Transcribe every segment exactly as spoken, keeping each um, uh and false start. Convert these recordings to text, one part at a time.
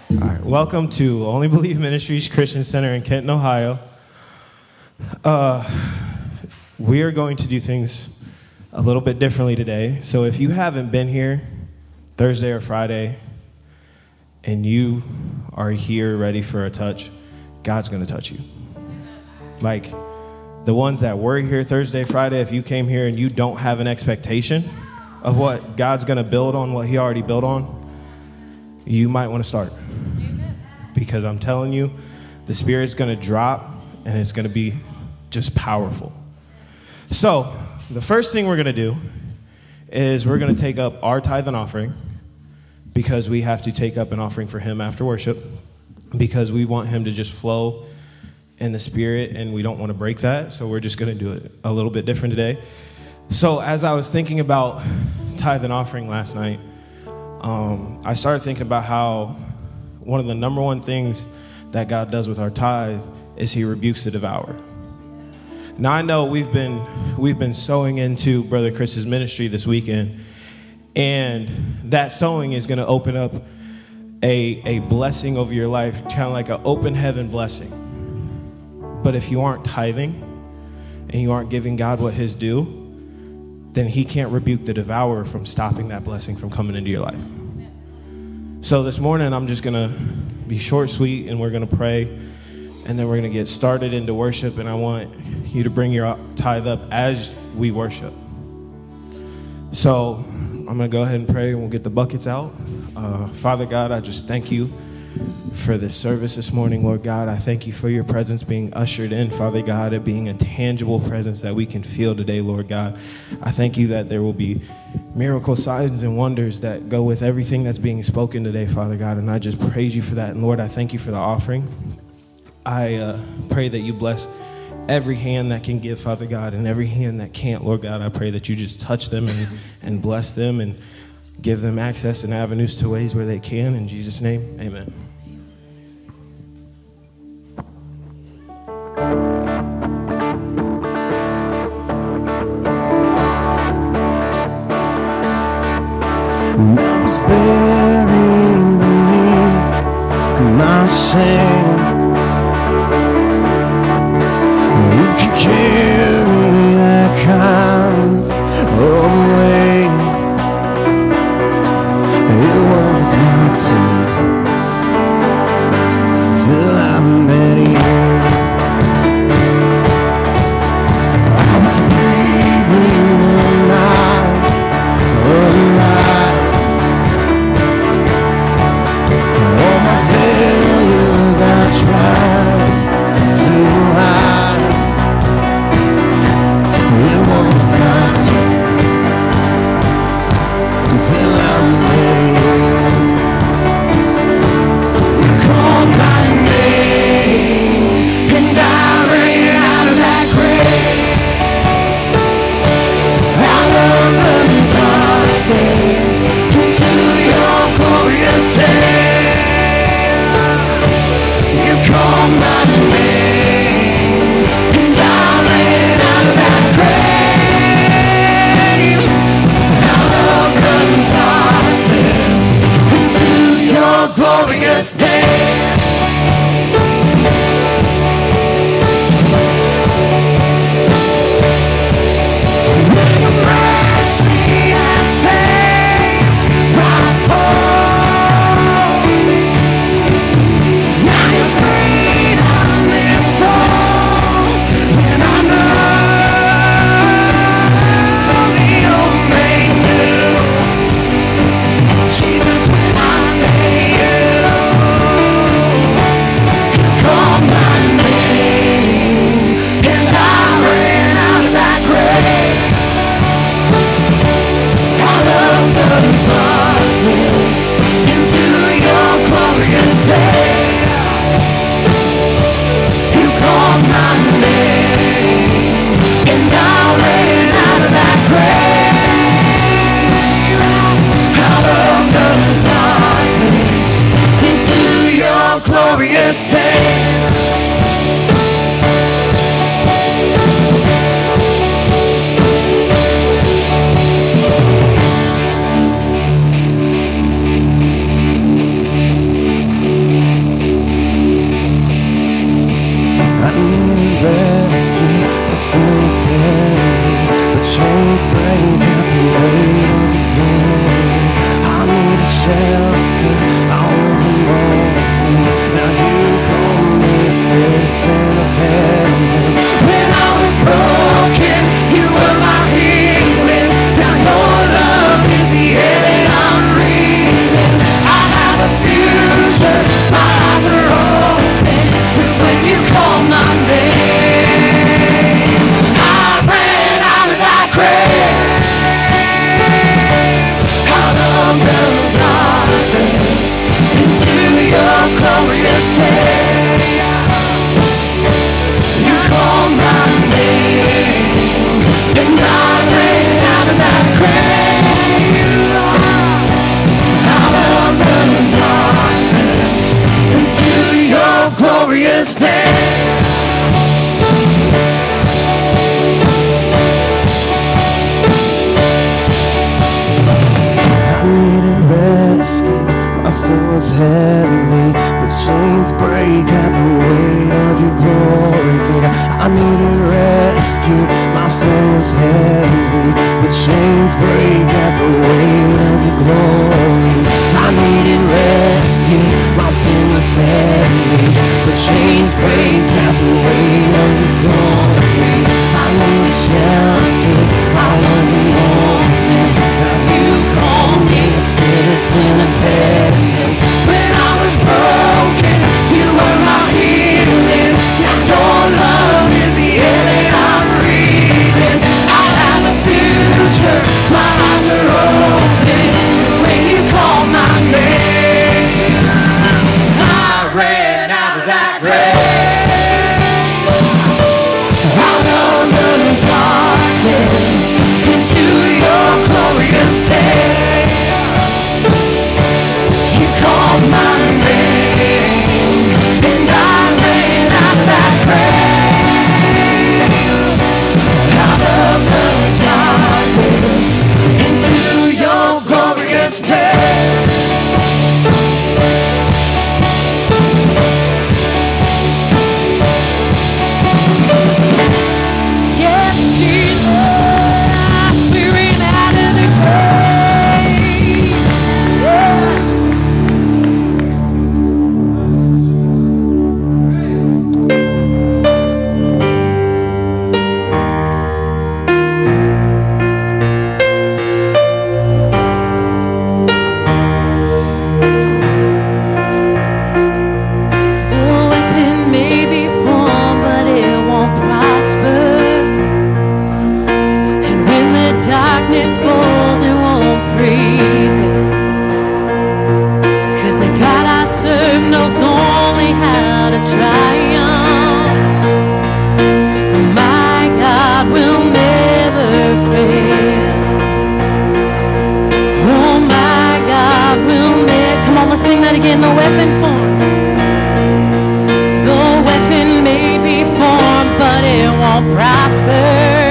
All right, welcome to Only Believe Ministries Christian Center in Kenton, Ohio. Uh, we are going to do things a little bit differently today. So if you haven't been here Thursday or Friday and you are here ready for a touch, God's going to touch you. Like the ones that were here Thursday, Friday, if you came here and you don't have an expectation of what God's going to build on what he already built on, you might want to start. Because I'm telling you, the Spirit's going to drop and it's going to be just powerful. So the first thing we're going to do is we're going to take up our tithe and offering, because we have to take up an offering for him after worship, because we want him to just flow in the Spirit and we don't want to break that. So we're just going to do it a little bit different today. So as I was thinking about tithe and offering last night, um, I started thinking about how one of the number one things that God does with our tithe is he rebukes the devourer. Now I know we've been we've been sowing into Brother Chris's ministry this weekend, and that sowing is going to open up a a blessing over your life, kind of like an open heaven blessing. But if you aren't tithing and you aren't giving God what his due, then he can't rebuke the devourer from stopping that blessing from coming into your life. So this morning, I'm just going to be short, sweet, and we're going to pray, and then we're going to get started into worship, and I want you to bring your tithe up as we worship. So I'm going to go ahead and pray, and we'll get the buckets out. Uh, Father God, I just thank you for this service this morning, Lord God. I thank you for your presence being ushered in, Father God, it being a tangible presence that we can feel today, Lord God. I thank you that there will be miracle signs and wonders that go with everything that's being spoken today, Father God, and I just praise you for that. And Lord, I thank you for the offering. I uh, pray that you bless every hand that can give, Father God, and every hand that can't, Lord God. I pray that you just touch them and, and bless them and give them access and avenues to ways where they can. In Jesus' name, amen. And I was buried beneath my shame. Who could carry that kind of weight? It was my turn till I met you. I was breathing the night alive. All my failures I tried to hide. It was my turn until I met you. You called my name and I ran out of that grave. Out of the darkness into your glorious day. You called my name and I ran out of that grave. Out of the darkness into your glorious day. Mercy has saved my soul. Now your freedom is all that I know. The old made new. Jesus, when I met you, you called my name and I ran out of that grave. Out of the darkness into your glorious day. You called my name and I ran out of that grave. Out of the darkness into your glorious day. glorious day. You call my name, and I ran out of that grave, out of the darkness into your glorious day. I needed rescue, my sin was heavy, but chains break at the weight of your glory. I needed rescue, my sin was heavy, but chains break at the weight of your glory. I needed rescue, my sin was heavy, but chains break at the weight of your glory. I needed shelter, I wasn't wanted, now you call me a citizen of heaven. When I was broken, you were my healing. Now your love is the air that I'm breathing. I have a future, my eyes are open. 'Cause when you call my name, I ran out of that grave, out of the darkness into your glorious day. You called my name, and I ran out of that grave, out of the darkness into your glorious day. Yes, Jesus, we ran out of the grave. Yes. The weapon may be formed, but it won't prosper. And when the darkness falls, it won't prevail. 'Cause the God I serve knows only how to triumph. My God will never fail. Oh, my God will never. Come on, let's sing that again. The weapon formed. The weapon may be formed, but it won't prosper.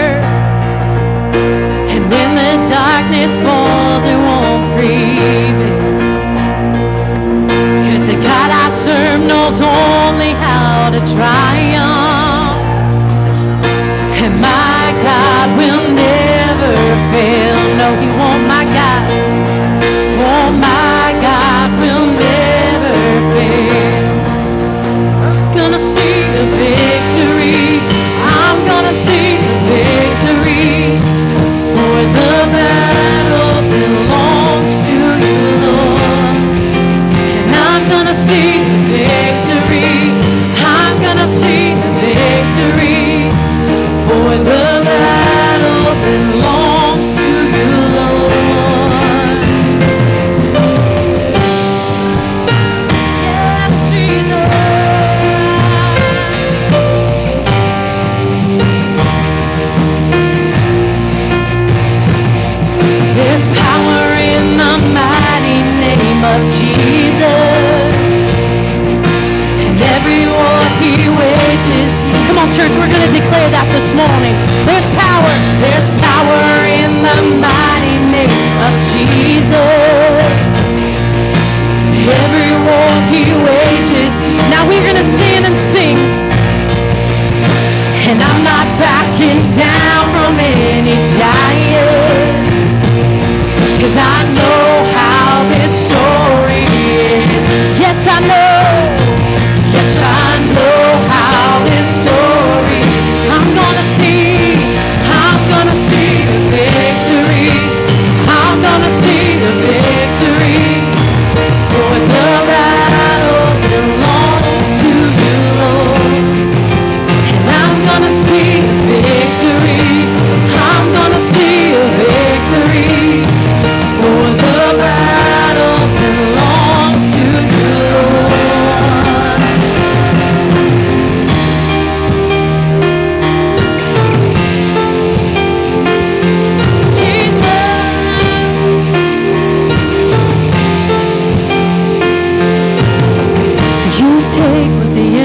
And when the darkness falls, it won't prevail. 'Cause the God I serve knows only how to triumph. And my God will never fail. No, he won't, my God. Oh, my God will never fail. I'm gonna see a victory. I'm gonna see a victory. For the battle belongs to you, Lord. And I'm gonna see a victory. I'm gonna see a victory. For the battle belongs to you, Lord. Yes, Jesus. There's power in the mighty name of Jesus. And every war he wages, he... Come on, church, we're going to declare that this morning. There's power. There's power in the mighty name of Jesus. Every war he wages. Now we're going to stand and sing. And I'm not backing down from any giant. 'Cause I know how this story ends. Yes, I know. Yes, I know how this story. I'm gonna see. I'm gonna see the victory. I'm gonna see the victory.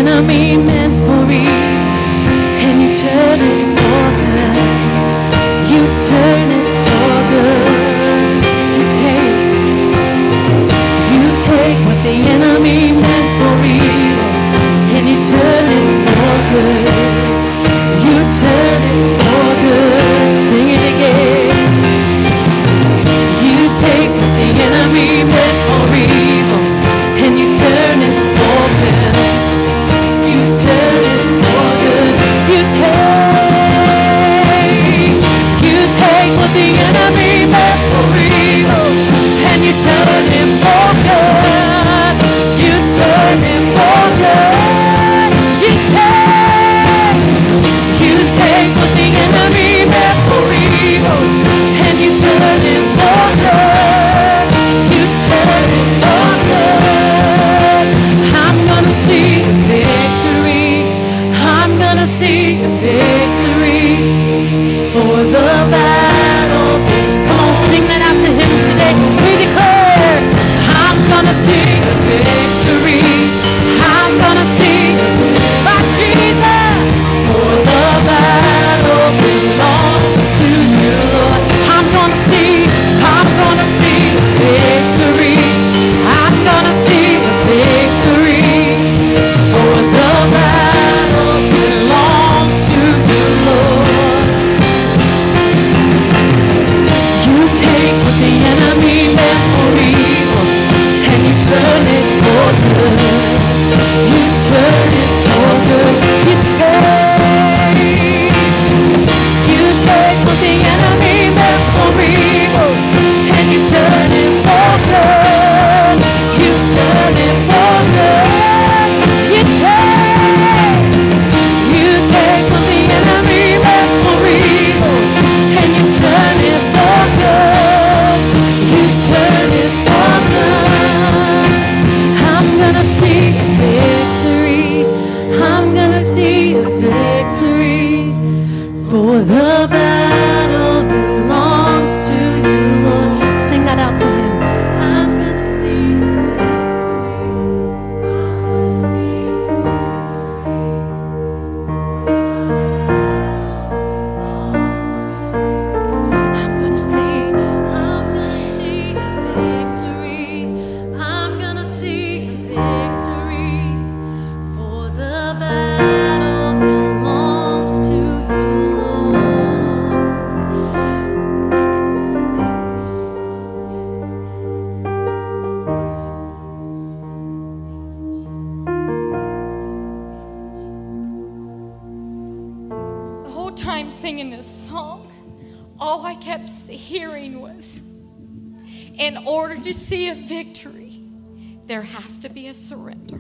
enemy meant for evil, and you turn it for good. You turn it for good. You take, you take what the enemy meant for evil, and you turn it for good. You turn it for good. Sing it again. You take what the enemy meant for evil, and you turn it for good. You turn it for good. You take, you take what the enemy meant for evil, and you turn it for good. You turn it for good. You take, you take what the enemy meant for evil, and you turn it for good. You turn it for good. I'm gonna see victory. I'm gonna see victory for the battle. Come on, sing that out to him today. We declare, I'm gonna see victory. I'm gonna see by Jesus, for the battle belongs to you, Lord. I'm gonna see, I'm gonna see victory. I'm gonna see victory, for the battle belongs to you, Lord. You take what the enemy meant for evil, and you turn it for good. You turn it for good. You take, you take what the enemy meant for evil, and you turn it for good. You turn it for good. You take, you take what the enemy meant for evil, and you turn it for good. You turn it for good. I'm gonna see victory. I'm gonna see victory, for the battle belongs to you, Lord. Sing that out to him. I'm gonna see I'm gonna see, I'm gonna see victory. I'm gonna see victory, for the battle belongs to you, Lord. The whole time singing this song, all I kept hearing was, in order to see a victory, there has to be a surrender.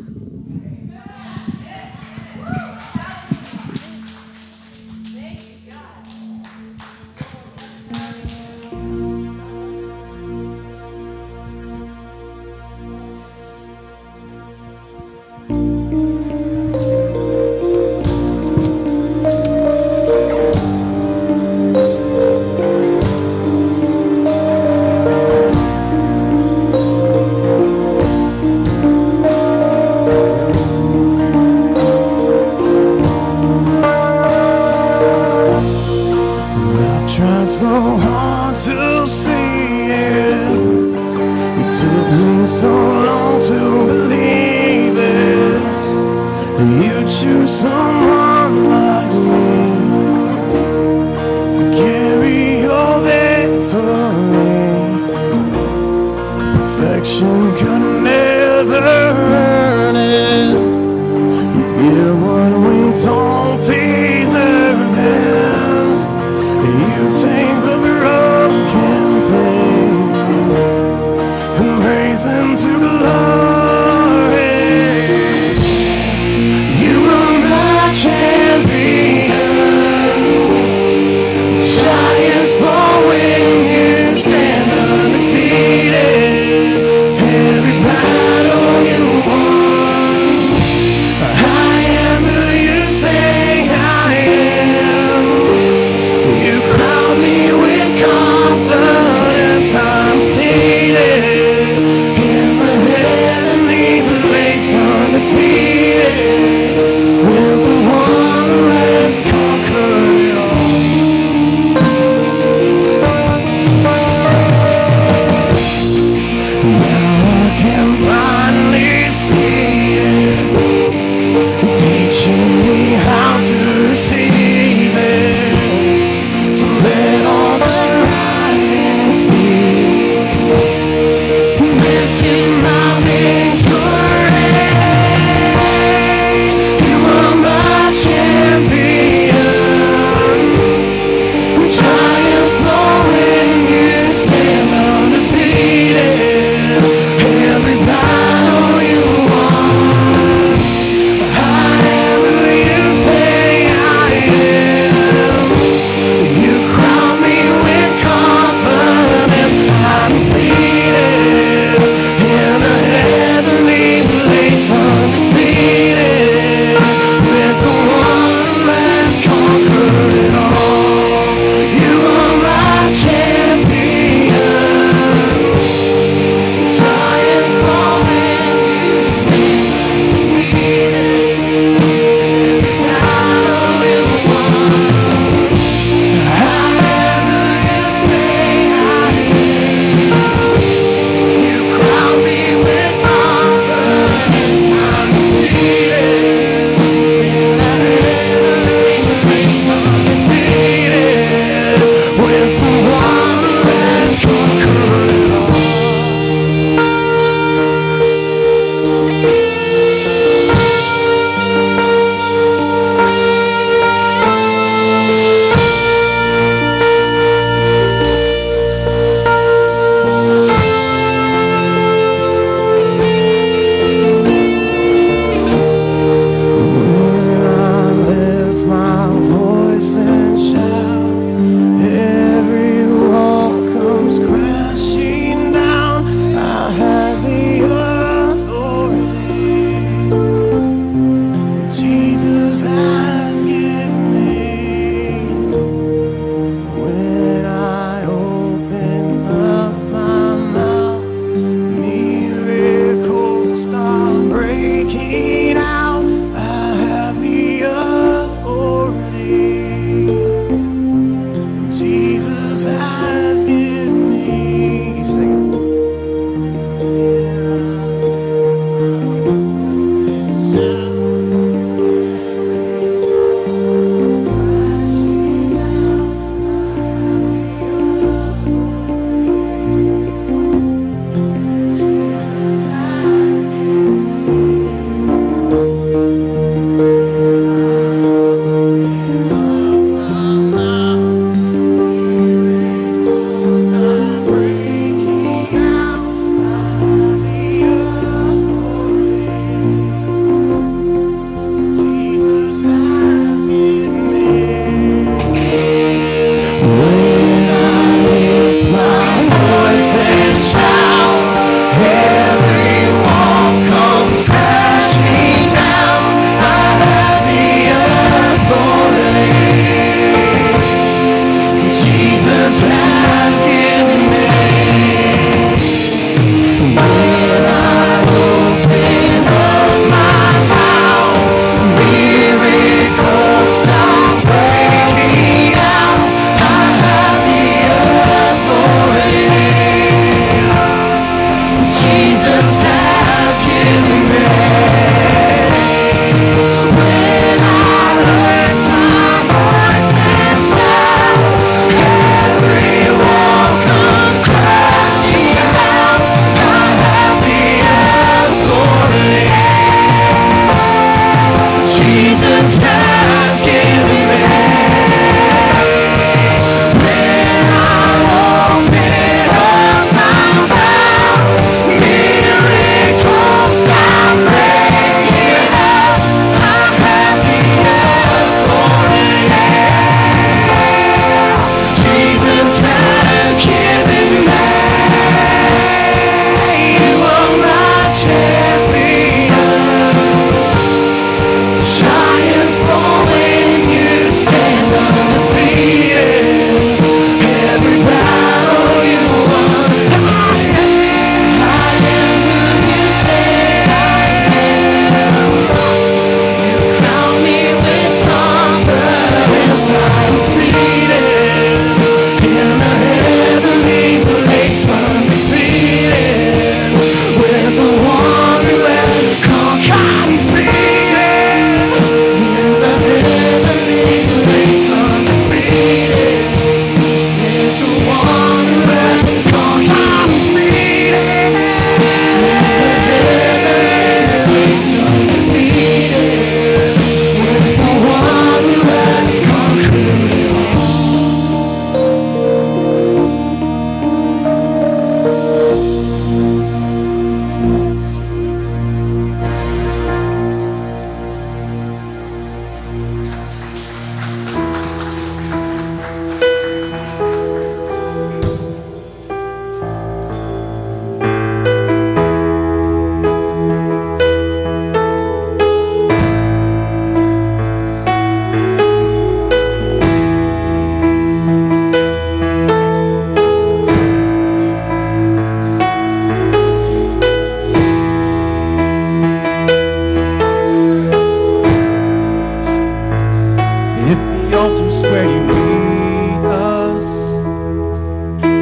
Tried so hard to see it. It took me so long to believe it. You choose someone like me to carry your victory. Perfection could never earn it. You give what we don't deserve it. You take the broken things and raise them to glory. You are my champion. Giants fall when you stand undefeated. Every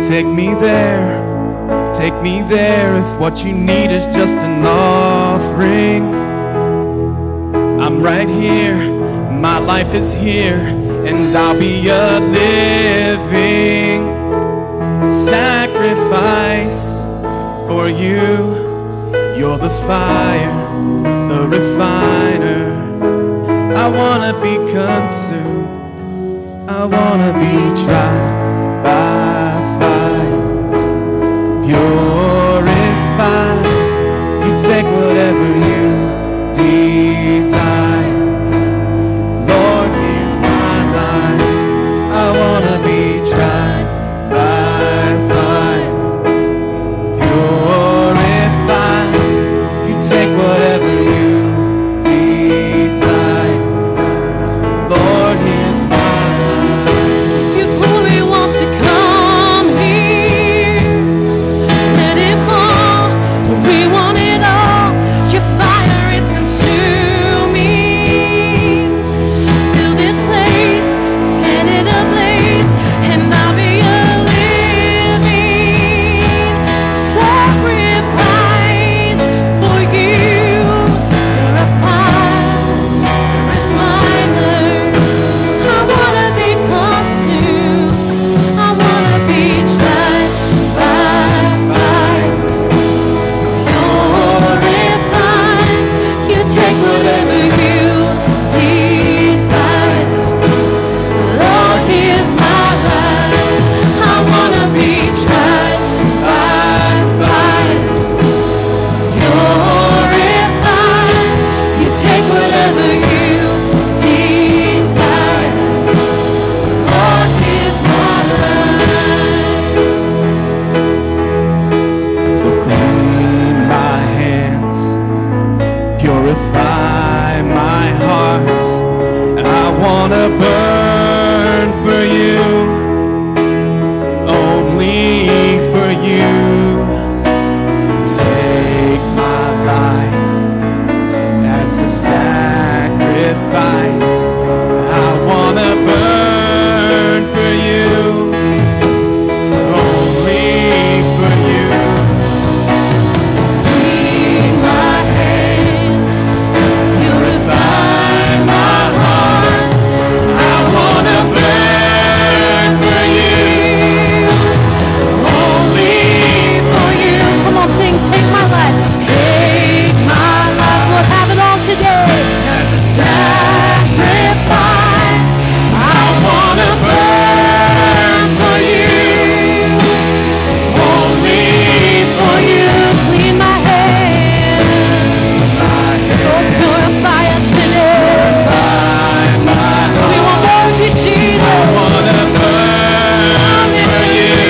Take me there, take me there. If what you need is just an offering, I'm right here, my life is here, and I'll be a living sacrifice for you. You're the fire, the refiner. I wanna be consumed, I wanna be tried by fire, purified. You take whatever you desire. Lord, here's my life. I wanna be tried by fire, purified. You take whatever you desire. Lord, here's my life. Your glory wants to come here. Let it come. We want it all. Your fire is consuming. Fill this place, set it ablaze, and I'll be a living sacrifice for you. You're a fire, refiner. I wanna be consumed. I wanna be tried by fire, purified. You take whatever you desire. Lord, here's my life. I wanna be tried by fire, purified. You take whatever you desire. Lord, here's my life. So clean my hands, purify my heart. I wanna burn for you, only for you. Take my life as a sacrifice. I wanna burn for you, only for you. Clean my hands, purify my heart. I wanna burn for you, only For you. Come on, sing. Take my life. Take my life. Lord, have it all today. as a Sacrifice. I wanna burn for you. Only for you. Clean my hands. Lord, purify us today. We want more of you, Jesus. wanna burn for you,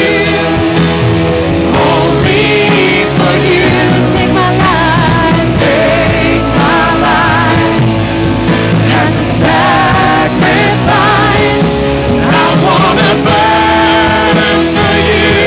Only for you. Take my life. Take my life as a sacrifice. I wanna burn for you,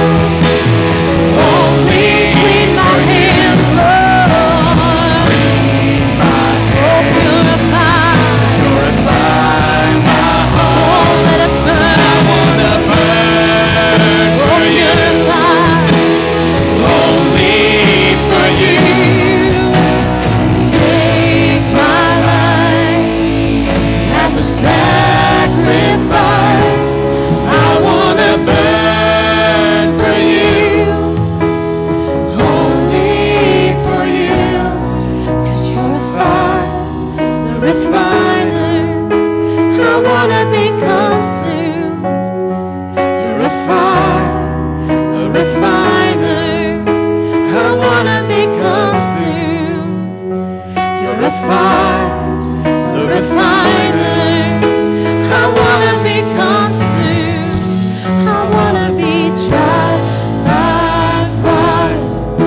Only clean my hands, Lord. Oh, purify. purify my Oh, let us burn. wanna burn Oh, for you, purify. only for you. Take my life as a sacrifice. I wanna burn for you, only for you. 'Cause you're a fire, the refiner. I wanna be consumed. You're a fire, the refiner. I wanna be consumed. You're a fire, the refiner. I wanna be consumed. I wanna be tried by fire,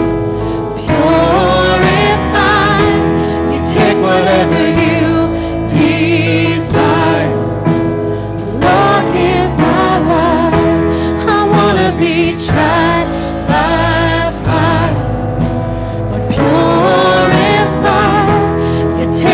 purified. You take whatever you desire. Lord, here's my life. I wanna be tried by fire, but purified. You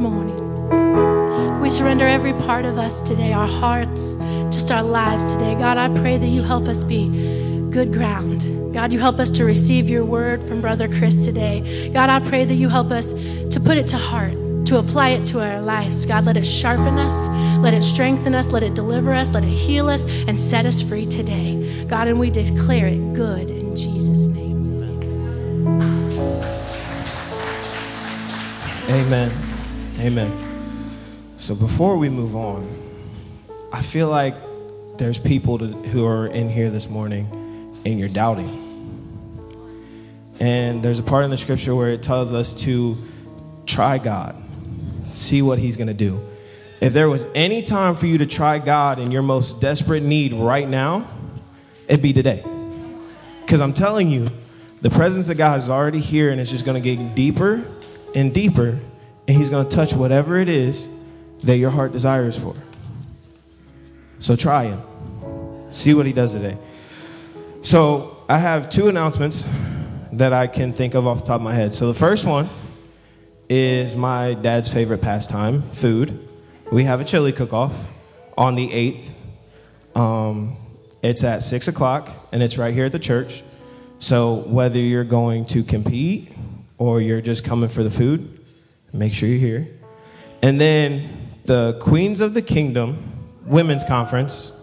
morning. We surrender every part of us today, our hearts, just our lives today. God, I pray that you help us be good ground. God, you help us to receive your word from Brother Chris today. God, I pray that you help us to put it to heart, to apply it to our lives. God, let it sharpen us, let it strengthen us, let it deliver us, let it heal us, and set us free today. God, and we declare it good in Jesus' name. Amen. Amen. So before we move on, I feel like there's people to, who are in here this morning and you're doubting. And there's a part in the scripture where it tells us to try God, see what he's going to do. If there was any time for you to try God in your most desperate need right now, it'd be today. Because I'm telling you, the presence of God is already here, and it's just going to get deeper and deeper, and he's going to touch whatever it is that your heart desires for. So try him. See what he does today. So I have two announcements that I can think of off the top of my head. So the first one is my dad's favorite pastime, food. We have a chili cook-off on the eighth. Um, it's at six o'clock, and it's right here at the church. So whether you're going to compete or you're just coming for the food, make sure you're here. And then the Queens of the Kingdom Women's Conference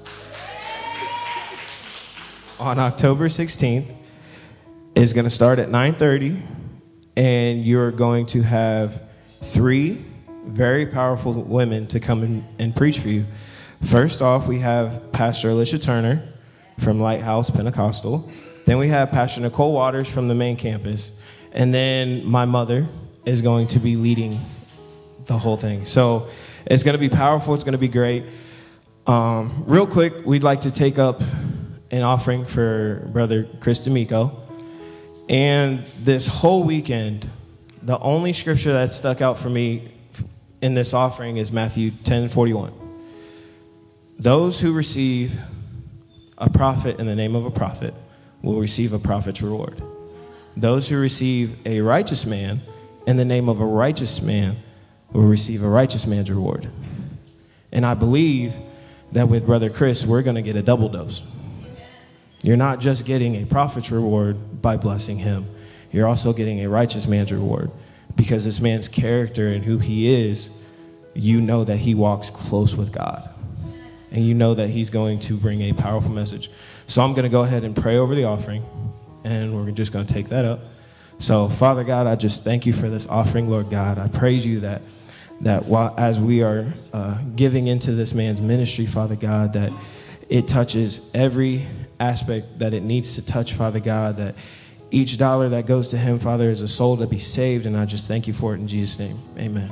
on October sixteenth is going to start at nine thirty, and you're going to have three very powerful women to come in and preach for you. First off, we have Pastor Alicia Turner from Lighthouse Pentecostal. Then we have Pastor Nicole Waters from the main campus. And then my mother is going to be leading the whole thing. So it's going to be powerful. It's going to be great. Um, real quick, we'd like to take up an offering for Brother Chris D'Amico. And this whole weekend, the only scripture that stuck out for me in this offering is Matthew ten forty-one. Those who receive a prophet in the name of a prophet will receive a prophet's reward. Those who receive a righteous man in the name of a righteous man will receive a righteous man's reward. And I believe that with Brother Chris, we're going to get a double dose. You're not just getting a prophet's reward by blessing him. You're also getting a righteous man's reward, because this man's character and who he is, you know that he walks close with God. And you know that he's going to bring a powerful message. So I'm going to go ahead and pray over the offering, and we're just going to take that up. So, Father God, I just thank you for this offering, Lord God. I praise you that that while, as we are uh, giving into this man's ministry, Father God, that it touches every aspect that it needs to touch, Father God, that each dollar that goes to him, Father, is a soul to be saved, and I just thank you for it in Jesus' name. Amen.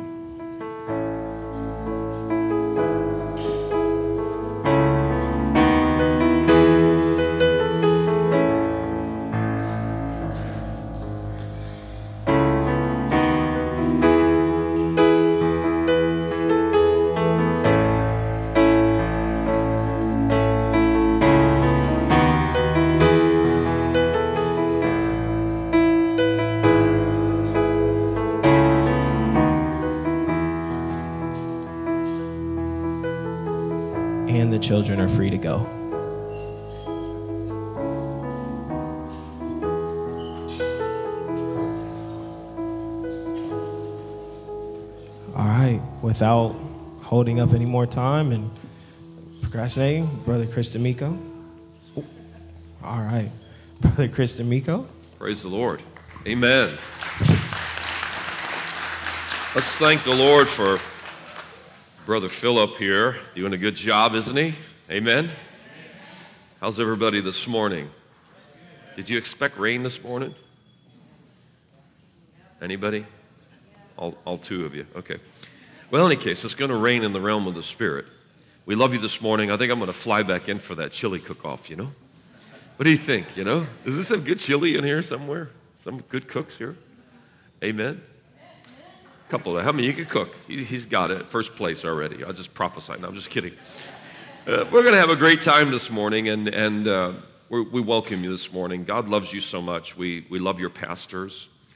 And the children are free to go. All right, without holding up any more time and procrastinating, Brother Chris D'Amico. Oh, all right, Brother Chris D'Amico. Praise the Lord. Amen. Let's thank the Lord for Brother Philip here, doing a good job, isn't he? Amen? How's everybody this morning? Did you expect rain this morning? Anybody? All, all two of you. Okay. Well, in any case, it's going to rain in the realm of the Spirit. We love you this morning. I think I'm going to fly back in for that chili cook-off, you know? What do you think, you know? Is there some good chili in here somewhere? Some good cooks here? Amen? Couple of how many you can cook? He, he's got it, first place already. I'll just prophesy. No, I'm just kidding. Uh, we're going to have a great time this morning, and and uh, we're, we welcome you this morning. God loves you so much. We we love your pastors.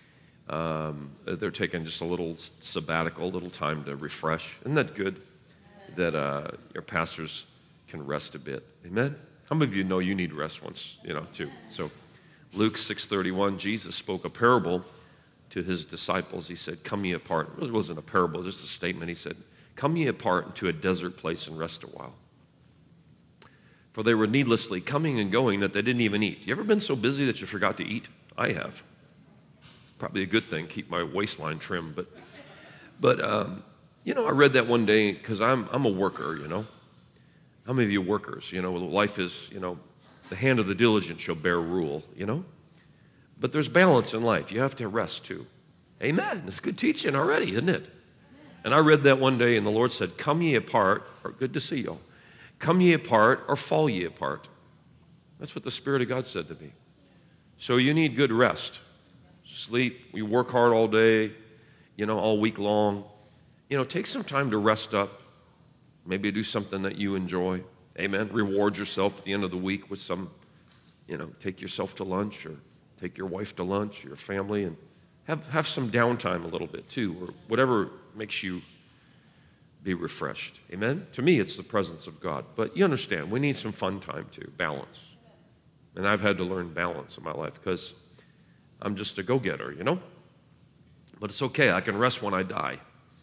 Um, they're taking just a little sabbatical, a little time to refresh. Isn't that good that uh, your pastors can rest a bit? Amen? How many of you know you need rest once, you know, too? So Luke six thirty-one, Jesus spoke a parable to his disciples. He said, come ye apart. It wasn't a parable, just a statement. He said, come ye apart into a desert place and rest a while. For they were needlessly coming and going that they didn't even eat. You ever been so busy that you forgot to eat? I have. Probably a good thing, keep my waistline trim. But, but um, you know, I read that one day because I'm, I'm a worker, you know. How many of you workers, you know, life is, you know, the hand of the diligent shall bear rule, you know. But there's balance in life. You have to rest too. Amen. It's good teaching already, isn't it? And I read that one day and the Lord said, come ye apart, or good to see y'all. Come ye apart or fall ye apart. That's what the Spirit of God said to me. So you need good rest. Sleep. You work hard all day, you know, all week long. You know, take some time to rest up. Maybe do something that you enjoy. Amen. Reward yourself at the end of the week with some, you know, take yourself to lunch or take your wife to lunch, your family, and have, have some downtime a little bit too, or whatever makes you be refreshed. Amen? To me, it's the presence of God. But you understand, we need some fun time too, balance. And I've had to learn balance in my life because I'm just a go-getter, you know? But it's okay. I can rest when I die.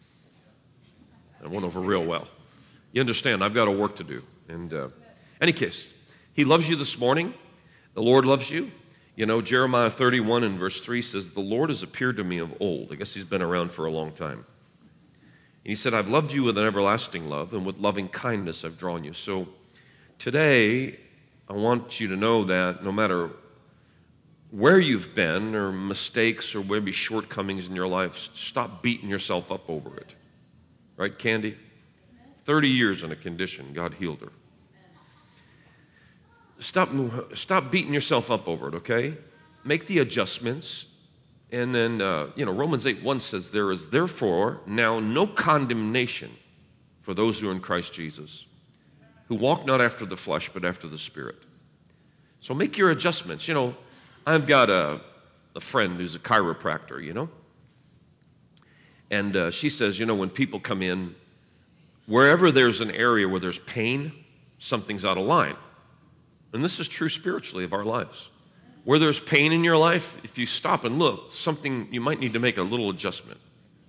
I went over real well. You understand, I've got a work to do. And uh, any case, he loves you this morning. The Lord loves you. You know, Jeremiah thirty-one and verse three says, the Lord has appeared to me of old. I guess he's been around for a long time. And he said, I've loved you with an everlasting love, and with loving kindness I've drawn you. So today, I want you to know that no matter where you've been or mistakes or maybe shortcomings in your life, stop beating yourself up over it. Right, Candy? thirty years in a condition, God healed her. Stop, stop beating yourself up over it, okay? Make the adjustments. And then, uh, you know, Romans eight one says, there is therefore now no condemnation for those who are in Christ Jesus, who walk not after the flesh, but after the Spirit. So make your adjustments. You know, I've got a, a friend who's a chiropractor, you know. And uh, she says, you know, when people come in, wherever there's an area where there's pain, something's out of line. And this is true spiritually of our lives. Where there's pain in your life, if you stop and look, something, you might need to make a little adjustment.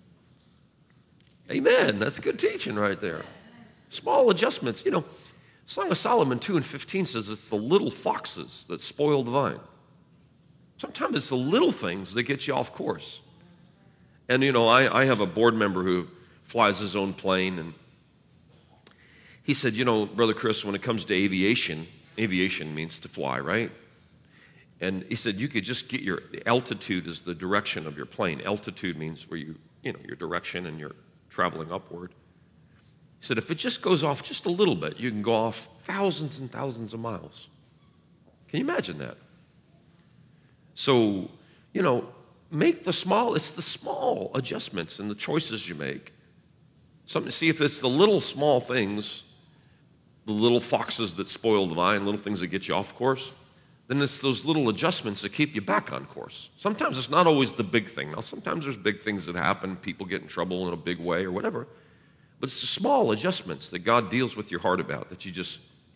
Amen. That's good teaching right there. Small adjustments. You know, Song of Solomon two and fifteen says it's the little foxes that spoil the vine. Sometimes it's the little things that get you off course. And, you know, I, I have a board member who flies his own plane, and he said, you know, Brother Chris, when it comes to aviation, aviation means to fly, right? And he said, you could just get your, the altitude is the direction of your plane. Altitude means where you, you know, your direction and you're traveling upward. He said, if it just goes off just a little bit, you can go off thousands and thousands of miles. Can you imagine that? So, you know, make the small, it's the small adjustments and the choices you make. Something to see if it's the little small things, the little foxes that spoil the vine, little things that get you off course, then it's those little adjustments that keep you back on course. Sometimes it's not always the big thing. Now, sometimes there's big things that happen, people get in trouble in a big way or whatever, but it's the small adjustments that God deals with your heart about, that you just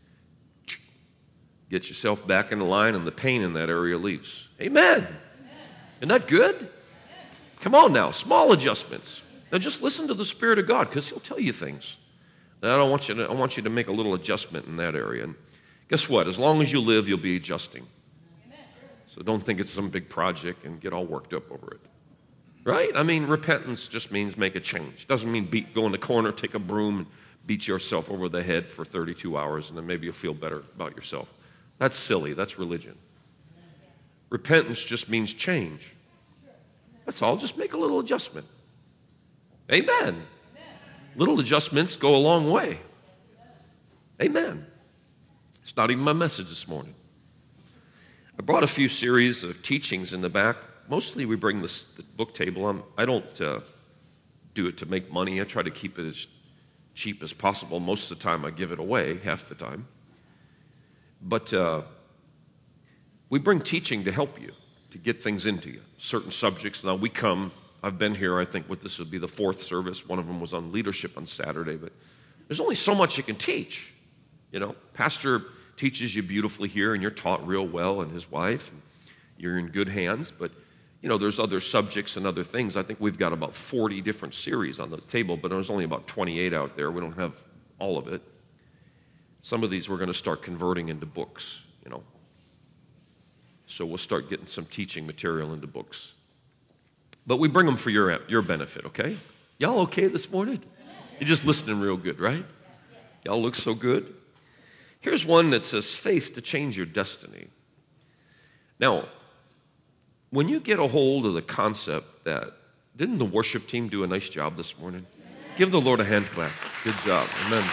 get yourself back in the line and the pain in that area leaves. Amen. Amen. Isn't that good? Amen. Come on now, small adjustments. Now just listen to the Spirit of God, because He'll tell you things. Now, I don't want you to, I want you to make a little adjustment in that area. And guess what? As long as you live, you'll be adjusting. So don't think it's some big project and get all worked up over it. Right? I mean, repentance just means make a change. Doesn't mean beat, go in the corner, take a broom, and beat yourself over the head for thirty-two hours, and then maybe you'll feel better about yourself. That's silly. That's religion. Repentance just means change. That's all. Just make a little adjustment. Amen. Little adjustments go a long way. Amen. It's not even my message this morning. I brought a few series of teachings in the back. Mostly we bring this, the book table on. I don't uh, do it to make money. I try to keep it as cheap as possible. Most of the time I give it away, half the time. But uh, we bring teaching to help you, to get things into you, certain subjects. Now we come, I've been here, I think what this would be the fourth service. One of them was on leadership on Saturday, but there's only so much you can teach. You know, pastor teaches you beautifully here, and you're taught real well, and his wife, and you're in good hands, but you know, there's other subjects and other things. I think we've got about forty different series on the table, but there's only about twenty-eight out there. We don't have all of it. Some of these we're going to start converting into books, you know. So we'll start getting some teaching material into books. But we bring them for your, your benefit, okay? Y'all okay this morning? You're just listening real good, right? Y'all look so good. Here's one that says faith to change your destiny. Now, when you get a hold of the concept that, didn't the worship team do a nice job this morning? Give the Lord a hand clap. Good job. Amen.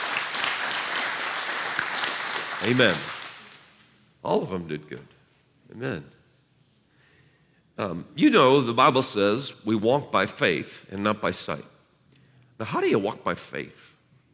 Amen. All of them did good. Amen. Um, you know, the Bible says we walk by faith and not by sight. Now, how do you walk by faith?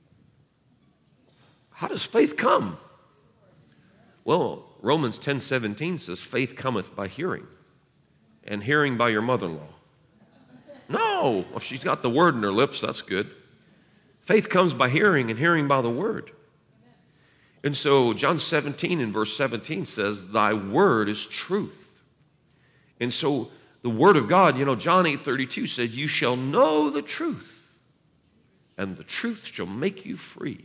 How does faith come? Well, Romans ten seventeen says faith cometh by hearing, and hearing by your mother-in-law. No, if she's got the word in her lips, that's good. Faith comes by hearing, and hearing by the word. And so John seventeen in verse seventeen says, thy word is truth. And so the word of God, you know, John eight thirty-two said, you shall know the truth, and the truth shall make you free.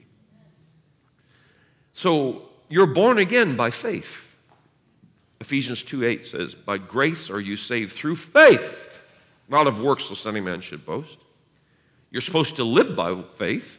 So you're born again by faith. Ephesians two eight says, by grace are you saved through faith, not of works, lest any man should boast. You're supposed to live by faith.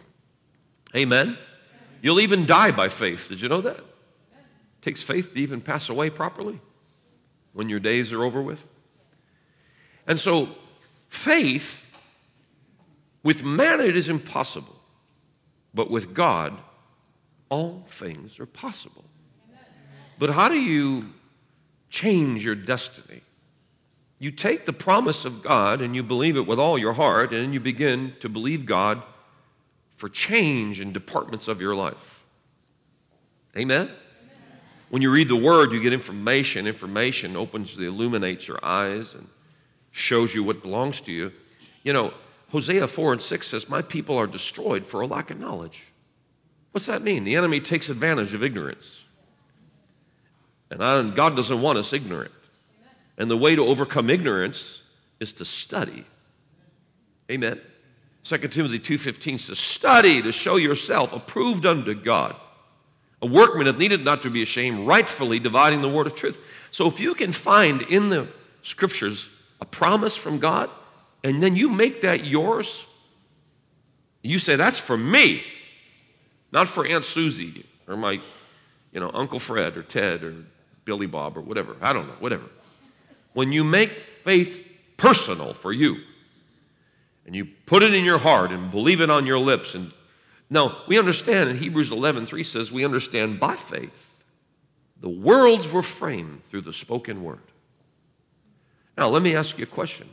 Amen. You'll even die by faith. Did you know that? It takes faith to even pass away properly when your days are over with. And so faith, with man it is impossible, but with God all things are possible. But how do you change your destiny? You take the promise of God and you believe it with all your heart, and you begin to believe God for change in departments of your life. Amen? Amen? When you read the Word, you get information. Information opens, illuminates your eyes and shows you what belongs to you. You know, Hosea four and six says, my people are destroyed for a lack of knowledge. What's that mean? The enemy takes advantage of ignorance. And I, God doesn't want us ignorant. And the way to overcome ignorance is to study. Amen. Second Timothy two fifteen says, study to show yourself approved unto God, a workman that needed not to be ashamed, rightfully dividing the word of truth. So if you can find in the scriptures a promise from God, and then you make that yours, you say, that's for me, not for Aunt Susie or my, you know, Uncle Fred or Ted or Billy Bob or whatever. I don't know, whatever. When you make faith personal for you, and you put it in your heart and believe it on your lips, and now we understand in Hebrews eleven three says we understand by faith the worlds were framed through the spoken word. Now let me ask you a question.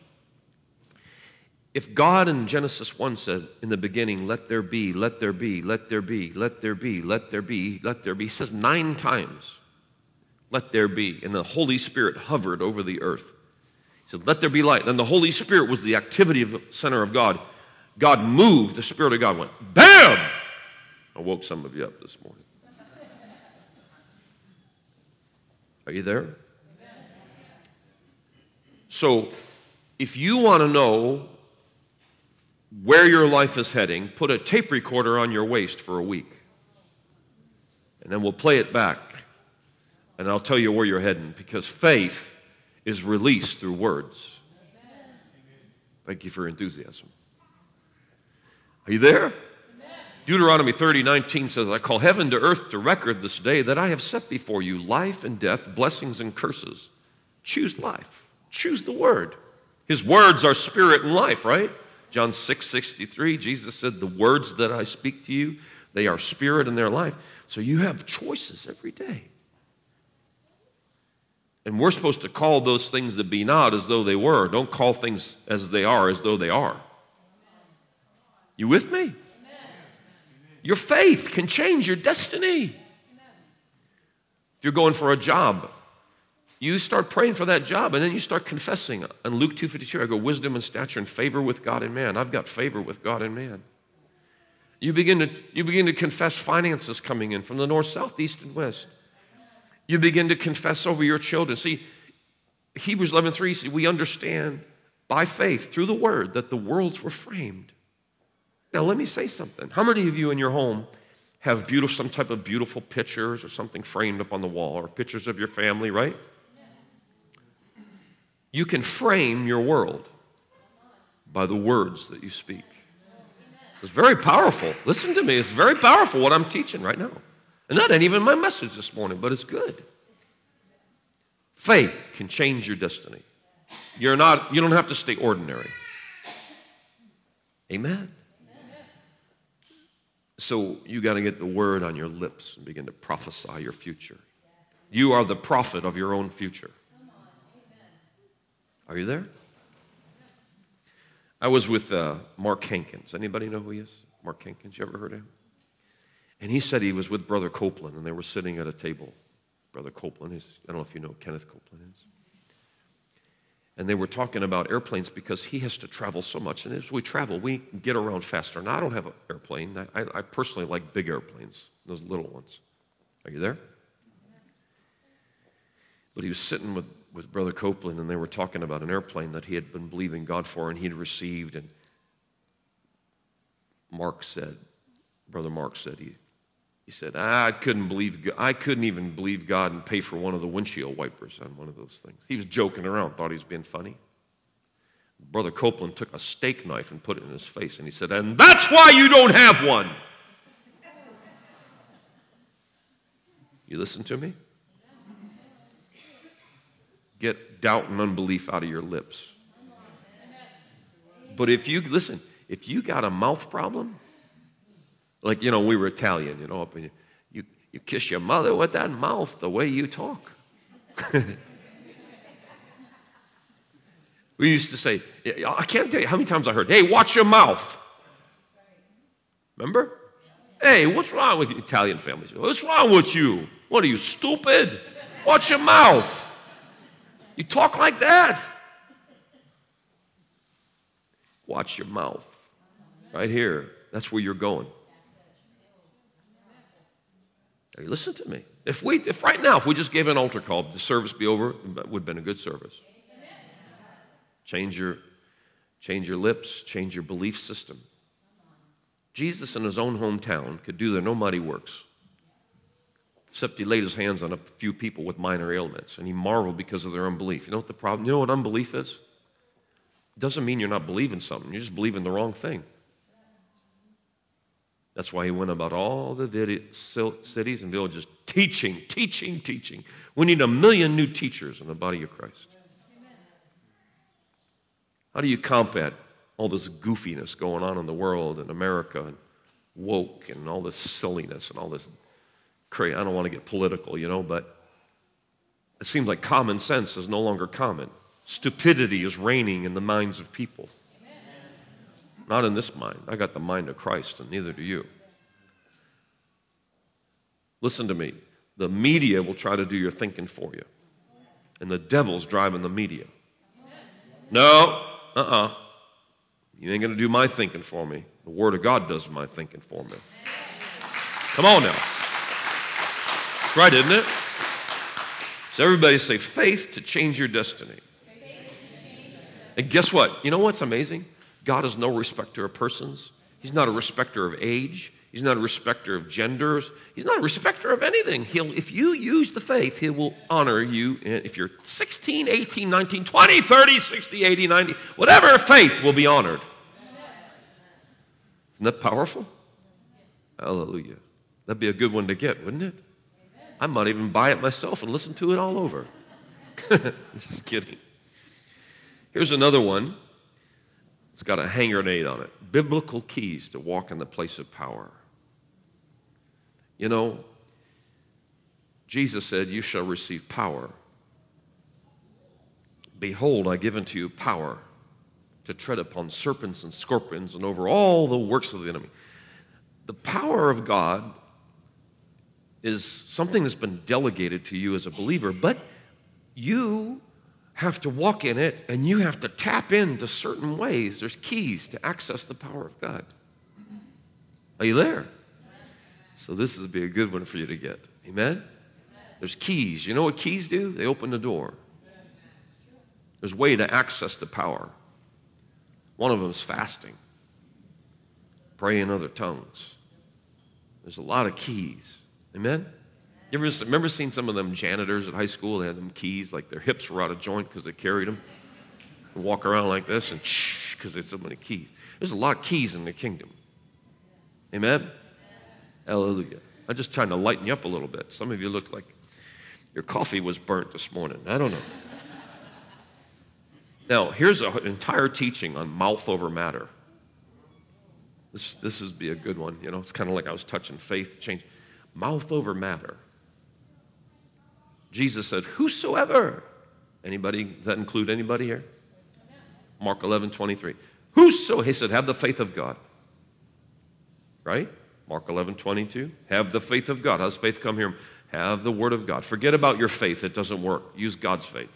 If God in Genesis one said in the beginning, let there be, let there be, let there be, let there be, let there be, let there be, he says nine times, let there be, and the Holy Spirit hovered over the earth. He said, let there be light. Then the Holy Spirit was the activity of the center of God. God moved, the Spirit of God went, bam! I woke some of you up this morning. Are you there? So, if you want to know where your life is heading, put a tape recorder on your waist for a week. And then we'll play it back. And I'll tell you where you're heading, because faith is released through words. Thank you for your enthusiasm. Are you there? Amen. Deuteronomy thirty nineteen says, I call heaven to earth to record this day that I have set before you life and death, blessings and curses. Choose life. Choose the word. His words are spirit and life, right? John six sixty-three, Jesus said, the words that I speak to you, they are spirit and they're life. So you have choices every day. And we're supposed to call those things that be not as though they were. Don't call things as they are as though they are. You with me? Amen. Your faith can change your destiny. Amen. If you're going for a job, You start praying for that job, and then you start confessing. In Luke two fifty-two, I go, wisdom and stature and favor with God and man. I've got favor with God and man. You begin to, you begin to confess finances coming in from the north, south, east, and west. You begin to confess over your children. See, Hebrews eleven three, see, we understand by faith through the word that the worlds were framed. Now, let me say something. How many of you in your home have beautiful, some type of beautiful pictures or something framed up on the wall, or pictures of your family, right? You can frame your world by the words that you speak. It's very powerful. Listen to me. It's very powerful what I'm teaching right now. And that ain't even my message this morning, but it's good. Faith can change your destiny. You're not, you don't have to stay ordinary. Amen? So you got to get the word on your lips and begin to prophesy your future. You are the prophet of your own future. Are you there? I was with uh, Mark Hankins. Anybody know who he is? Mark Hankins, you ever heard of him? And he said he was with Brother Copeland, and they were sitting at a table. Brother Copeland is, I don't know if you know who Kenneth Copeland is. And they were talking about airplanes because he has to travel so much. And as we travel, we get around faster. Now, I don't have an airplane. I, I personally like big airplanes, those little ones. Are you there? But he was sitting with, with Brother Copeland, and they were talking about an airplane that he had been believing God for and he'd received. And Mark said, Brother Mark said, he, he said, I couldn't believe, I couldn't even believe God and pay for one of the windshield wipers on one of those things. He was joking around, thought he was being funny. Brother Copeland took a steak knife and put it in his face, and he said, and that's why you don't have one. You listen to me? Get doubt and unbelief out of your lips. But if you, listen, if you got a mouth problem, like, you know, we were Italian, you know, up in, you, you kiss your mother with that mouth the way you talk. We used to say, I can't tell you how many times I heard, hey, watch your mouth. Remember? Hey, what's wrong with you? Italian families? What's wrong with you? What are you, stupid? Watch your mouth. You talk like that. Watch your mouth. Right here. That's where you're going. Hey, listen to me. If we, if right now, if we just gave an altar call, the service be over, it would have been a good service. Change your, change your lips, change your belief system. Jesus in his own hometown could do there no mighty works, except he laid his hands on a few people with minor ailments, and he marveled because of their unbelief. You know what the problem? You know what unbelief is? It doesn't mean you're not believing something. You're just believing the wrong thing. That's why he went about all the cities and villages teaching, teaching, teaching. We need a million new teachers in the body of Christ. How do you combat all this goofiness going on in the world and America and woke and all this silliness and all this crazy? I don't want to get political, you know, but it seems like common sense is no longer common. Stupidity is reigning in the minds of people. Not in this mind. I got the mind of Christ, and neither do you. Listen to me. The media will try to do your thinking for you. And the devil's driving the media. No, uh-uh. You ain't going to do my thinking for me. The Word of God does my thinking for me. Come on now. That's right, isn't it? So everybody say, faith to change your destiny. And guess what? You know what's amazing? God is no respecter of persons. He's not a respecter of age. He's not a respecter of genders. He's not a respecter of anything. He'll, if you use the faith, he will honor you. If you're sixteen, eighteen, nineteen, twenty, thirty, sixty, eighty, ninety, whatever faith will be honored. Isn't that powerful? Hallelujah. That'd be a good one to get, wouldn't it? I might even buy it myself and listen to it all over. Just kidding. Here's another one. It's got a hand grenade on it. Biblical keys to walk in the place of power. You know, Jesus said, you shall receive power. Behold, I give unto you power to tread upon serpents and scorpions and over all the works of the enemy. The power of God is something that's been delegated to you as a believer, but you have to walk in it, and you have to tap into certain ways. There's keys to access the power of God. Are you there? So this would be a good one for you to get. Amen? There's keys. You know what keys do? They open the door. There's a way to access the power. One of them is fasting. Pray in other tongues. There's a lot of keys. Amen? You ever remember seeing some of them janitors at high school? They had them keys, like their hips were out of joint because they carried them. They walk around like this and shh, because there's so many keys. There's a lot of keys in the kingdom. Amen? Hallelujah. I'm just trying to lighten you up a little bit. Some of you look like your coffee was burnt this morning. I don't know. Now, here's an entire teaching on mouth over matter. This this would be a good one. You know, it's kind of like I was touching faith to change. Mouth over matter. Jesus said, whosoever. Anybody, does that include anybody here? Mark eleven twenty-three. Whoso, he said, have the faith of God. Right? Mark eleven twenty-two. Have the faith of God. How does faith come here? Have the word of God. Forget about your faith. It doesn't work. Use God's faith.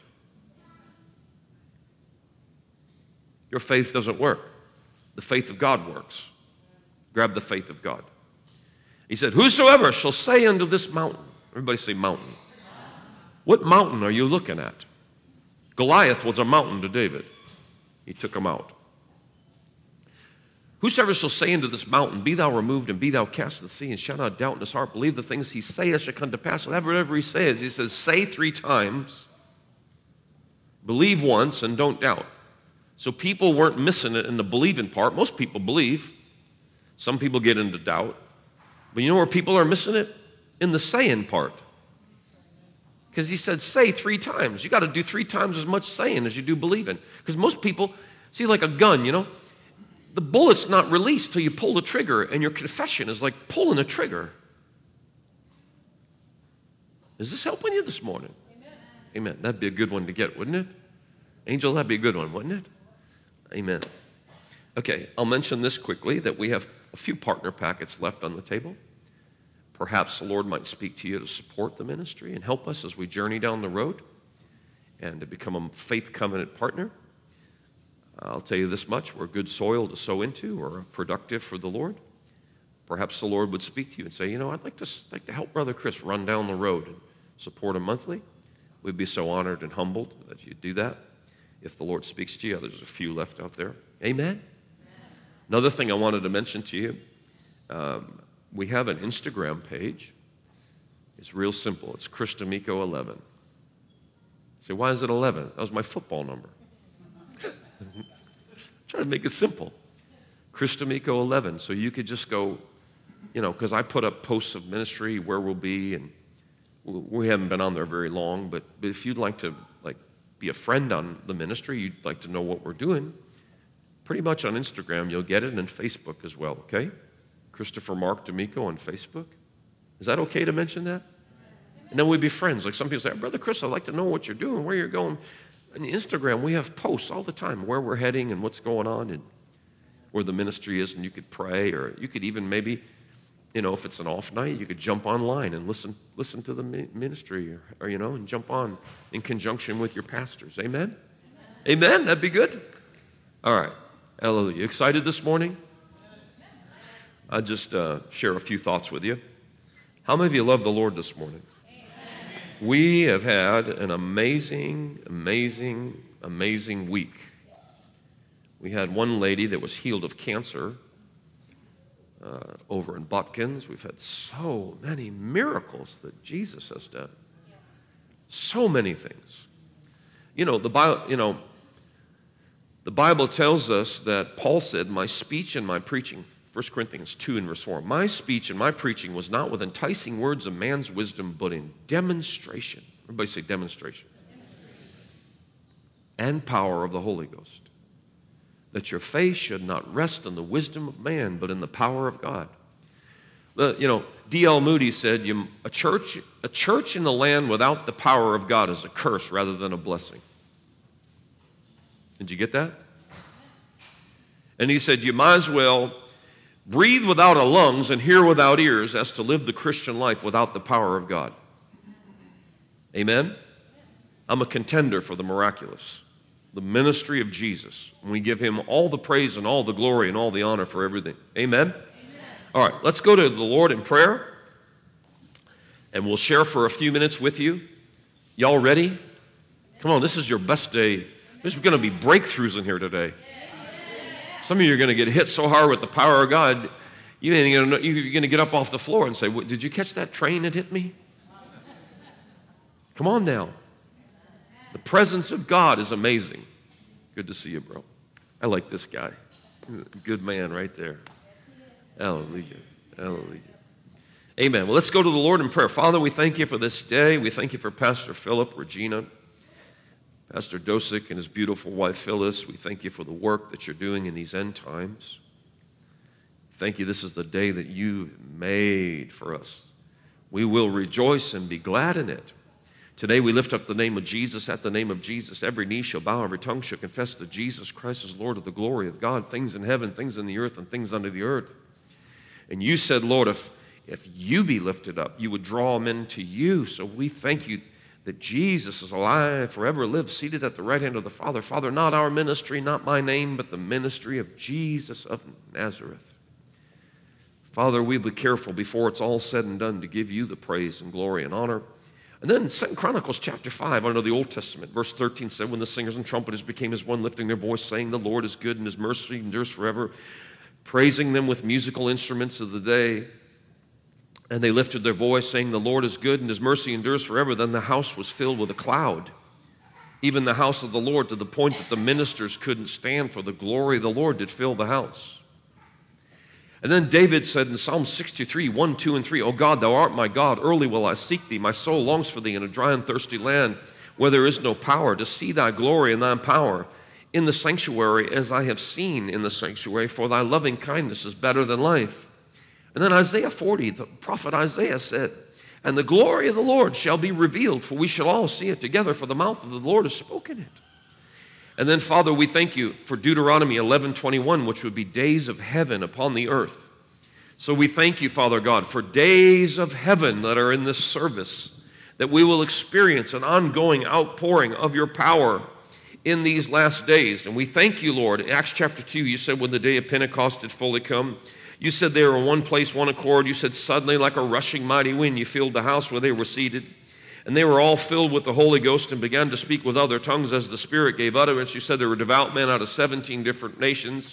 Your faith doesn't work. The faith of God works. Grab the faith of God. He said, whosoever shall say unto this mountain. Everybody say mountain. What mountain are you looking at? Goliath was a mountain to David. He took him out. Whosoever shall say unto this mountain, be thou removed and be thou cast to the sea, and shall not doubt in his heart, believe the things he saith shall come to pass. Whatever he says, he says, say three times, believe once, and don't doubt. So people weren't missing it in the believing part. Most people believe. Some people get into doubt. But you know where people are missing it? In the saying part. Because he said say three times. You got to do three times as much saying as you do believing. Because most people, see, like a gun, you know, the bullet's not released till you pull the trigger, and your confession is like pulling a trigger. Is this helping you this morning? Amen. Amen. That'd be a good one to get, wouldn't it? Angel, that'd be a good one, wouldn't it? Amen. Okay, I'll mention this quickly, that we have a few partner packets left on the table. Perhaps the Lord might speak to you to support the ministry and help us as we journey down the road and to become a faith covenant partner. I'll tell you this much, we're good soil to sow into or productive for the Lord. Perhaps the Lord would speak to you and say, you know, I'd like to, like to help Brother Chris run down the road and support him monthly. We'd be so honored and humbled that you'd do that. If the Lord speaks to you, there's a few left out there. Amen? Amen. Another thing I wanted to mention to you, um, we have an Instagram page. It's real simple. It's Chris D'Amico eleven. Say, why is it eleven? That was my football number. Try to make it simple. Chris D'Amico eleven. So you could just go, you know, because I put up posts of ministry, where we'll be, and we haven't been on there very long, but, but if you'd like to, like, be a friend on the ministry, you'd like to know what we're doing, pretty much on Instagram, you'll get it, and Facebook as well, okay? Christopher Mark D'Amico on Facebook. Is that okay to mention that? And then we'd be friends. Like some people say, Brother Chris, I'd like to know what you're doing, where you're going. On Instagram, we have posts all the time, where we're heading and what's going on and where the ministry is, and you could pray, or you could even maybe, you know, if it's an off night, you could jump online and listen listen to the ministry, or, or you know, and jump on in conjunction with your pastors. Amen? Amen? Amen? That'd be good? All right. Hallelujah. You excited this morning? I'll just uh, share a few thoughts with you. How many of you love the Lord this morning? Amen. We have had an amazing, amazing, amazing week. We had one lady that was healed of cancer uh, over in Butkins. We've had so many miracles that Jesus has done. So many things. You know, the Bible, you know, the Bible tells us that Paul said, my speech and my preaching, First Corinthians two in verse four, my speech and my preaching was not with enticing words of man's wisdom, but in demonstration. Everybody say demonstration. Demonstration. And power of the Holy Ghost. That your faith should not rest in the wisdom of man, but in the power of God. The, you know, D L Moody said, you, a church, a church in the land without the power of God is a curse rather than a blessing. Did you get that? And he said, you might as well breathe without a lungs and hear without ears as to live the Christian life without the power of God. Amen? I'm a contender for the miraculous, the ministry of Jesus. And we give him all the praise and all the glory and all the honor for everything. Amen? Amen? All right, let's go to the Lord in prayer, and we'll share for a few minutes with you. Y'all ready? Come on, this is your best day. There's going to be breakthroughs in here today. Some of you are going to get hit so hard with the power of God, you ain't gonna know, you're going to get up off the floor and say, did you catch that train that hit me? Come on now. The presence of God is amazing. Good to see you, bro. I like this guy. Good man right there. Hallelujah. Hallelujah. Amen. Well, let's go to the Lord in prayer. Father, we thank you for this day. We thank you for Pastor Philip, Regina, Pastor Dosick, and his beautiful wife, Phyllis. We thank you for the work that you're doing in these end times. Thank you. This is the day that you made for us. We will rejoice and be glad in it. Today we lift up the name of Jesus. At the name of Jesus, every knee shall bow, every tongue shall confess that Jesus Christ is Lord of the glory of God, things in heaven, things in the earth, and things under the earth. And you said, Lord, if, if you be lifted up, you would draw men to you. So we thank you that Jesus is alive, forever lives, seated at the right hand of the Father. Father, not our ministry, not my name, but the ministry of Jesus of Nazareth. Father, we'll be careful before it's all said and done to give you the praise and glory and honor. And then Second Chronicles chapter five, under the Old Testament, verse thirteen said, when the singers and trumpeters became as one, lifting their voice, saying, the Lord is good and his mercy endures forever, praising them with musical instruments of the day. And they lifted their voice, saying, the Lord is good and his mercy endures forever. Then the house was filled with a cloud, even the house of the Lord, to the point that the ministers couldn't stand, for the glory of the Lord did fill the house. And then David said in Psalm sixty-three, one, two, and three, O God, thou art my God, early will I seek thee. My soul longs for thee in a dry and thirsty land where there is no power, to see thy glory and thy power in the sanctuary, as I have seen in the sanctuary, for thy loving kindness is better than life. And then Isaiah forty, the prophet Isaiah said, and the glory of the Lord shall be revealed, for we shall all see it together, for the mouth of the Lord has spoken it. And then, Father, we thank you for Deuteronomy eleven twenty-one, which would be days of heaven upon the earth. So we thank you, Father God, for days of heaven that are in this service, that we will experience an ongoing outpouring of your power in these last days. And we thank you, Lord. In Acts chapter two, you said when the day of Pentecost had fully come, you said they were in one place, one accord. You said suddenly, like a rushing mighty wind, you filled the house where they were seated. And they were all filled with the Holy Ghost and began to speak with other tongues as the Spirit gave utterance. You said there were devout men out of seventeen different nations.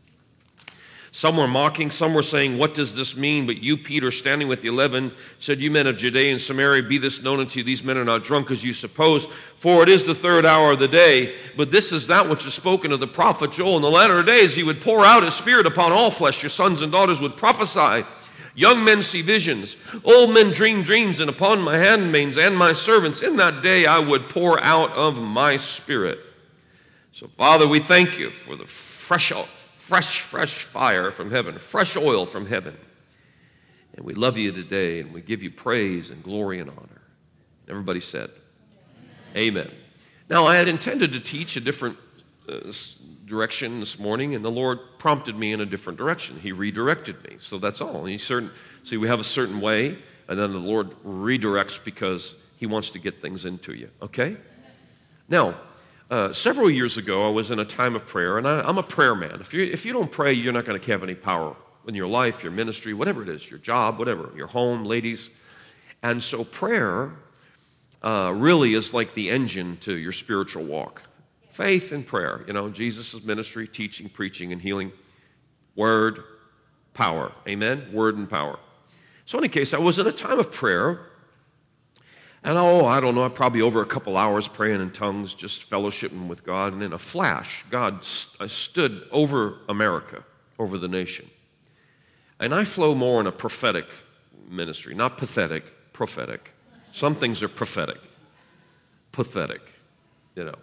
Some were mocking, some were saying, what does this mean? But you, Peter, standing with the eleven, said, you men of Judea and Samaria, be this known unto you, these men are not drunk as you suppose, for it is the third hour of the day. But this is that which is spoken of the prophet Joel. In the latter days he would pour out his Spirit upon all flesh. Your sons and daughters would prophesy. Young men see visions, old men dream dreams, and upon my handmaids and my servants in that day I would pour out of my Spirit. So, Father, we thank you for the fresh, fresh, fresh fire from heaven, fresh oil from heaven. And we love you today, and we give you praise and glory and honor. Everybody said, Amen. Amen. Now, I had intended to teach a different uh, direction this morning, and the Lord prompted me in a different direction. He redirected me, so that's all. He certain, see, we have a certain way, and then the Lord redirects because he wants to get things into you, okay? Now, uh, several years ago, I was in a time of prayer, and I, I'm a prayer man. If you, if you don't pray, you're not going to have any power in your life, your ministry, whatever it is, your job, whatever, your home, ladies. And so prayer uh, really is like the engine to your spiritual walk. Faith and prayer, you know, Jesus' ministry, teaching, preaching, and healing. Word, power. Amen? Word and power. So in any case, I was in a time of prayer, and oh, I don't know, probably over a couple hours praying in tongues, just fellowshipping with God, and in a flash, God st- stood over America, over the nation. And I flow more in a prophetic ministry, not pathetic, prophetic. Some things are prophetic, pathetic, you know.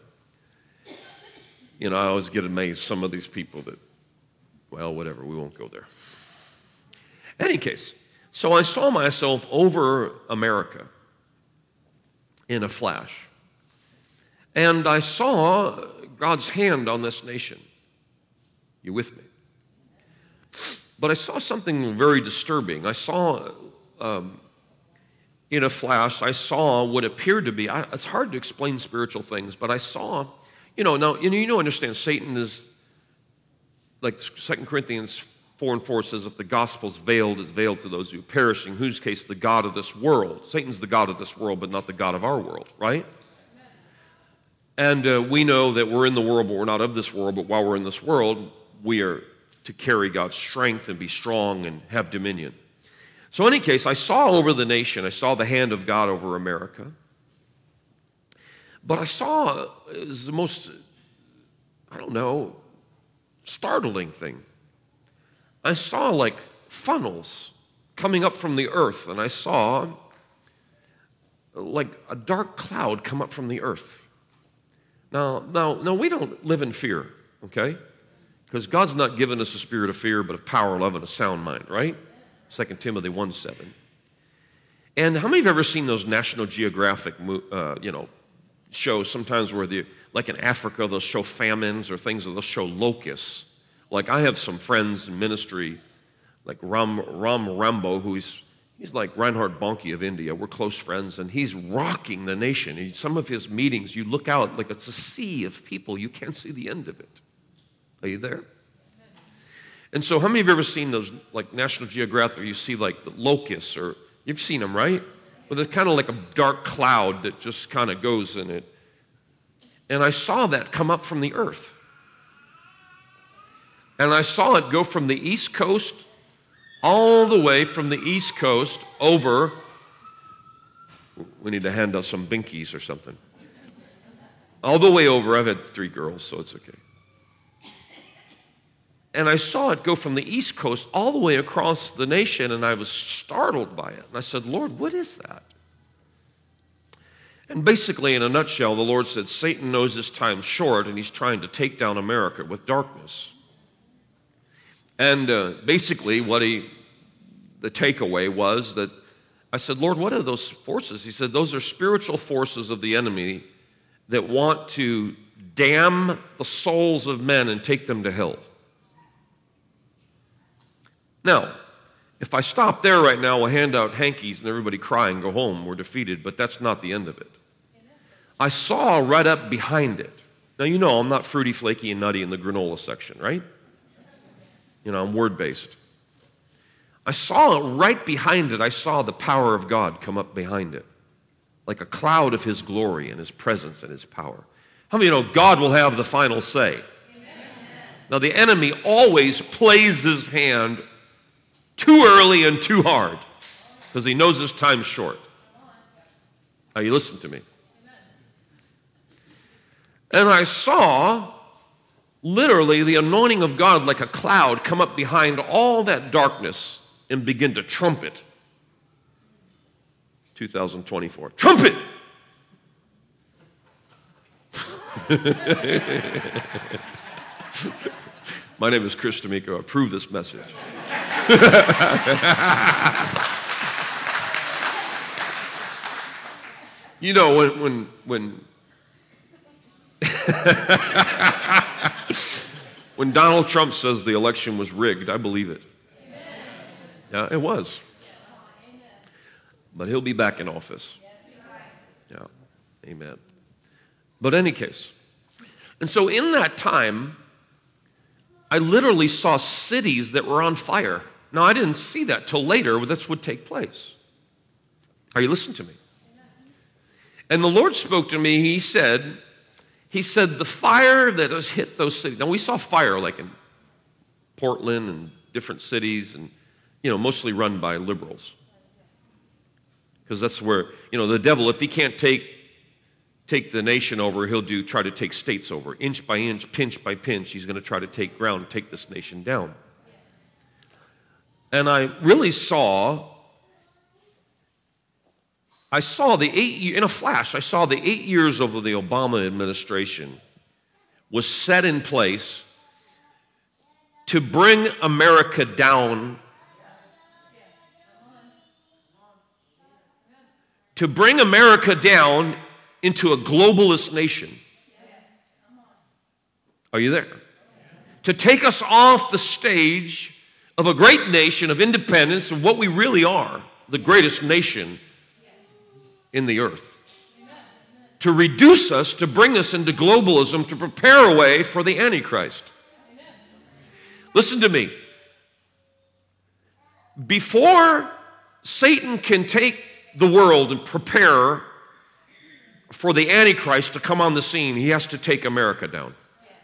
You know, I always get amazed, some of these people that, well, whatever, we won't go there. Any case, so I saw myself over America in a flash. And I saw God's hand on this nation. You with me? But I saw something very disturbing. I saw um, in a flash, I saw what appeared to be, I, it's hard to explain spiritual things, but I saw, you know, now, you know, you know, understand Satan is, like Second Corinthians four and four says, if the gospel's veiled, it's veiled to those who perish, in whose case the God of this world. Satan's the God of this world, but not the God of our world, right? And uh, we know that we're in the world, but we're not of this world, but while we're in this world, we are to carry God's strength and be strong and have dominion. So in any case, I saw over the nation, I saw the hand of God over America. But I saw, it was the most, I don't know, startling thing. I saw like funnels coming up from the earth, and I saw like a dark cloud come up from the earth. Now, now, now we don't live in fear, okay? Because God's not given us a spirit of fear, but of power, love, and a sound mind, right? Second Timothy one seven. And how many of you have ever seen those National Geographic, uh, you know, shows sometimes where, the, like in Africa, they'll show famines or things, or they'll show locusts. Like I have some friends in ministry, like Ram, Ram Rambo, who's he's like Reinhard Bonnke of India. We're close friends, and he's rocking the nation. He, some of his meetings, you look out like it's a sea of people. You can't see the end of it. Are you there? And so how many of you have ever seen those, like National Geographic, where you see like the locusts, or you've seen them, right? Well, they're kind of like a dark cloud that just kind of goes in it. And I saw that come up from the earth. And I saw it go from the East Coast all the way from the East Coast over. We need to hand out some binkies or something. All the way over. I've had three girls, so it's okay. And I saw it go from the East Coast all the way across the nation, and I was startled by it. And I said, Lord, what is that? And basically, in a nutshell, the Lord said, Satan knows his time's short, and he's trying to take down America with darkness. And uh, basically, what he, the takeaway was that I said, Lord, what are those forces? He said, those are spiritual forces of the enemy that want to damn the souls of men and take them to hell. Now, if I stop there right now, we'll hand out hankies and everybody cry and go home. We're defeated, but that's not the end of it. I saw right up behind it. Now, you know I'm not fruity, flaky, and nutty in the granola section, right? You know, I'm word-based. I saw it right behind it. I saw the power of God come up behind it, like a cloud of his glory and his presence and his power. How many of you know God will have the final say? Amen. Now, the enemy always plays his hand too early and too hard because he knows his time's short. Now, you listen to me. And I saw literally the anointing of God like a cloud come up behind all that darkness and begin to trumpet. two thousand twenty-four. Trumpet! My name is Chris D'Amico. I approve this message. You know, when when when when Donald Trump says the election was rigged, I believe it. Yeah, it was. But he'll be back in office. Yeah, amen. But in any case, and so in that time, I literally saw cities that were on fire. Now, I didn't see that till later, but this would take place. Are you listening to me? And the Lord spoke to me. He said, He said, the fire that has hit those cities. Now, we saw fire like in Portland and different cities, and, you know, mostly run by liberals. Because that's where, you know, the devil, if he can't take take the nation over, he'll do try to take states over. Inch by inch, pinch by pinch, he's going to try to take ground, take this nation down. And I really saw, I saw the eight, in a flash, I saw the eight years of the Obama administration was set in place to bring America down, to bring America down into a globalist nation. Are you there? To take us off the stage of a great nation of independence and what we really are, the greatest nation in the earth. To reduce us, to bring us into globalism, to prepare a way for the Antichrist. Listen to me. Before Satan can take the world and prepare for the Antichrist to come on the scene, he has to take America down.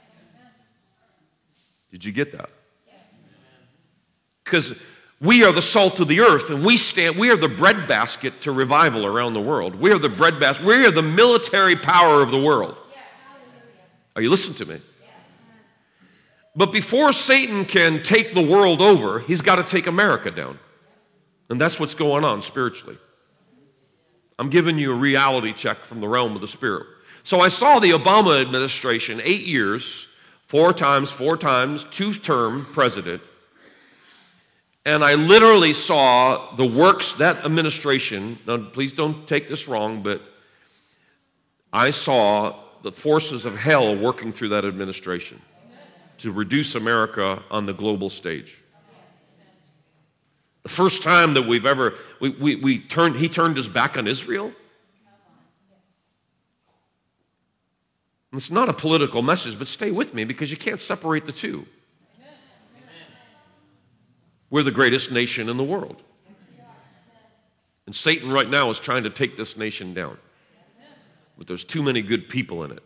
Did you get that? Because we are the salt of the earth, and we stand, we are the breadbasket to revival around the world. We are the breadbasket. We are the military power of the world. Are you listening to me? But before Satan can take the world over, he's got to take America down. And that's what's going on spiritually. I'm giving you a reality check from the realm of the spirit. So I saw the Obama administration, eight years, four times, four times, two-term president. And I literally saw the works, that administration, now please don't take this wrong, but I saw the forces of hell working through that administration to reduce America on the global stage. The first time that we've ever, we, we, we turned, he turned his back on Israel. And it's not a political message, but stay with me because you can't separate the two. We're the greatest nation in the world. And Satan right now is trying to take this nation down. But there's too many good people in it.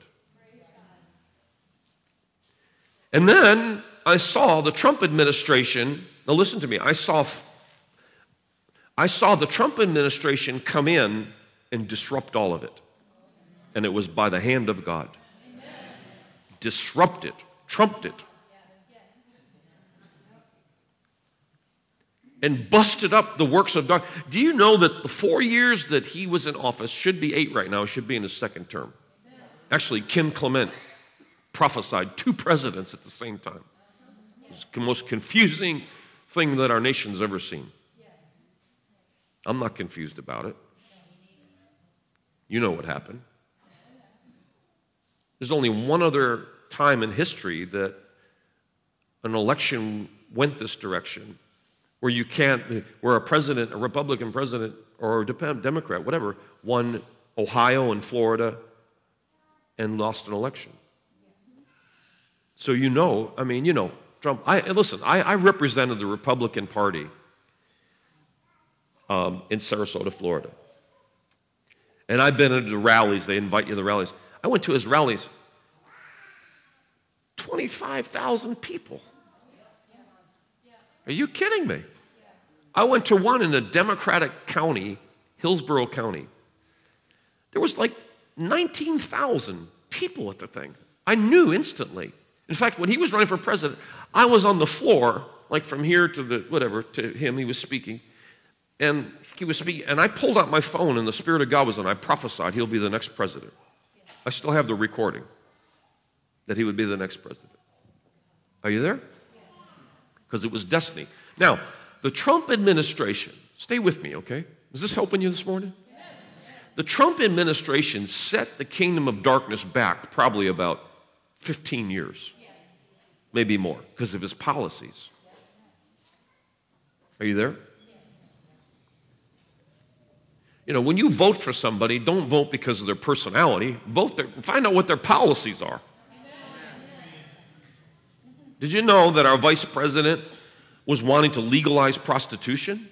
And then I saw the Trump administration, now listen to me, I saw, I saw the Trump administration come in and disrupt all of it. And it was by the hand of God. Disrupt it, trumped it. And busted up the works of darkness. Do you know that the four years that he was in office, should be eight right now, should be in his second term? Actually, Kim Clement prophesied two presidents at the same time. It's the most confusing thing that our nation's ever seen. I'm not confused about it. You know what happened. There's only one other time in history that an election went this direction, where you can't, where a president, a Republican president, or a Democrat, whatever, won Ohio and Florida and lost an election. So you know, I mean, you know, Trump, I, listen, I, I represented the Republican Party um, in Sarasota, Florida. And I've been to the rallies, they invite you to the rallies. I went to his rallies, twenty-five thousand people. Are you kidding me? I went to one in a Democratic county, Hillsborough County. There was like nineteen thousand people at the thing. I knew instantly. In fact, when he was running for president, I was on the floor, like from here to the, whatever, to him, he was speaking. And he was speaking, and I pulled out my phone, and the Spirit of God was on. I prophesied he'll be the next president. I still have the recording that he would be the next president. Are you there? Because it was destiny. Now, the Trump administration, stay with me, okay? Is this helping you this morning? The Trump administration set the kingdom of darkness back probably about fifteen years, maybe more, because of his policies. Are you there? You know, when you vote for somebody, don't vote because of their personality. Vote their, find out what their policies are. Did you know that our vice president was wanting to legalize prostitution?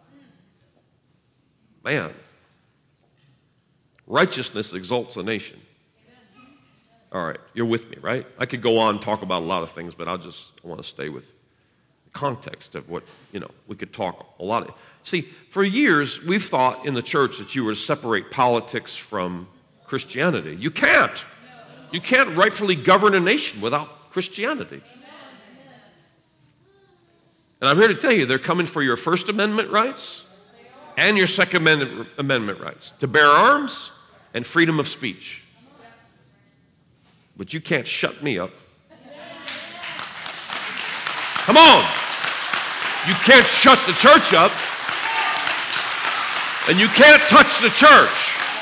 Man, righteousness exalts a nation. All right, you're with me, right? I could go on and talk about a lot of things, but I'll just I want to stay with the context of what, you know, we could talk a lot of. See, for years, we've thought in the church that you were to separate politics from Christianity. You can't. You can't rightfully govern a nation without Christianity. And I'm here to tell you, they're coming for your First Amendment rights and your Second Amendment, Amendment rights, to bear arms and freedom of speech. But you can't shut me up. Come on. You can't shut the church up. And you can't touch the church.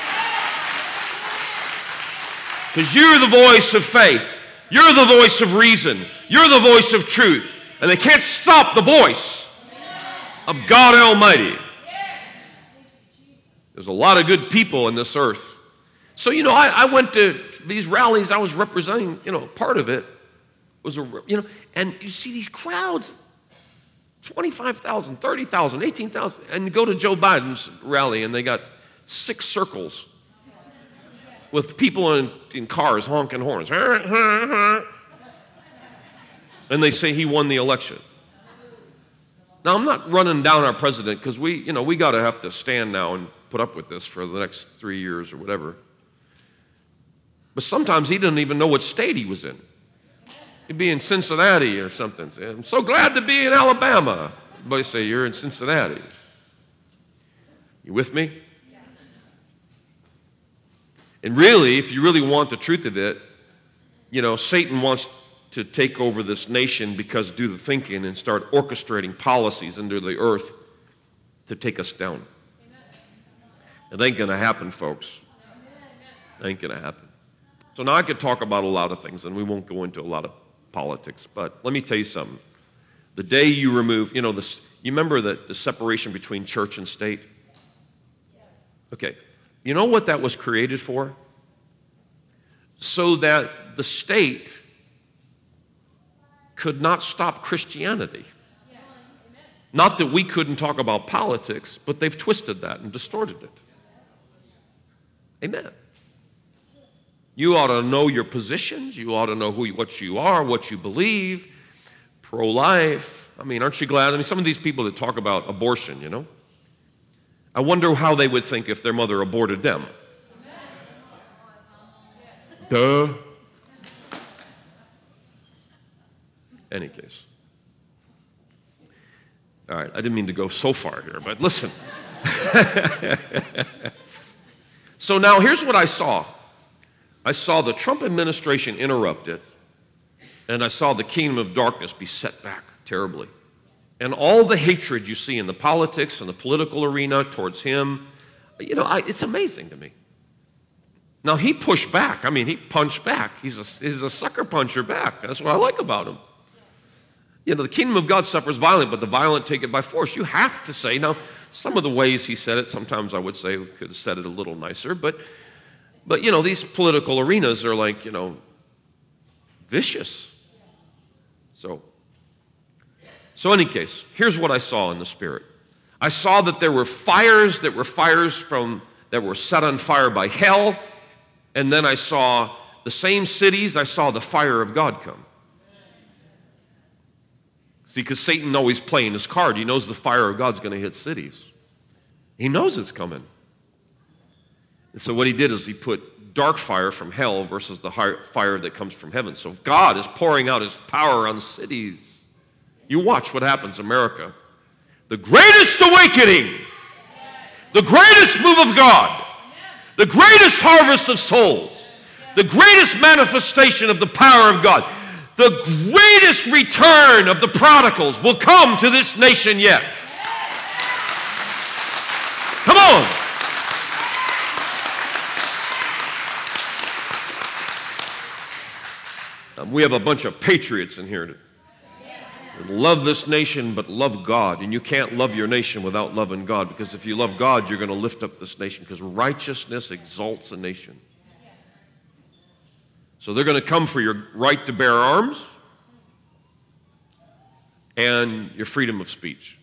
Because you're the voice of faith. You're the voice of reason. You're the voice of truth. And they can't stop the voice of God Almighty. There's a lot of good people in this earth. So, you know, I, I went to these rallies. I was representing, you know, part of it was, a, you know, and you see these crowds, twenty-five thousand, thirty thousand, eighteen thousand, and you go to Joe Biden's rally and they got six circles with people in, in cars honking horns. And they say he won the election. Now, I'm not running down our president because we, you know, we got to have to stand now and put up with this for the next three years or whatever. But sometimes he didn't even know what state he was in. He'd be in Cincinnati or something. Say, I'm so glad to be in Alabama. Everybody say, you're in Cincinnati. You with me? And really, if you really want the truth of it, you know, Satan wants to take over this nation because do the thinking and start orchestrating policies into the earth to take us down. It ain't going to happen, folks. It ain't going to happen. So now I could talk about a lot of things, and we won't go into a lot of politics, but let me tell you something. The day you remove, you know, this, you remember the, the separation between church and state? Okay. You know what that was created for? So that the state could not stop Christianity. Not that we couldn't talk about politics, but they've twisted that and distorted it. Amen. You ought to know your positions. You ought to know who, what you are, what you believe, pro-life. I mean, aren't you glad? I mean, some of these people that talk about abortion, you know, I wonder how they would think if their mother aborted them. Duh. Any case. All right, I didn't mean to go so far here, but listen. So now here's what I saw. I saw the Trump administration interrupted, and I saw the kingdom of darkness be set back terribly. And all the hatred you see in the politics and the political arena towards him, you know, I, it's amazing to me. Now, he pushed back. I mean, he punched back. He's a, he's a sucker puncher back. That's what I like about him. You know, the kingdom of God suffers violence, but the violent take it by force. You have to say, now, some of the ways he said it, sometimes I would say we could have said it a little nicer, but, but you know, these political arenas are like, you know, vicious. So, so in any case, here's what I saw in the Spirit. I saw that there were fires that were fires from, that were set on fire by hell, and then I saw the same cities, I saw the fire of God come. See, because Satan always playing his card. He knows the fire of God's going to hit cities. He knows it's coming. And so what he did is he put dark fire from hell versus the fire that comes from heaven. So God is pouring out his power on cities. You watch what happens in America. The greatest awakening, the greatest move of God, the greatest harvest of souls, the greatest manifestation of the power of God, the greatest return of the prodigals will come to this nation yet. Come on. Um, we have a bunch of patriots in here that love this nation but love God. And you can't love your nation without loving God, because if you love God, you're going to lift up this nation, because righteousness exalts a nation. So they're going to come for your right to bear arms and your freedom of speech.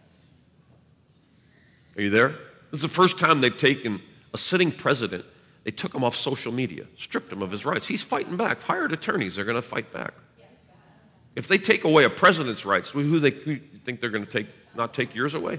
Are you there? This is the first time they've taken a sitting president. They took him off social media, stripped him of his rights. He's fighting back. Hired attorneys, they're going to fight back. If they take away a president's rights, who they who you think they're going to take not take yours away?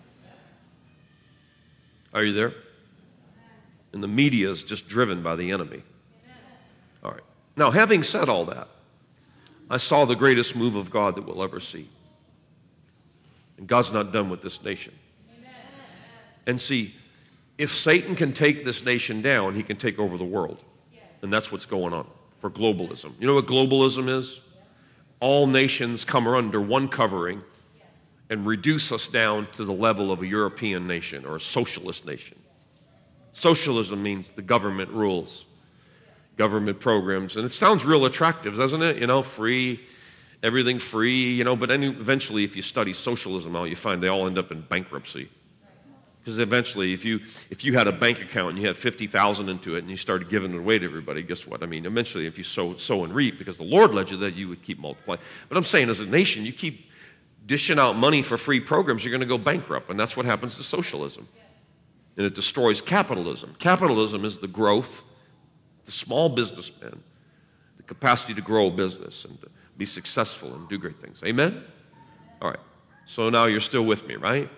Are you there? And the media is just driven by the enemy. All right. Now, having said all that, I saw the greatest move of God that we'll ever see. And God's not done with this nation. Amen. And see, if Satan can take this nation down, he can take over the world. Yes. And that's what's going on for globalism. You know what globalism is? Yes. All nations come under one covering and reduce us down to the level of a European nation or a socialist nation. Socialism means the government rules. Government programs, and it sounds real attractive, doesn't it? You know, free, everything free, you know, but then eventually if you study socialism out, you find they all end up in bankruptcy. Because eventually, if you if you had a bank account and you had fifty thousand into it and you started giving it away to everybody, guess what? I mean, eventually, if you sow, sow and reap, because the Lord led you that, you would keep multiplying. But I'm saying, as a nation, you keep dishing out money for free programs, you're going to go bankrupt, and that's what happens to socialism. And it destroys capitalism. Capitalism is the growth, the small businessman, the capacity to grow a business and to be successful and do great things. Amen? All right. So now you're still with me, right?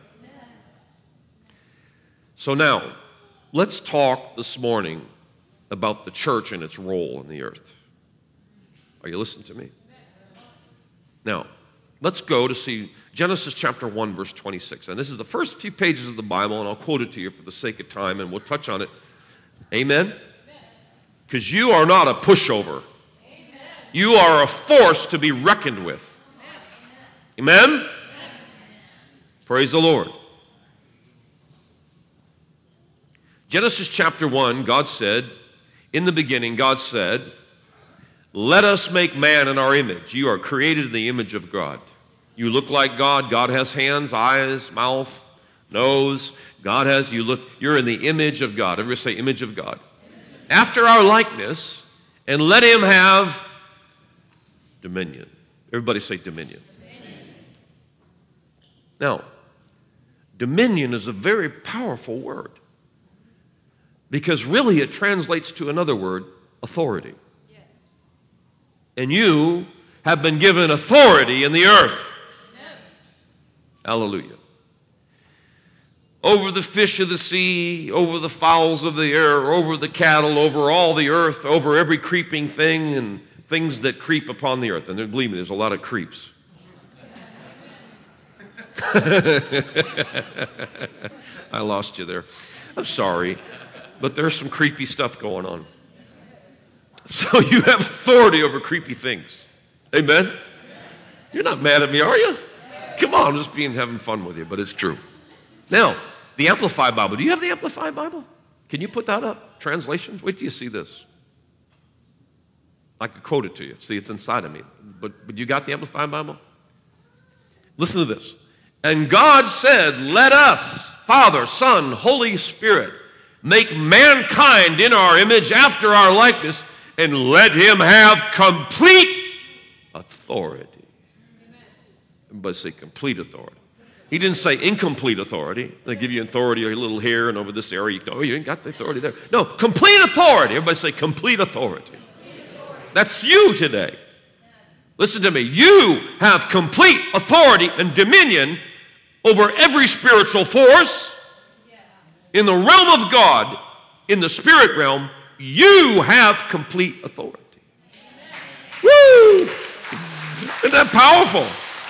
So now, let's talk this morning about the church and its role in the earth. Are you listening to me? Now, let's go to see Genesis chapter one, verse twenty-six. And this is the first few pages of the Bible, and I'll quote it to you for the sake of time, and we'll touch on it. Amen? Because you are not a pushover. You are a force to be reckoned with. Amen? Praise the Lord. Genesis chapter one, God said, in the beginning, God said, let us make man in our image. You are created in the image of God. You look like God. God has hands, eyes, mouth, nose. God has, you look, you're in the image of God. Everybody say image of God. After our likeness, and let him have dominion. Everybody say dominion. Dominion. Now, dominion is a very powerful word. Because really it translates to another word, authority. Yes. And you have been given authority in the earth. Amen. Hallelujah. Over the fish of the sea, over the fowls of the air, over the cattle, over all the earth, over every creeping thing and things that creep upon the earth. And then, believe me, there's a lot of creeps. I lost you there. I'm sorry. But there's some creepy stuff going on. So you have authority over creepy things. Amen? You're not mad at me, are you? Come on, I'm just being having fun with you, but it's true. Now, the Amplified Bible. Do you have the Amplified Bible? Can you put that up? Translations? Wait till you see this. I could quote it to you. See, it's inside of me. But, but you got the Amplified Bible? Listen to this. And God said, let us, Father, Son, Holy Spirit, make mankind in our image after our likeness, and let him have complete authority. Amen. Everybody say complete authority. He didn't say incomplete authority. They give you authority a little here and over this area. You go, oh, you ain't got the authority there. No, complete authority. Everybody say complete authority. Complete authority. That's you today. Listen to me. You have complete authority and dominion over every spiritual force. In the realm of God, in the spirit realm, you have complete authority. Woo! Isn't that powerful?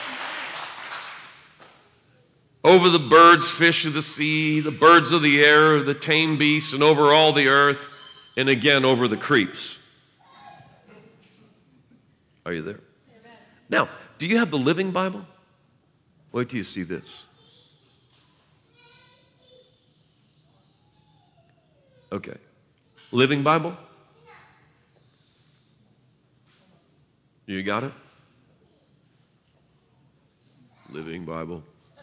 Over the birds, fish of the sea, the birds of the air, the tame beasts, and over all the earth, and again over the creeps. Are you there? Now, do you have the Living Bible? Wait till you see this. Okay. Living Bible? You got it? Living Bible.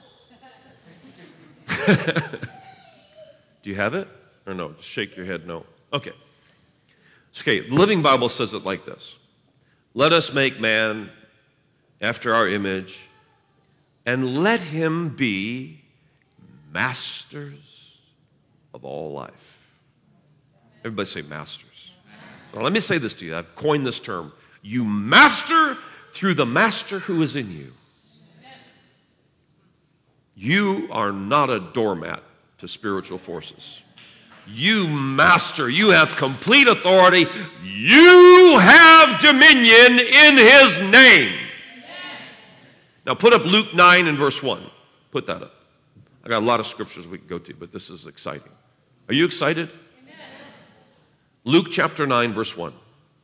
Do you have it? Or no? Just shake your head no. Okay. Okay, the Living Bible says it like this. Let us make man after our image, and let him be masters of all life. Everybody say masters. Now, let me say this to you. I've coined this term. You master through the master who is in you. You are not a doormat to spiritual forces. You master. You have complete authority. You have dominion in his name. Now put up Luke nine and verse one. Put that up. I got a lot of scriptures we can go to, but this is exciting. Are you excited? Luke chapter nine, verse one.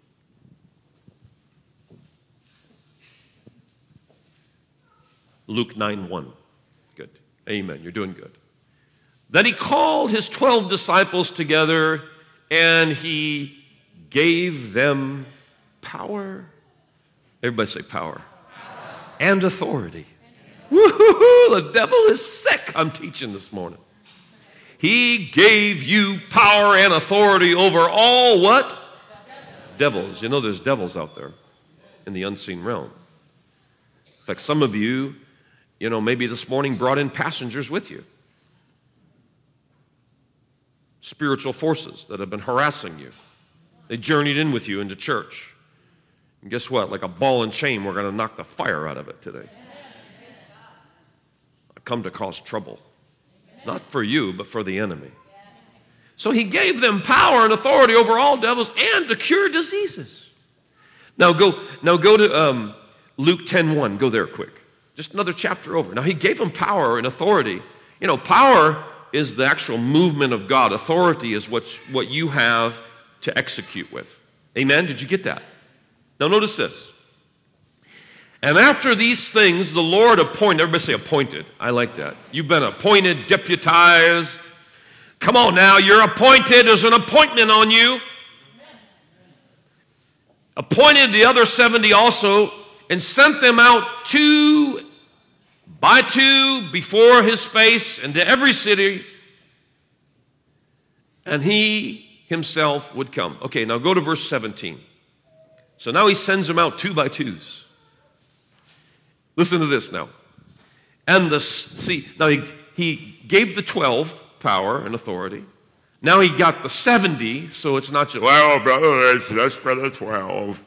Luke nine, one. Good. Amen. You're doing good. Then he called his twelve disciples together, and he gave them power. Everybody say power. Power. And authority. Woo-hoo-hoo, the devil is sick. I'm teaching this morning. He gave you power and authority over all what? Devils. You know there's devils out there in the unseen realm. In fact, some of you, you know, maybe this morning brought in passengers with you. Spiritual forces that have been harassing you. They journeyed in with you into church. And guess what? Like a ball and chain, we're going to knock the fire out of it today. I come to cause trouble. Not for you, but for the enemy. So he gave them power and authority over all devils and to cure diseases. Now go, now go to um, Luke ten one. Go there quick. Just another chapter over. Now he gave them power and authority. You know, power is the actual movement of God. Authority is what's, what you have to execute with. Amen? Did you get that? Now notice this. And after these things, the Lord appointed. Everybody say appointed. I like that. You've been appointed, deputized. Come on now, you're appointed. There's an appointment on you. Appointed the other seventy also and sent them out two by two before his face into every city, and he himself would come. Okay, now go to verse seventeen. So now he sends them out two by twos. Listen to this now. And the, see, now he, he gave the twelve power and authority. Now he got the seventy, so it's not just, well, brother, that's, that's for the twelve.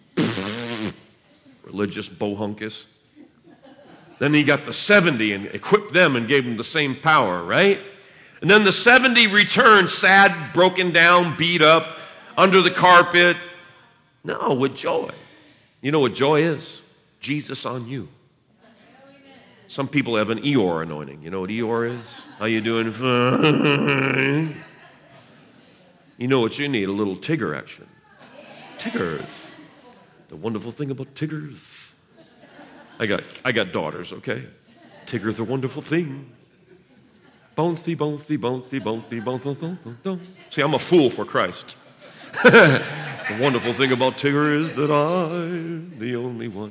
Religious bohunkus. Then he got the seventy and equipped them and gave them the same power, right? And then the seventy returned sad, broken down, beat up, under the carpet. No, with joy. You know what joy is? Jesus on you. Some people have an Eeyore anointing. You know what Eeyore is? How you doing? Fine. You know what you need? A little Tigger action. Tiggers. The wonderful thing about Tiggers. I got I got daughters, okay? Tigger's a wonderful thing. Bouncy, bouncy, bouncy, bouncy, bouncy, bouncy, bouncy. See, I'm a fool for Christ. The wonderful thing about Tigger is that I'm the only one.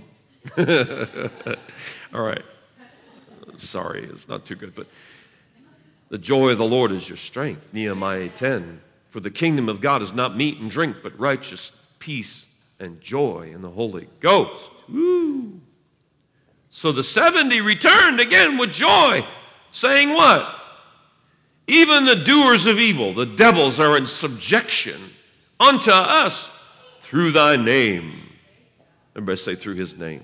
All right. Sorry, it's not too good, but the joy of the Lord is your strength. Nehemiah ten. For the kingdom of God is not meat and drink, but righteous, peace, and joy in the Holy Ghost. Woo. So the seventy returned again with joy, saying what? Even the doers of evil, the devils, are in subjection unto us through thy name. Everybody say through his name.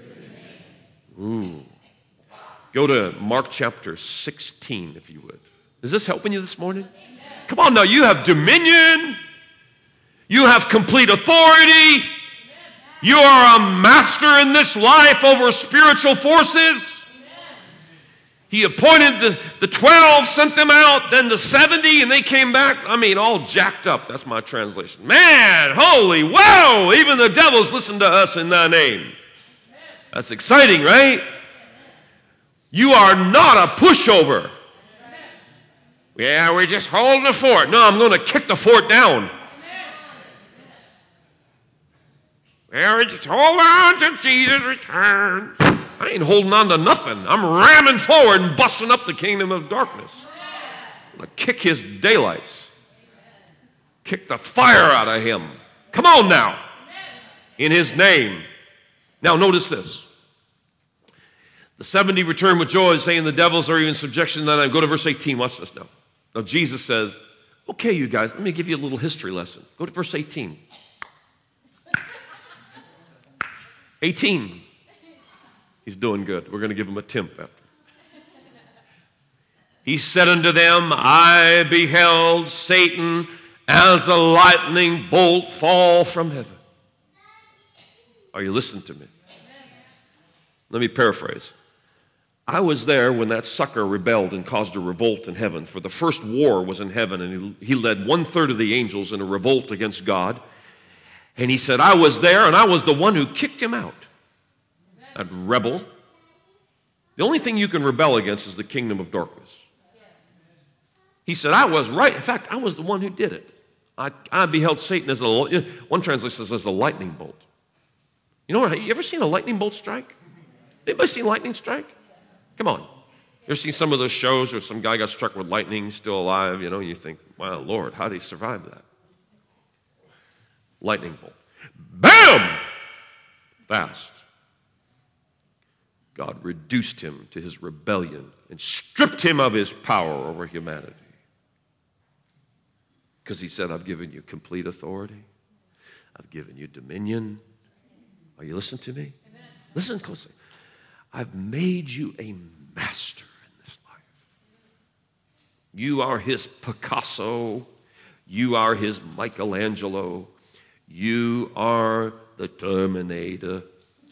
Ooh. Go to Mark chapter sixteen, if you would. Is this helping you this morning? Come on now, you have dominion. You have complete authority. You are a master in this life over spiritual forces. He appointed the, the twelve, sent them out, then the seventy, and they came back, I mean, all jacked up. That's my translation. Man, holy, wow, even the devils listen to us in thy name. That's exciting, right? You are not a pushover. Yeah, we're just holding the fort. No, I'm going to kick the fort down. Yeah, we just hold on till Jesus returns. I ain't holding on to nothing. I'm ramming forward and busting up the kingdom of darkness. I'm going to kick his daylights. Kick the fire out of him. Come on now. In his name. Now notice this. The seventy returned with joy, saying the devils are even in subjection. Then I go to verse eighteen. Watch this now. Now Jesus says, okay, you guys, let me give you a little history lesson. Go to verse eighteen. eighteen. He's doing good. We're going to give him a temp after. He said unto them, I beheld Satan as a lightning bolt fall from heaven. Are you listening to me? Let me paraphrase. I was there when that sucker rebelled and caused a revolt in heaven. For the first war was in heaven, and he, he led one-third of the angels in a revolt against God. And he said, I was there, and I was the one who kicked him out. That rebel. The only thing you can rebel against is the kingdom of darkness. He said, I was right. In fact, I was the one who did it. I, I beheld Satan as a, one translation says, as a lightning bolt. You know, you ever seen a lightning bolt strike? Anybody seen lightning strike? Come on. You ever seen some of those shows where some guy got struck with lightning, still alive, you know, and you think, wow, Lord, how did he survive that? Lightning bolt. Bam! Fast. God reduced him to his rebellion and stripped him of his power over humanity. Because he said, I've given you complete authority. I've given you dominion. Are you listening to me? Amen. Listen closely. I've made you a master in this life. You are his Picasso. You are his Michelangelo. You are the Terminator.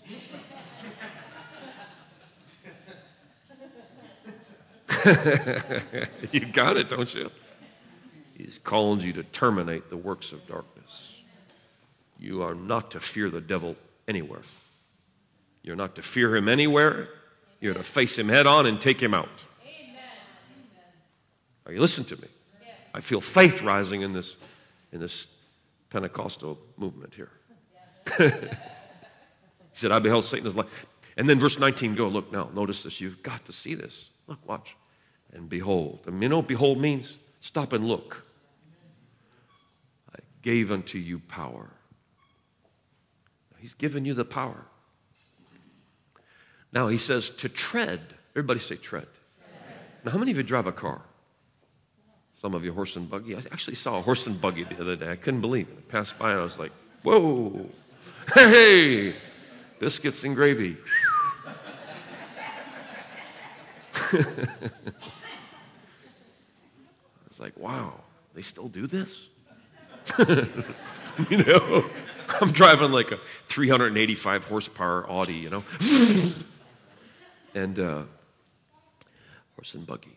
You got it, don't you? He's called you to terminate the works of darkness. You are not to fear the devil anywhere. You're not to fear him anywhere. You're to face him head on and take him out. Amen. Are you listening to me? Yes. I feel faith rising in this, in this Pentecostal movement here. He said, I beheld Satan as light. And then verse nineteen, go, look now, notice this. You've got to see this. Look, watch. And behold. I mean, you know what behold means? Stop and look. I gave unto you power. He's given you the power. Now he says to tread. Everybody say tread. tread. Now, how many of you drive a car? Some of you horse and buggy. I actually saw a horse and buggy the other day. I couldn't believe it. I passed by and I was like, whoa. Hey, biscuits and gravy. I was like, wow, they still do this? You know, I'm driving like a three hundred eighty-five horsepower Audi, you know, and uh, horse and buggy.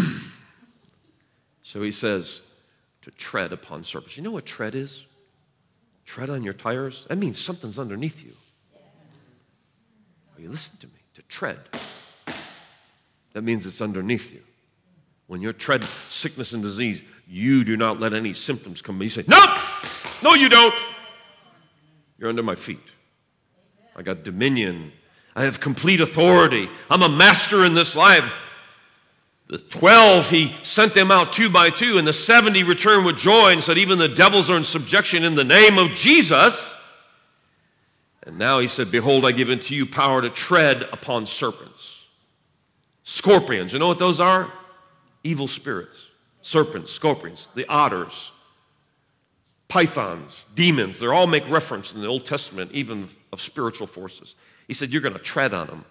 So he says to tread upon serpents. You know what tread is? Tread on your tires? That means something's underneath you. Are you listening to me? To tread. That means it's underneath you. When you're treading sickness and disease, you do not let any symptoms come. You say, no, no, you don't. You're under my feet. I got dominion. I have complete authority. I'm a master in this life. The twelve, he sent them out two by two, and the seventy returned with joy and said, even the devils are in subjection in the name of Jesus. And now he said, behold, I give unto you power to tread upon serpents. Scorpions, you know what those are? Evil spirits. Serpents, scorpions, the otters, pythons, demons. They all make reference in the Old Testament, even of spiritual forces. He said, you're going to tread on them.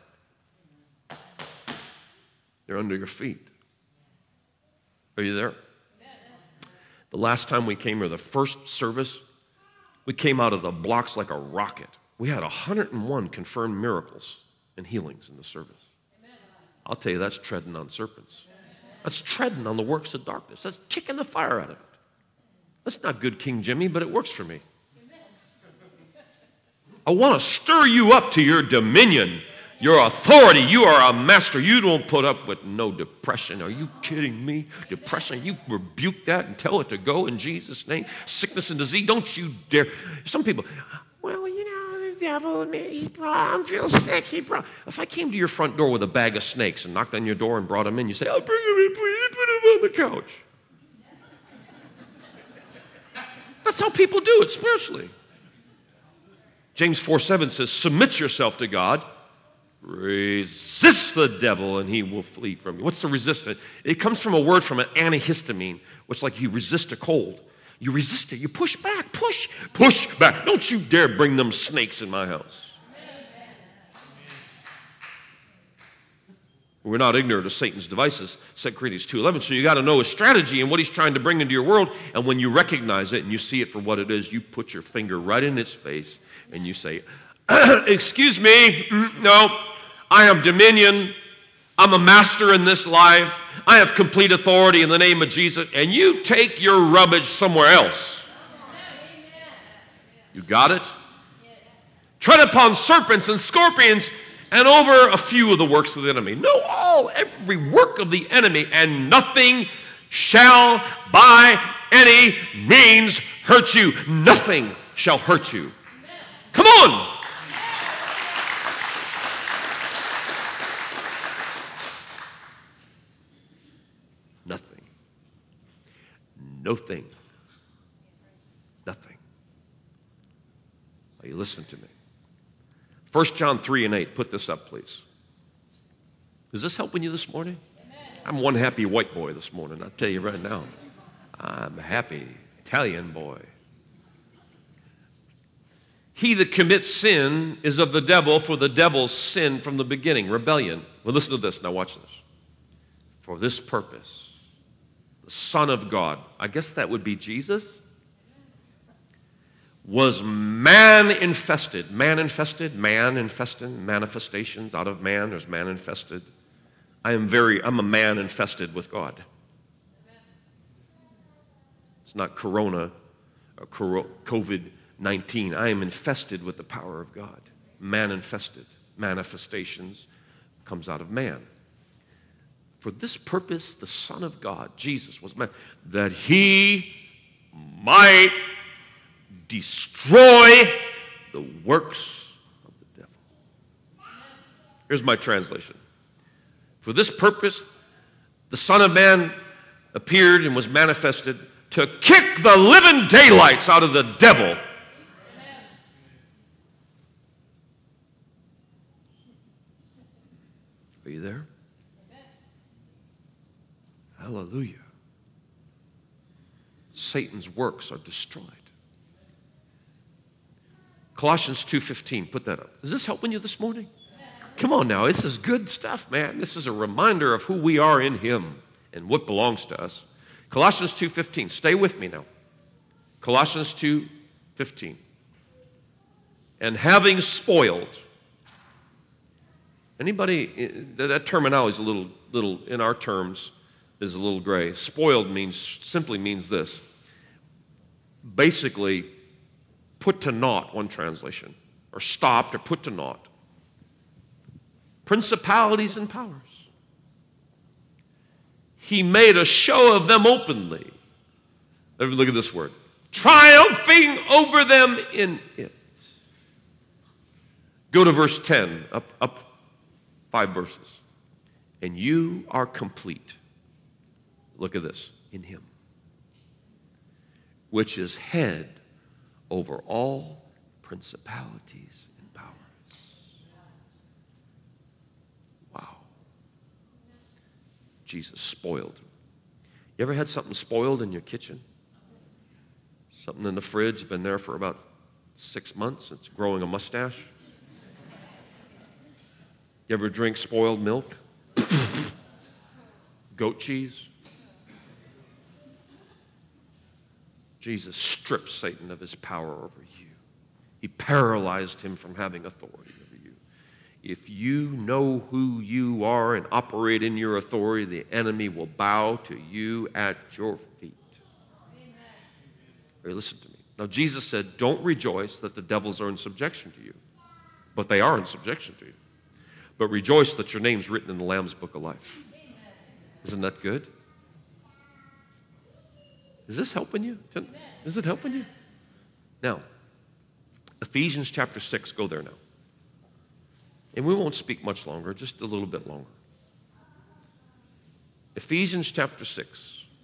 They're under your feet. Are you there? The last time we came here, the first service, we came out of the blocks like a rocket. We had one hundred one confirmed miracles and healings in the service. I'll tell you, that's treading on serpents. That's treading on the works of darkness. That's kicking the fire out of it. That's not good, King Jimmy, but it works for me. I want to stir you up to your dominion, your authority. You are a master. You don't put up with no depression. Are you kidding me? Depression, you rebuke that and tell it to go in Jesus' name. Sickness and disease, don't you dare. Some people, well, you know, the devil, he brought, I feel sick. He brought. If I came to your front door with a bag of snakes and knocked on your door and brought them in, you say, I'll bring them in, please, put them on the couch. That's how people do it spiritually. James four seven says, submit yourself to God, resist the devil, and he will flee from you. What's the resistance? It comes from a word from an antihistamine, which is like you resist a cold. You resist it. You push back, push, push back. Don't you dare bring them snakes in my house. We're not ignorant of Satan's devices, Second Corinthians two eleven. So you got to know his strategy and what he's trying to bring into your world. And when you recognize it and you see it for what it is, you put your finger right in its face and you say, excuse me, no, I have dominion. I'm a master in this life. I have complete authority in the name of Jesus. And you take your rubbish somewhere else. You got it? Tread upon serpents and scorpions and over a few of the works of the enemy. Know all, every work of the enemy, and nothing shall by any means hurt you. Nothing shall hurt you. Come on! no thing. Nothing. Are you listening to me? First John three and eight. Put this up, please. Is this helping you this morning? Amen. I'm one happy white boy this morning. I'll tell you right now. I'm a happy Italian boy. He that commits sin is of the devil, for the devil sinned from the beginning. Rebellion. Well, listen to this. Now watch this. For this purpose, the Son of God, I guess that would be Jesus, was man-infested. Man-infested, man-infested, manifestations out of man. There's man-infested. I am very, I'm a man infested with God. It's not corona or covid nineteen. I am infested with the power of God. Man-infested. Manifestations comes out of man. For this purpose, the Son of God, Jesus, was man, that he might destroy the works of the devil. Here's my translation. For this purpose, the Son of Man appeared and was manifested to kick the living daylights out of the devil. Are you there? Hallelujah. Satan's works are destroyed. Colossians two fifteen, put that up. Is this helping you this morning? Come on now, this is good stuff, man. This is a reminder of who we are in him and what belongs to us. Colossians two fifteen, stay with me now. Colossians two fifteen. And having spoiled. Anybody, that terminology is a little, little, in our terms, is a little gray. Spoiled means, simply means this. Basically, put to naught, one translation, or stopped or put to naught. Principalities and powers. He made a show of them openly. Look at this word. Triumphing over them in it. Go to verse ten, up, up five verses. And you are complete. Look at this. In him. Which is head over all principalities and powers. Wow. Jesus spoiled. You ever had something spoiled in your kitchen? Something in the fridge, been there for about six months, it's growing a mustache? You ever drink spoiled milk? Goat cheese? Jesus stripped Satan of his power over you. He paralyzed him from having authority over you. If you know who you are and operate in your authority, the enemy will bow to you at your feet. Amen. Hey, listen to me. Now, Jesus said, don't rejoice that the devils are in subjection to you. But they are in subjection to you. But rejoice that your name's written in the Lamb's Book of Life. Amen. Isn't that good? Is this helping you? Is it helping you? Now, Ephesians chapter six, go there now. And we won't speak much longer, just a little bit longer. Ephesians chapter six,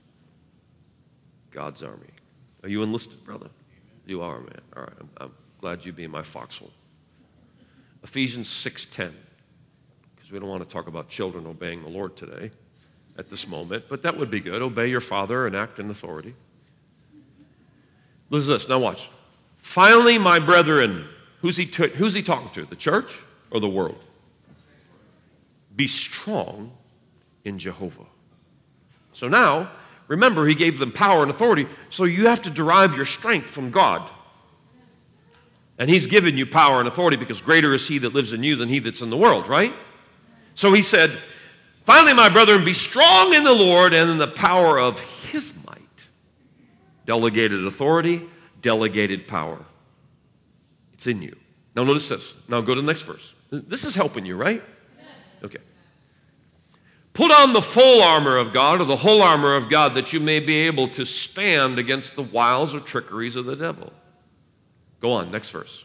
God's army. Are you enlisted, brother? You are, man. All right, I'm, I'm glad you be in my foxhole. Ephesians six ten, because we don't want to talk about children obeying the Lord today. At this moment, but that would be good. Obey your father and act in authority. Listen to this. Now watch. Finally, my brethren, who's he, t- who's he talking to? The church or the world? Be strong in Jehovah. So now, remember, he gave them power and authority, so you have to derive your strength from God. And he's given you power and authority because greater is he that lives in you than he that's in the world, right? So he said, finally, my brethren, be strong in the Lord and in the power of his might. Delegated authority, delegated power. It's in you. Now notice this. Now go to the next verse. This is helping you, right? Okay. Put on the full armor of God, or the whole armor of God, that you may be able to stand against the wiles or trickeries of the devil. Go on, next verse.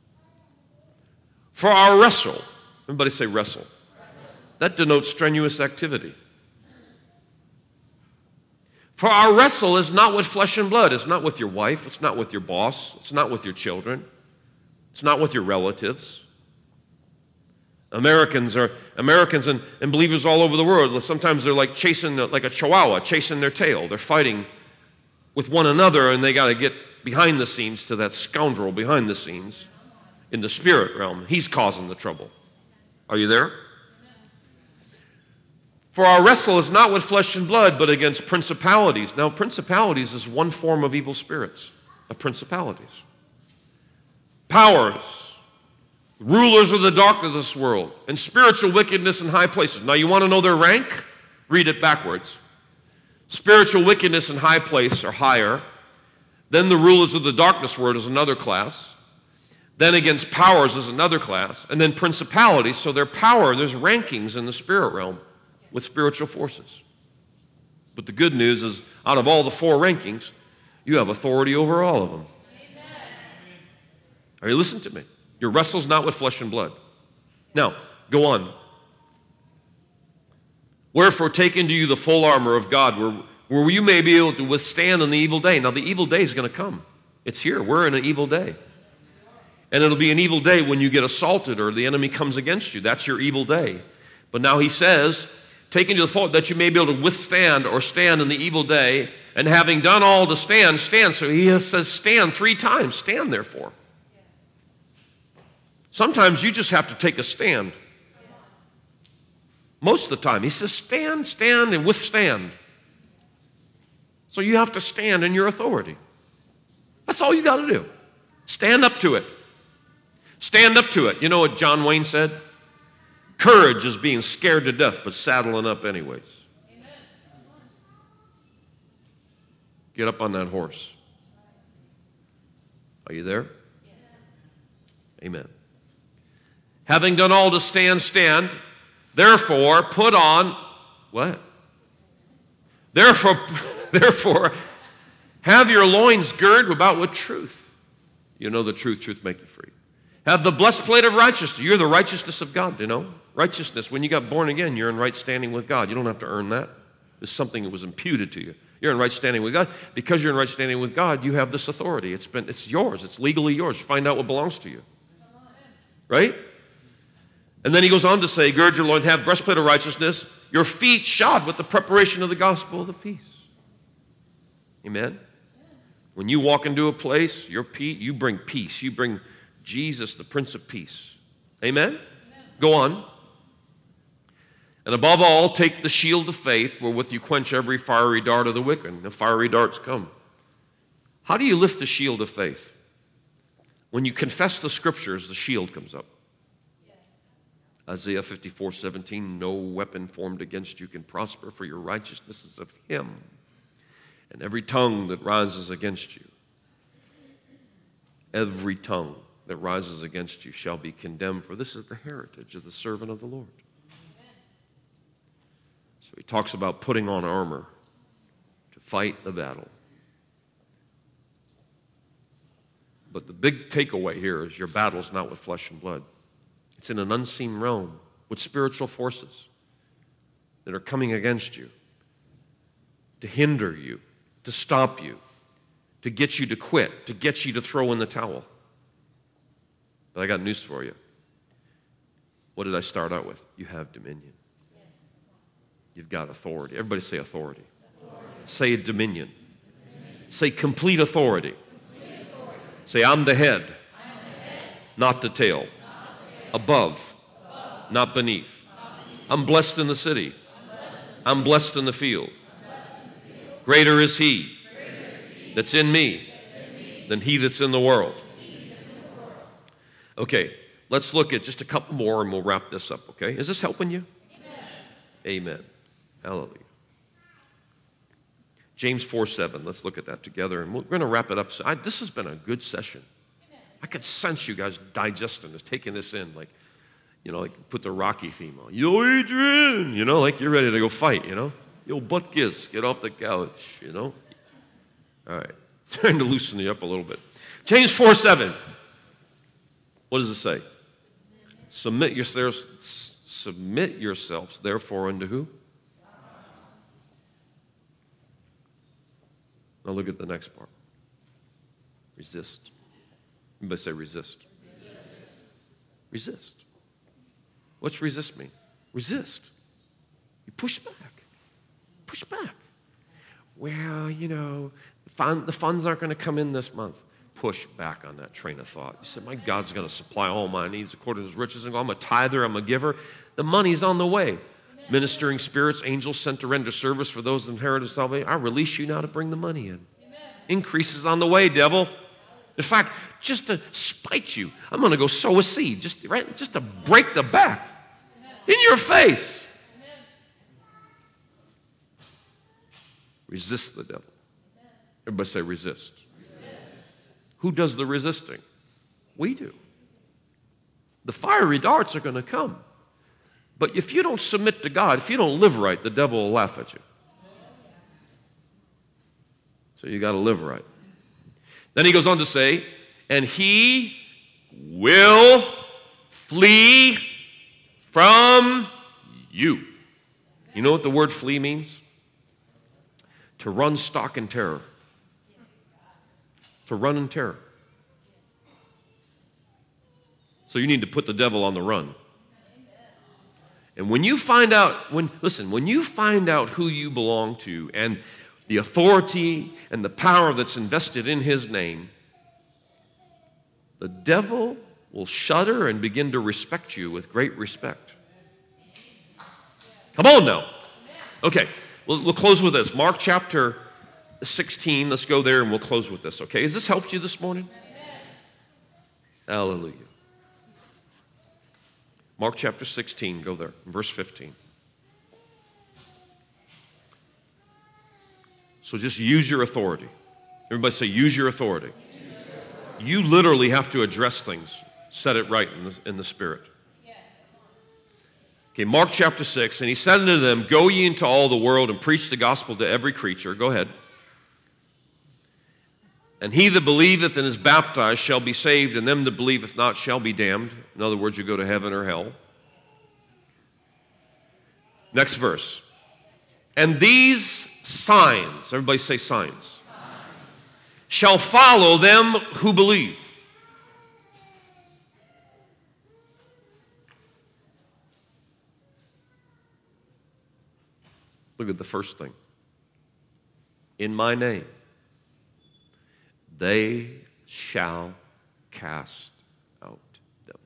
For our wrestle. Everybody say wrestle. That denotes strenuous activity. For our wrestle is not with flesh and blood. It's not with your wife. It's not with your boss. It's not with your children. It's not with your relatives. Americans are Americans and, and believers all over the world. Sometimes they're like chasing, like a chihuahua, chasing their tail. They're fighting with one another, and they got to get behind the scenes to that scoundrel behind the scenes in the spirit realm. He's causing the trouble. Are you there? For our wrestle is not with flesh and blood, but against principalities. Now, principalities is one form of evil spirits, of principalities. Powers, rulers of the darkness of this world, and spiritual wickedness in high places. Now, you want to know their rank? Read it backwards. Spiritual wickedness in high place or higher. Then the rulers of the darkness world is another class. Then against powers is another class. And then principalities. So their power, there's rankings in the spirit realm with spiritual forces. But the good news is, out of all the four rankings, you have authority over all of them. Amen. Are you listening to me? Your wrestle's not with flesh and blood. Now, go on. Wherefore, take into you the full armor of God, where, where you may be able to withstand in the evil day. Now, the evil day is going to come. It's here. We're in an evil day. And it'll be an evil day when you get assaulted or the enemy comes against you. That's your evil day. But now he says, take into the full, that you may be able to withstand or stand in the evil day, and having done all to stand, stand. So he says stand three times. Stand, therefore. Sometimes you just have to take a stand. Most of the time. He says stand, stand, and withstand. So you have to stand in your authority. That's all you got to do. Stand up to it. Stand up to it. You know what John Wayne said? Courage is being scared to death, but saddling up anyways. Amen. Get up on that horse. Are you there? Yes. Amen. Having done all to stand, stand. Therefore, put on, what? Therefore, therefore, have your loins girded about with truth. You know the truth, truth make you free. Have the blessed plate of righteousness. You're the righteousness of God, you know? Righteousness, when you got born again, you're in right standing with God. You don't have to earn that. It's something that was imputed to you. You're in right standing with God. Because you're in right standing with God, you have this authority. It's been, it's yours. It's legally yours. Find out what belongs to you. Right? And then he goes on to say, gird your loins, have breastplate of righteousness, your feet shod with the preparation of the gospel of the peace. Amen? When you walk into a place, your peace, you bring peace. You bring Jesus, the Prince of Peace. Amen? Amen? Go on. And above all, take the shield of faith, wherewith you quench every fiery dart of the wicked. The fiery darts come. How do you lift the shield of faith? When you confess the scriptures, the shield comes up. Yes. Isaiah fifty-four seventeen, no weapon formed against you can prosper, for your righteousness is of him. And every tongue that rises against you, every tongue that rises against you shall be condemned, for this is the heritage of the servant of the Lord. Amen. So he talks about putting on armor to fight the battle. But the big takeaway here is your battle is not with flesh and blood. It's in an unseen realm with spiritual forces that are coming against you to hinder you, to stop you, to get you to quit, to get you to throw in the towel. But I got news for you. What did I start out with? You have dominion. You've got authority. Everybody say authority. Authority. Say dominion. Dominion. Say complete authority. Complete authority. Say I'm the head, I'm the head. Not the tail. Not the tail. Above, Above. Not, beneath. not beneath. I'm blessed in the city. I'm blessed, I'm blessed in the field. In the field. Greater is he, Greater is he. That's in me, that's in me than he that's in the world. Okay, let's look at just a couple more and we'll wrap this up, okay? Is this helping you? Amen. Amen. Hallelujah. James four seven, let's look at that together and we're going to wrap it up. I, this has been a good session. Amen. I could sense you guys digesting this, taking this in, like, you know, like put the Rocky theme on. Yo, Adrian! You know, like you're ready to go fight, you know? Yo, Butkus, get off the couch, you know? All right, trying to loosen you up a little bit. James four seven. What does it say? Submit yourselves, submit yourselves, therefore, unto who? look at the next part. Resist. Everybody say resist. Resist. Resist. What's resist mean? Resist. You push back. Push back. Well, you know, the, fund, the funds aren't going to come in this month. Push back on that train of thought. You said, my God's going to supply all my needs according to his riches. And I'm a tither, I'm a giver. The money's on the way. Amen. Ministering spirits, angels sent to render service for those inherited salvation. I release you now to bring the money in. Amen. Increase is on the way, devil. In fact, just to spite you, I'm going to go sow a seed, just, right, just to break the back. Amen. In your face. Amen. Resist the devil. Amen. Everybody say resist. Who does the resisting? We do. The fiery darts are going to come. But if you don't submit to God, if you don't live right, the devil will laugh at you. So you got to live right. Then he goes on to say, and he will flee from you. You know what the word flee means? To run, stalk, and terror. To run in terror. So you need to put the devil on the run. And when you find out, when listen, when you find out who you belong to and the authority and the power that's invested in his name, the devil will shudder and begin to respect you with great respect. Come on now. Okay, we'll, we'll close with this. Mark chapter sixteen, let's go there and we'll close with this, okay? Has this helped you this morning? Amen. Hallelujah. Mark chapter sixteen, go there, verse fifteen. So just use your authority. Everybody say, use your authority. Use your authority. You literally have to address things, set it right in the, in the Spirit. Yes. Okay, Mark chapter six, and he said unto them, go ye into all the world and preach the gospel to every creature. Go ahead. And he that believeth and is baptized shall be saved, and them that believeth not shall be damned. In other words, you go to heaven or hell. Next verse. And these signs, everybody say signs, signs, shall follow them who believe. Look at the first thing. In my name, they shall cast out devils.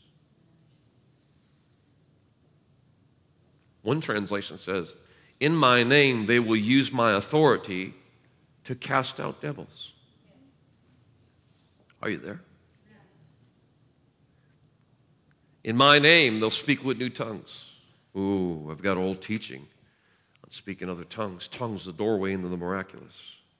One translation says, in my name they will use my authority to cast out devils. Are you there? In my name they'll speak with new tongues. Ooh, I've got old teaching on speaking other tongues. Tongues, the doorway into the miraculous.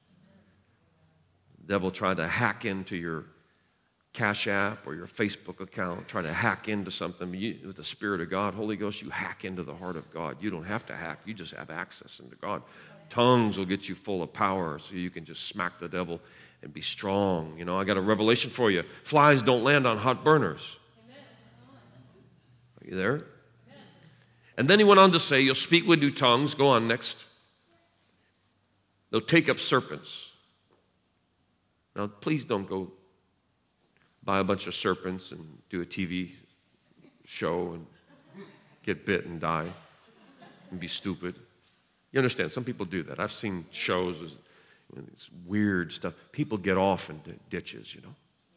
The devil tried to hack into your Cash App or your Facebook account, try to hack into something. You, with the Spirit of God, Holy Ghost, you hack into the heart of God. You don't have to hack. You just have access into God. Tongues will get you full of power so you can just smack the devil and be strong. You know, I got a revelation for you. Flies don't land on hot burners. Are you there? And then he went on to say, you'll speak with new tongues. Go on, next. They'll take up serpents. Now, please don't go buy a bunch of serpents and do a T V show and get bit and die and be stupid. You understand? Some people do that. I've seen shows with it's weird stuff. People get off in ditches, you know.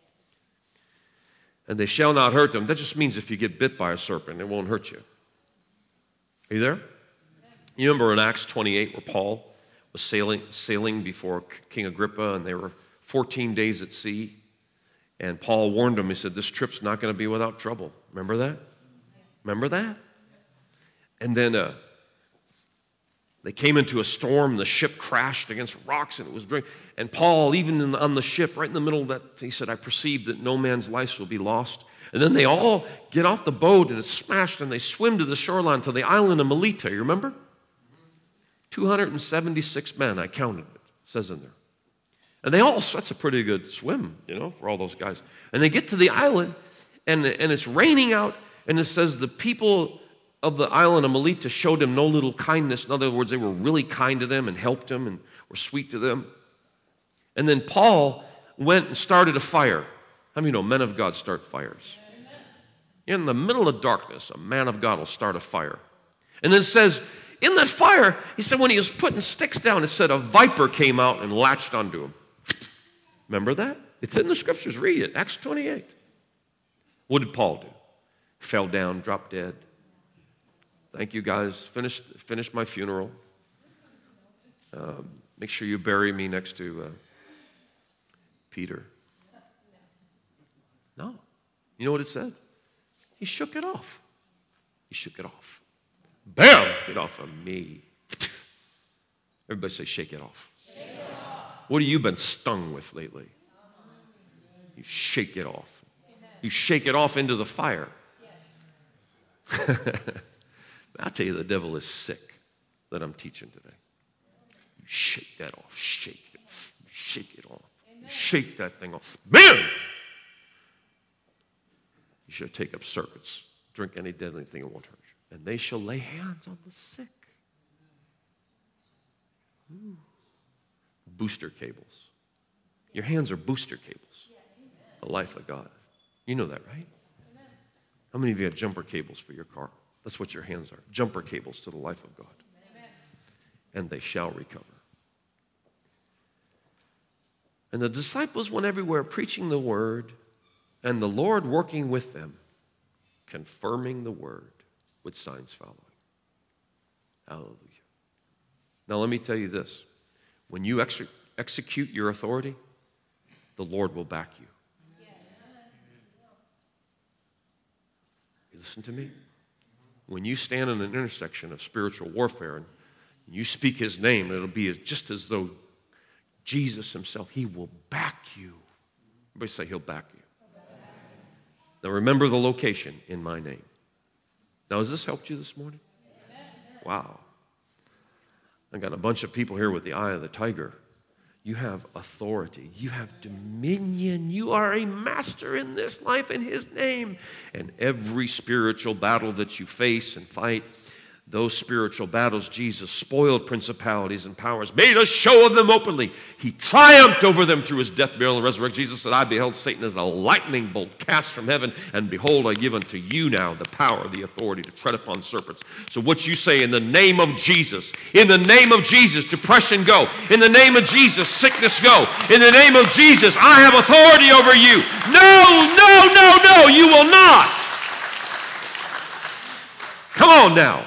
And they shall not hurt them. That just means if you get bit by a serpent, it won't hurt you. Are you there? You remember in Acts twenty-eight where Paul was sailing, sailing before King Agrippa, and they were fourteen days at sea. And Paul warned him. He said, this trip's not going to be without trouble. Remember that? Remember that? And then uh, they came into a storm. The ship crashed against rocks, and it was drink. And Paul, even in, on the ship, right in the middle of that, he said, I perceive that no man's life will be lost. And then they all get off the boat, and it's smashed, and they swim to the shoreline to the island of Melita. You remember? two hundred seventy-six men, I counted it. It says in there. And they all, that's a pretty good swim, you know, for all those guys. And they get to the island, and, and it's raining out, and it says the people of the island of Melita showed him no little kindness. In other words, they were really kind to them and helped them and were sweet to them. And then Paul went and started a fire. How many know men of God start fires? In the middle of darkness, a man of God will start a fire. And then it says, in that fire, he said when he was putting sticks down, it said a viper came out and latched onto him. Remember that? It's in the scriptures. Read it. Acts twenty-eight. What did Paul do? Fell down, dropped dead. Thank you, guys. Finished, finished my funeral. Um, make sure you bury me next to uh, Peter. No. You know what it said? He shook it off. He shook it off. Bam! Get off of me. Everybody say, shake it off. Shake it off. What have you been stung with lately? You shake it off. Amen. You shake it off into the fire. Yes. I'll tell you, the devil is sick that I'm teaching today. You shake that off. Shake it. You shake it off. Amen. You shake that thing off. Bam! You shall take up serpents. Drink any deadly thing, it won't hurt you. And they shall lay hands on the sick. Ooh. Booster cables. Your hands are booster cables. The life of God. You know that, right? How many of you have jumper cables for your car? That's what your hands are. Jumper cables to the life of God. And they shall recover. And the disciples went everywhere preaching the word, and the Lord working with them, confirming the word with signs following. Hallelujah. Now let me tell you this. When you ex- execute your authority, the Lord will back you. You listen to me? When you stand in an intersection of spiritual warfare and you speak his name, it'll be as, just as though Jesus himself, he will back you. Everybody say he'll back you. Now remember the location, in my name. Now has this helped you this morning? Wow. I got a bunch of people here with the eye of the tiger. You have authority. You have dominion. You are a master in this life in his name. And every spiritual battle that you face and fight, those spiritual battles, Jesus spoiled principalities and powers, made a show of them openly. He triumphed over them through his death, burial, and resurrection. Jesus said, I beheld Satan as a lightning bolt cast from heaven, and behold, I give unto you now the power, the authority to tread upon serpents. So what you say, in the name of Jesus, in the name of Jesus, depression go. In the name of Jesus, sickness go. In the name of Jesus, I have authority over you. No, no, no, no, you will not. Come on now.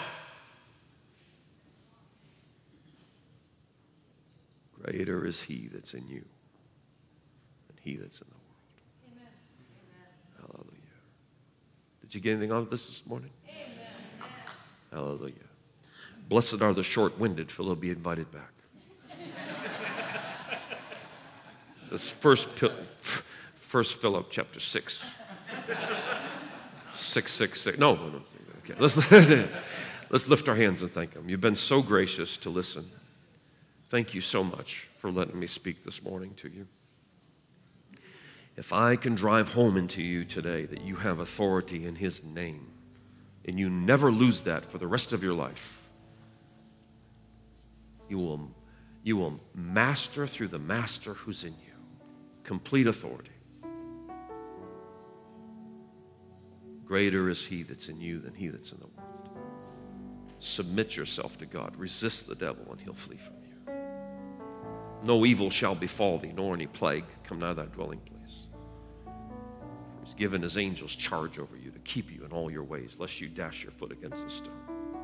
Greater is he that's in you than he that's in the world. Amen. Hallelujah. Did you get anything out of this this morning? Amen. Hallelujah. Blessed are the short-winded, for they'll be invited back. This first, first Philip chapter six. Six, six, six. No, no, no. Okay. Let's, let's lift our hands and thank him. You've been so gracious to listen. Thank you so much for letting me speak this morning to you. If I can drive home into you today that you have authority in his name, and you never lose that for the rest of your life, you will, you will master through the master who's in you. Complete authority. Greater is he that's in you than he that's in the world. Submit yourself to God. Resist the devil and he'll flee from you. No evil shall befall thee, nor any plague come nigh thy dwelling place. For he's given his angels charge over you to keep you in all your ways, lest you dash your foot against a stone.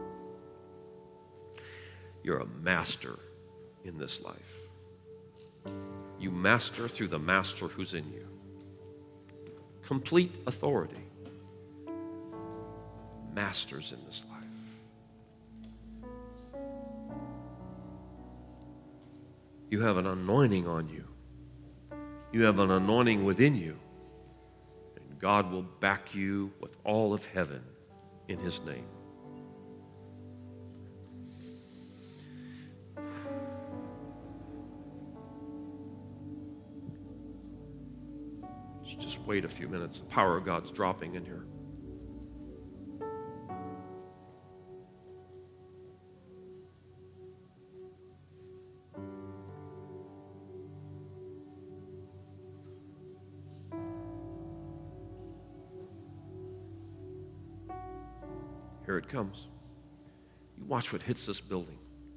You're a master in this life. You master through the master who's in you. Complete authority. Masters in this life. You have an anointing on you. You have an anointing within you. And God will back you with all of heaven in his name. Just wait a few minutes. The power of God's dropping in here. Here it comes. You watch what hits this building.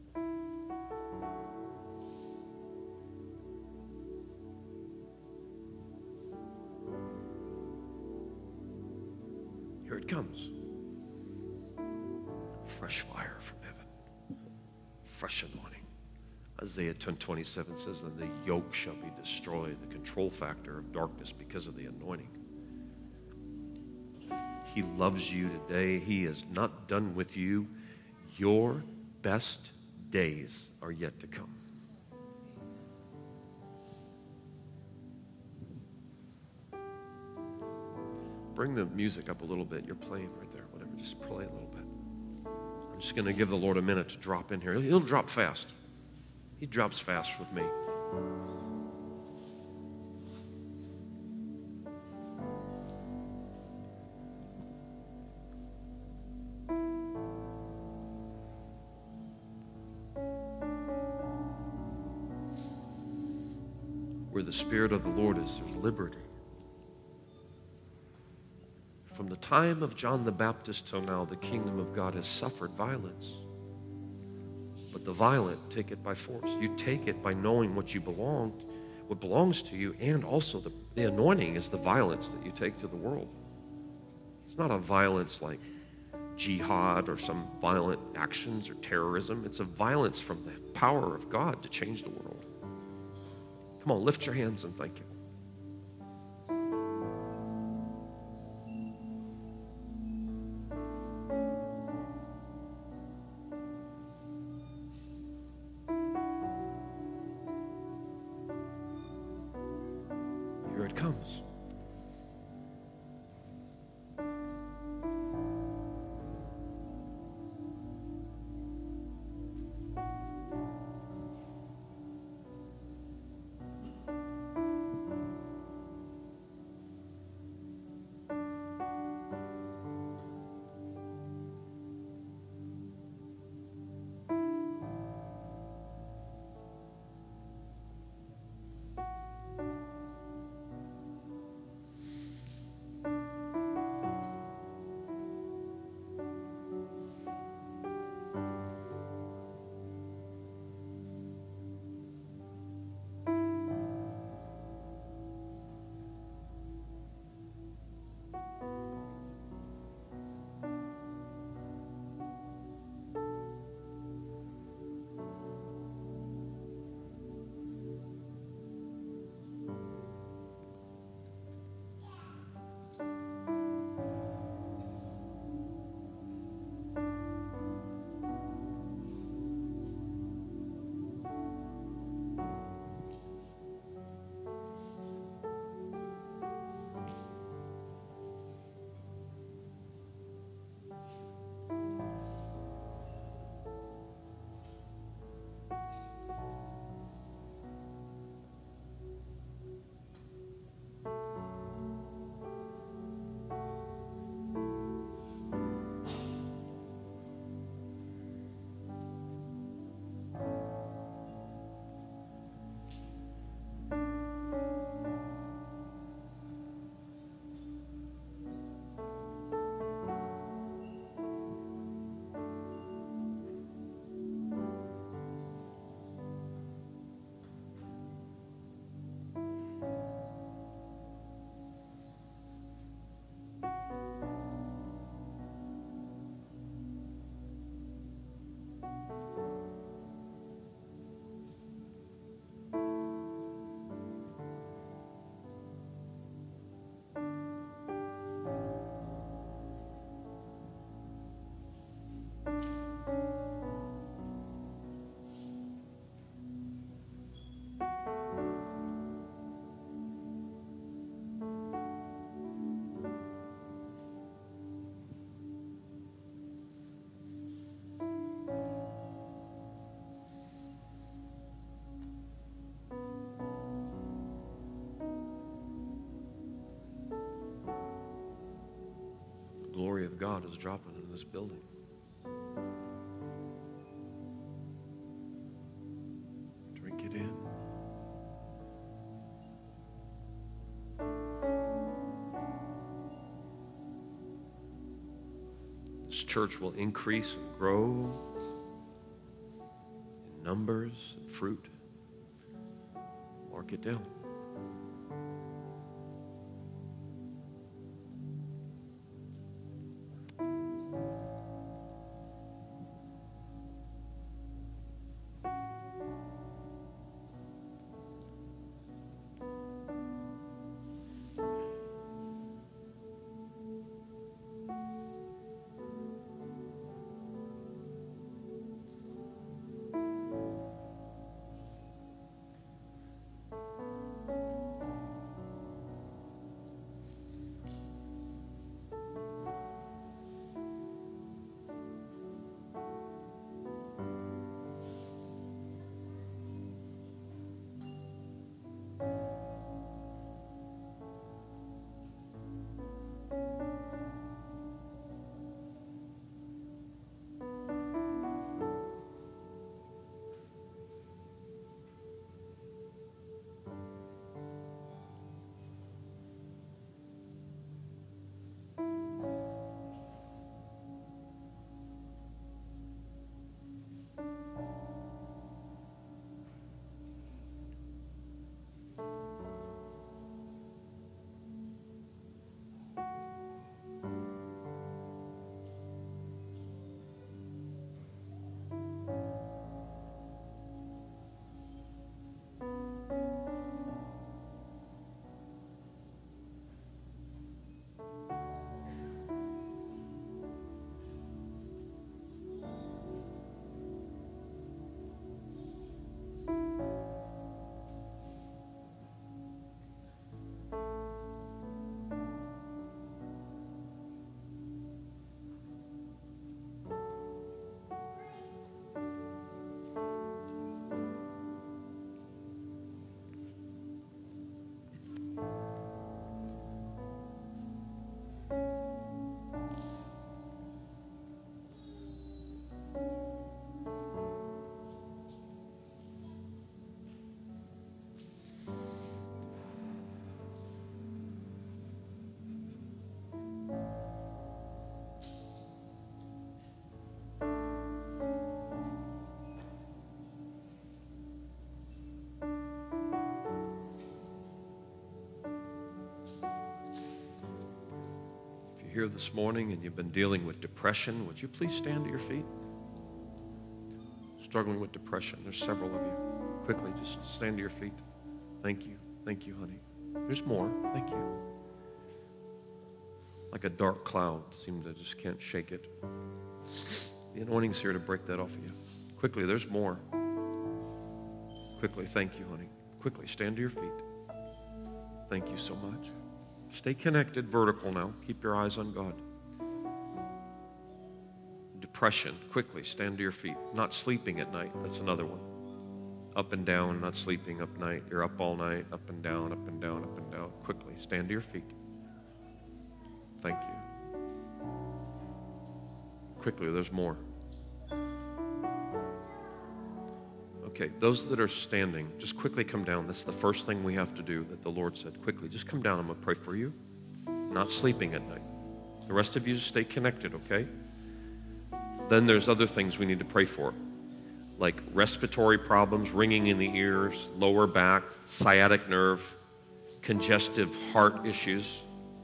Here it comes. Fresh fire from heaven. Fresh anointing. Isaiah ten twenty-seven says, and the yoke shall be destroyed, the control factor of darkness because of the anointing. He loves you today. He is not done with you. Your best days are yet to come. Bring the music up a little bit. You're playing right there. Whatever, just play a little bit. I'm just going to give the Lord a minute to drop in here. He'll drop fast. He drops fast with me. Where the Spirit of the Lord is, there's liberty. From the time of John the Baptist till now, the kingdom of God has suffered violence. But the violent take it by force. You take it by knowing what you belong, what belongs to you, and also the, the anointing is the violence that you take to the world. It's not a violence like jihad or some violent actions or terrorism. It's a violence from the power of God to change the world. Come on, lift your hands and thank Him. Here it comes. The glory of God is dropping in this building. Drink it in. This church will increase and grow in numbers and fruit. Mark it down. Here this morning and you've been dealing with depression, would you please stand to your feet? Struggling with depression. There's several of you. Quickly, just stand to your feet. Thank you. Thank you, honey. There's more. Thank you. Like a dark cloud, seemed to just can't shake it. The anointing's here to break that off of you. Quickly, there's more. Quickly, thank you, honey. Quickly, stand to your feet. Thank you so much. Stay connected, vertical now. Keep your eyes on God. Depression, quickly, stand to your feet. Not sleeping at night, that's another one. Up and down, not sleeping up night. You're up all night, up and down, up and down, up and down. Quickly, stand to your feet. Thank you. Quickly, there's more. Okay, those that are standing, just quickly come down. That's the first thing we have to do that the Lord said. Quickly, just come down. I'm going to pray for you. Not sleeping at night. The rest of you just stay connected, okay? Then there's other things we need to pray for, like respiratory problems, ringing in the ears, lower back, sciatic nerve, congestive heart issues.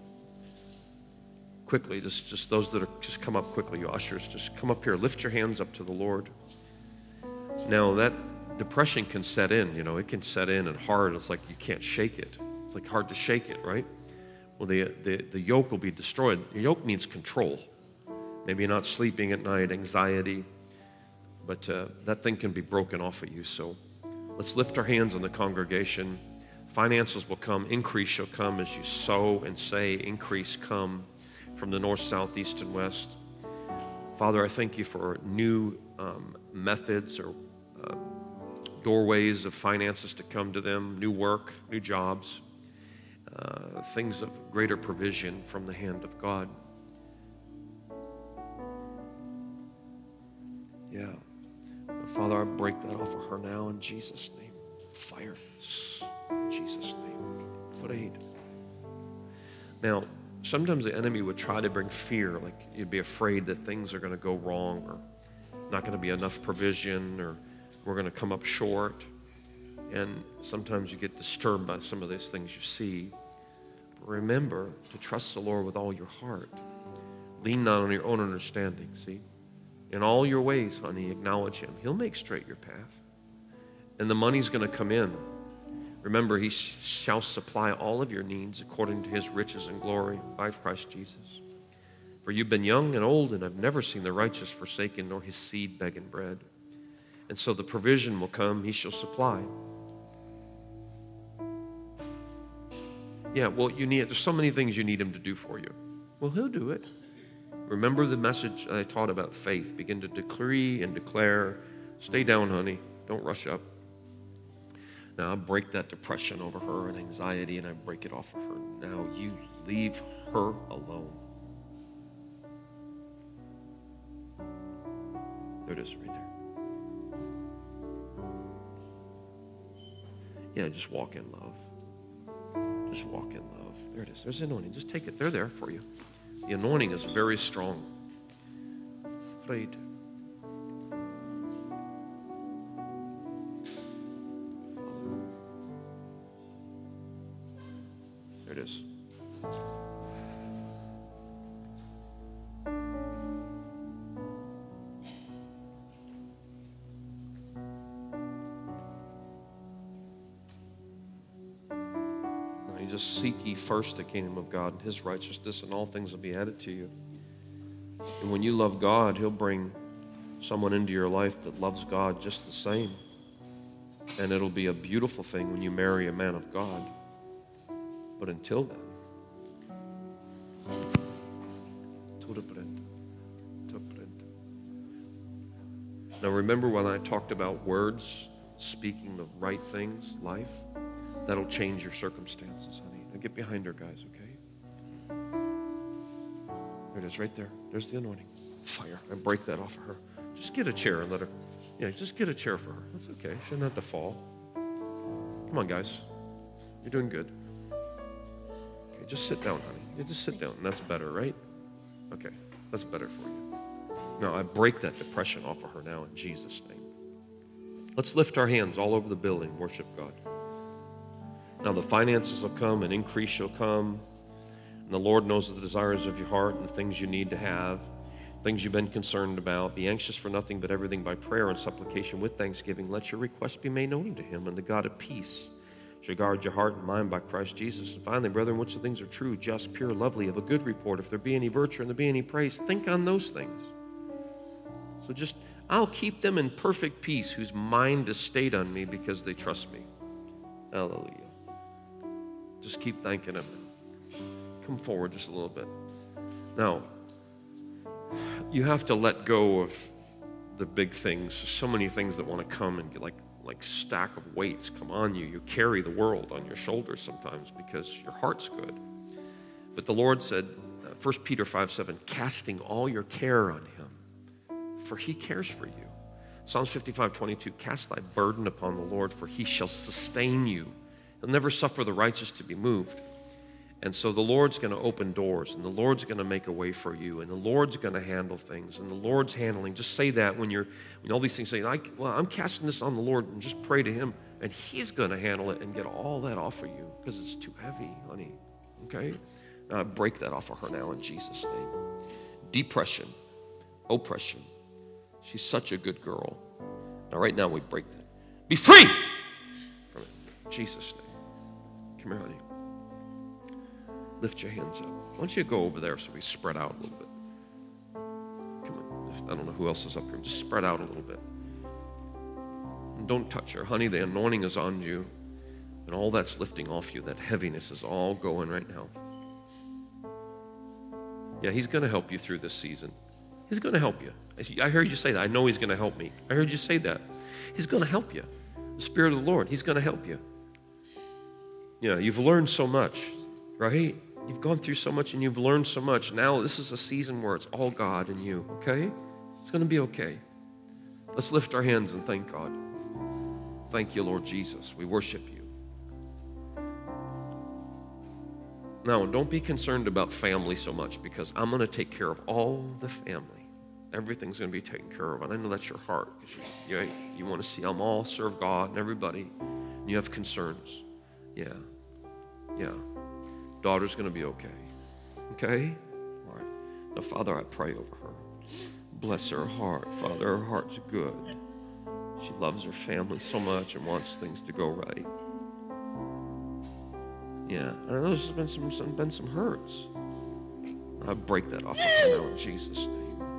Quickly, just, just those that are, just come up quickly, you ushers, just come up here. Lift your hands up to the Lord. Now, that depression can set in, you know, it can set in and hard. It's like you can't shake it. It's like hard to shake it, right? Well, the, the, the yoke will be destroyed. The yoke means control. Maybe you're not sleeping at night, anxiety, but uh, that thing can be broken off of you. So let's lift our hands in the congregation. Finances will come, increase shall come as you sow and say, increase come from the north, south, east, and west. Father, I thank you for new um, methods or uh, doorways of finances to come to them, new work, new jobs, uh, things of greater provision from the hand of God. Yeah. Father, I break that off of her now in Jesus' name. Fire. In Jesus' name. Foot eight. Now, sometimes the enemy would try to bring fear, like you'd be afraid that things are going to go wrong or not going to be enough provision or we're going to come up short. And sometimes you get disturbed by some of those things you see. But remember to trust the Lord with all your heart. Lean not on your own understanding, see? In all your ways, honey, acknowledge him. He'll make straight your path. And the money's going to come in. Remember, he sh- shall supply all of your needs according to his riches and glory by Christ Jesus. For you've been young and old, and I've never seen the righteous forsaken, nor his seed begging bread. And so the provision will come, he shall supply. Yeah, well, you need, there's so many things you need him to do for you. Well, he'll do it. Remember the message I taught about faith. Begin to decree and declare. Stay down, honey. Don't rush up. Now I break that depression over her and anxiety, and I break it off of her. Now you leave her alone. There it is, right there. Yeah, just walk in love. Just walk in love. There it is. There's the anointing. Just take it. They're there for you. The anointing is very strong. Afraid. There it is. Just seek ye first the kingdom of God and his righteousness, and all things will be added to you. And when you love God, he'll bring someone into your life that loves God just the same. And it'll be a beautiful thing when you marry a man of God. But until then, now remember when I talked about words, speaking the right things, life? That'll change your circumstances, honey. Now get behind her, guys, okay? There it is, right there. There's the anointing. Fire. I break that off of her. Just get a chair and let her, yeah, just get a chair for her. That's okay. She doesn't have to fall. Come on, guys. You're doing good. Okay, just sit down, honey. You just sit down. That's better, right? Okay, that's better for you. Now, I break that depression off of her now in Jesus' name. Let's lift our hands all over the building, worship God. Now the finances will come and increase shall come. And the Lord knows the desires of your heart and the things you need to have, things you've been concerned about. Be anxious for nothing but everything by prayer and supplication with thanksgiving. Let your requests be made known to him, and the God of peace shall guard your heart and mind by Christ Jesus. And finally, brethren, which the things are true, just, pure, lovely, of a good report, if there be any virtue and there be any praise, think on those things. So just, I'll keep them in perfect peace whose mind is stayed on me because they trust me. Hallelujah. Just keep thanking him. Come forward just a little bit. Now, you have to let go of the big things. There's so many things that want to come and get like like stack of weights come on you. You carry the world on your shoulders sometimes because your heart's good. But the Lord said, uh, First Peter five seven, casting all your care on him, for he cares for you. Psalms fifty-five twenty-two, cast thy burden upon the Lord, for he shall sustain you. He'll never suffer the righteous to be moved. And so the Lord's going to open doors, and the Lord's going to make a way for you, and the Lord's going to handle things, and the Lord's handling. Just say that when you're, when all these things say, I, well, I'm casting this on the Lord, and just pray to him, and he's going to handle it and get all that off of you because it's too heavy, honey. Okay? Now, break that off of her now in Jesus' name. Depression, oppression. She's such a good girl. Now, right now, we break that. Be free from it. In Jesus' name. Come here, honey. Lift your hands up. Why don't you go over there so we spread out a little bit? Come on. I don't know who else is up here. Just spread out a little bit. And don't touch her. Honey, the anointing is on you. And all that's lifting off you, that heaviness is all going right now. Yeah, he's going to help you through this season. He's going to help you. I heard you say that. I know he's going to help me. I heard you say that. He's going to help you. The Spirit of the Lord, he's going to help you. You know, you've learned so much, right? You've gone through so much and you've learned so much. Now this is a season where it's all God and you, okay? It's going to be okay. Let's lift our hands and thank God. Thank you, Lord Jesus. We worship you. Now, don't be concerned about family so much, because I'm going to take care of all the family. Everything's going to be taken care of. And I know that's your heart. You, you, you want to see them all serve God and everybody. And you have concerns. Yeah. Yeah. Daughter's going to be okay. Okay? All right. Now, Father, I pray over her. Bless her heart. Father, her heart's good. She loves her family so much and wants things to go right. Yeah. I know there's been some, some, been some hurts. I break that off of her now in Jesus' name.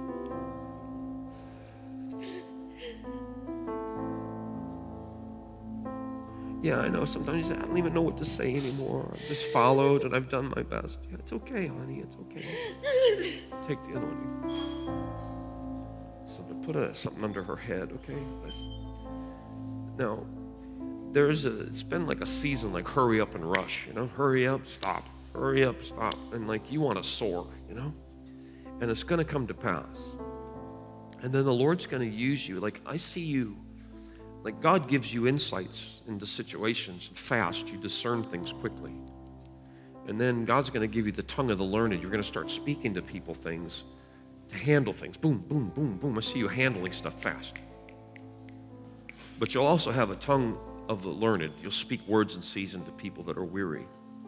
Yeah, I know. Sometimes you say, I don't even know what to say anymore. I've just followed and I've done my best. Yeah, it's okay, honey. It's okay. Take the anointing. So to put a, something under her head, okay? Now, there's a, it's been like a season, like hurry up and rush, you know? Hurry up, stop. Hurry up, stop. And like you want to soar, you know? And it's going to come to pass. And then the Lord's going to use you. Like I see you. Like God gives you insights into situations fast. You discern things quickly. And then God's going to give you the tongue of the learned. You're going to start speaking to people things, to handle things. Boom, boom, boom, boom. I see you handling stuff fast. But you'll also have a tongue of the learned. You'll speak words in season to people that are weary.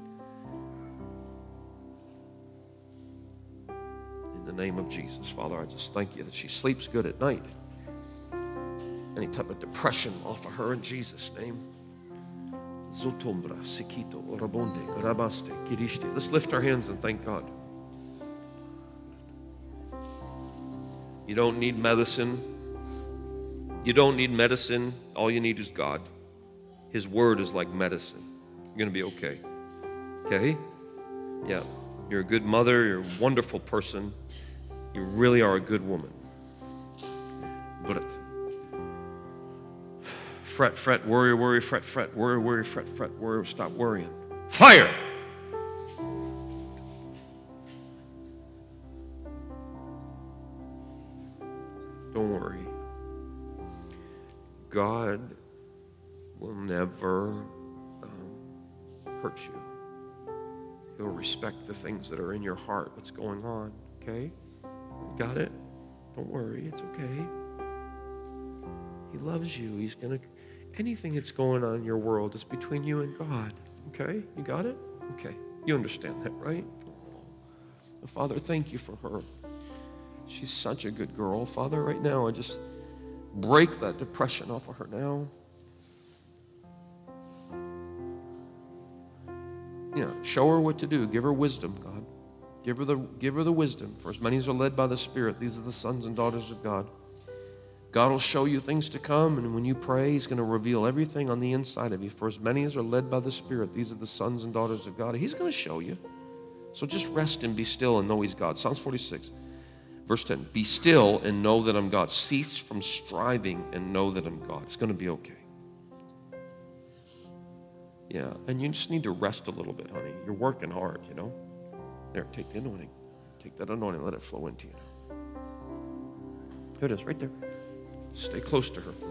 In the name of Jesus, Father, I just thank you that she sleeps good at night. Any type of depression off of her in Jesus' name. Let's lift our hands and thank God. You don't need medicine. You don't need medicine. All you need is God. His word is like medicine. You're going to be okay. Okay? Yeah. You're a good mother. You're a wonderful person. You really are a good woman. But fret, fret, worry, worry, fret, fret, worry, worry, fret, fret, worry. Stop worrying. Fire! Don't worry. God will never um, hurt you. He'll respect the things that are in your heart, what's going on, okay? Got it? Don't worry, it's okay. He loves you. He's going to, anything that's going on in your world is between you and God, okay? You got it? Okay. You understand that, right? Oh. Father, thank you for her. She's such a good girl. Father, right now, I just break that depression off of her now. Yeah, show her what to do. Give her wisdom, God. Give her the give her the wisdom. For as many as are led by the Spirit, these are the sons and daughters of God. God will show you things to come, and when you pray, He's going to reveal everything on the inside of you. For as many as are led by the Spirit, these are the sons and daughters of God. He's going to show you. So just rest and be still and know He's God. Psalms forty-six, verse ten. Be still and know that I'm God. Cease from striving and know that I'm God. It's going to be okay. Yeah, and you just need to rest a little bit, honey. You're working hard, you know. There, take the anointing. Take that anointing. Let it flow into you now. Here it is, right there. Stay close to her.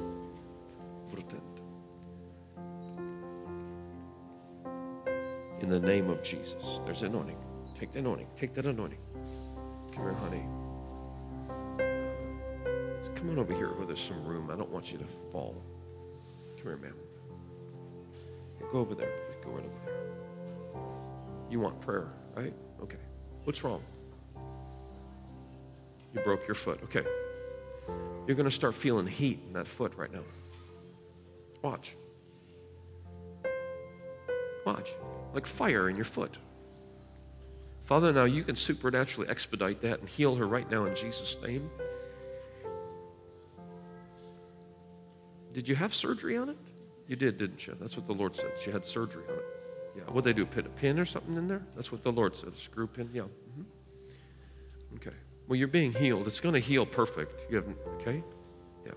In the name of Jesus. There's the anointing. Take the anointing. Take that anointing. Come here, honey. Come on over here where there's some room. I don't want you to fall. Come here, ma'am. Go over there. Go right over there. You want prayer, right? Okay. What's wrong? You broke your foot. Okay. You're going to start feeling heat in that foot right now. Watch. Watch. Like fire in your foot. Father, now you can supernaturally expedite that and heal her right now in Jesus' name. Did you have surgery on it? You did, didn't you? That's what the Lord said. She had surgery on it. Yeah. What'd they do? Put a pin or something in there? That's what the Lord said. A screw pin? Yeah. Mm-hmm. Okay. Well, you're being healed. It's going to heal perfect. You haven't, okay? Yeah.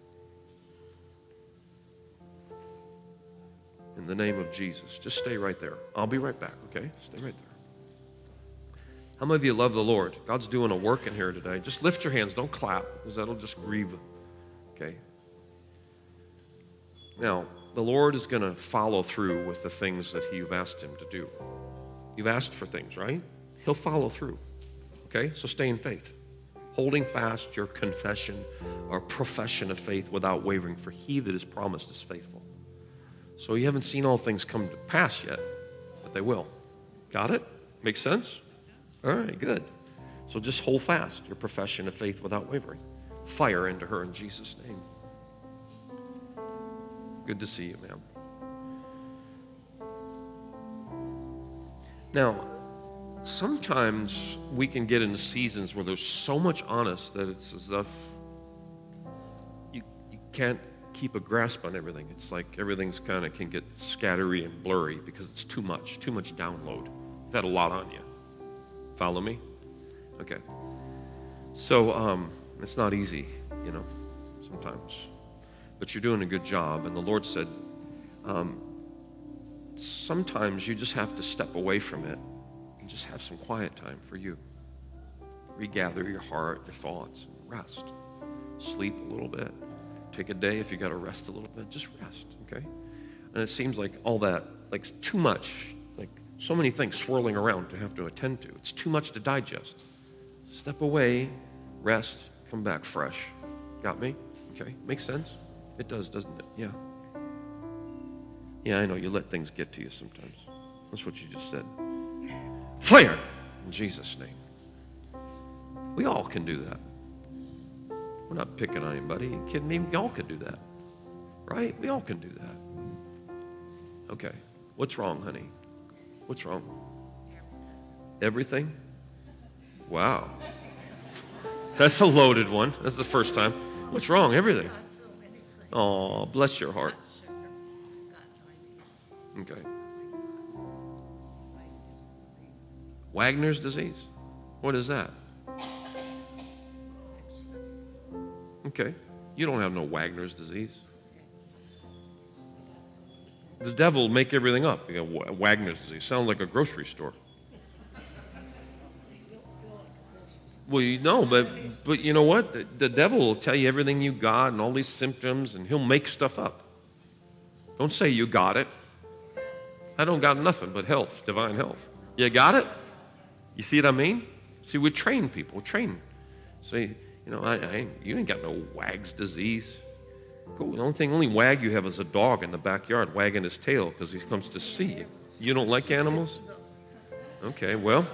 In the name of Jesus. Just stay right there. I'll be right back, okay? Stay right there. How many of you love the Lord? God's doing a work in here today. Just lift your hands. Don't clap, because that'll just grieve him. Okay? Now, the Lord is going to follow through with the things that you've asked him to do. You've asked for things, right? He'll follow through. Okay? So stay in faith. Holding fast your confession or profession of faith without wavering, for he that is promised is faithful. So you haven't seen all things come to pass yet, but they will. Got it? Make sense? All right, good. So just hold fast your profession of faith without wavering. Fire into her in Jesus' name. Good to see you, ma'am. Now, sometimes we can get into seasons where there's so much on us that it's as if you, you can't keep a grasp on everything. It's like everything's kind of can get scattery and blurry because it's too much, too much download. You've had a lot on you. Follow me? Okay. So um, it's not easy, you know, sometimes. But you're doing a good job. And the Lord said, um, sometimes you just have to step away from it and just have some quiet time for you. Regather your heart, your thoughts, and rest. Sleep a little bit. Take a day if you got to rest a little bit. Just rest, okay? And it seems like all that, like too much, like so many things swirling around to have to attend to. It's too much to digest. Step away, rest, come back fresh. Got me? Okay, makes sense? It does, doesn't it? Yeah. Yeah, I know, you let things get to you sometimes. That's what you just said. Fire! In Jesus' name. We all can do that. We're not picking on anybody. Are you kidding me? We all can do that. Right? We all can do that. Okay. What's wrong, honey? What's wrong? Everything? Wow. That's a loaded one. That's the first time. What's wrong? Everything. Oh, bless your heart. Okay. Wagner's disease? What is that? Okay. You don't have no Wagner's disease. The devil will make everything up. You know, Wagner's disease. Sounds like a grocery store. Well, you know, but but you know what? The, the devil will tell you everything you got and all these symptoms, and he'll make stuff up. Don't say you got it. I don't got nothing but health, divine health. You got it? You see what I mean? See, we train people. We train. Say, you know, I, I you ain't got no Wag's disease. Cool. The only thing, only wag you have is a dog in the backyard wagging his tail because he comes to see you. You don't like animals? Okay, well.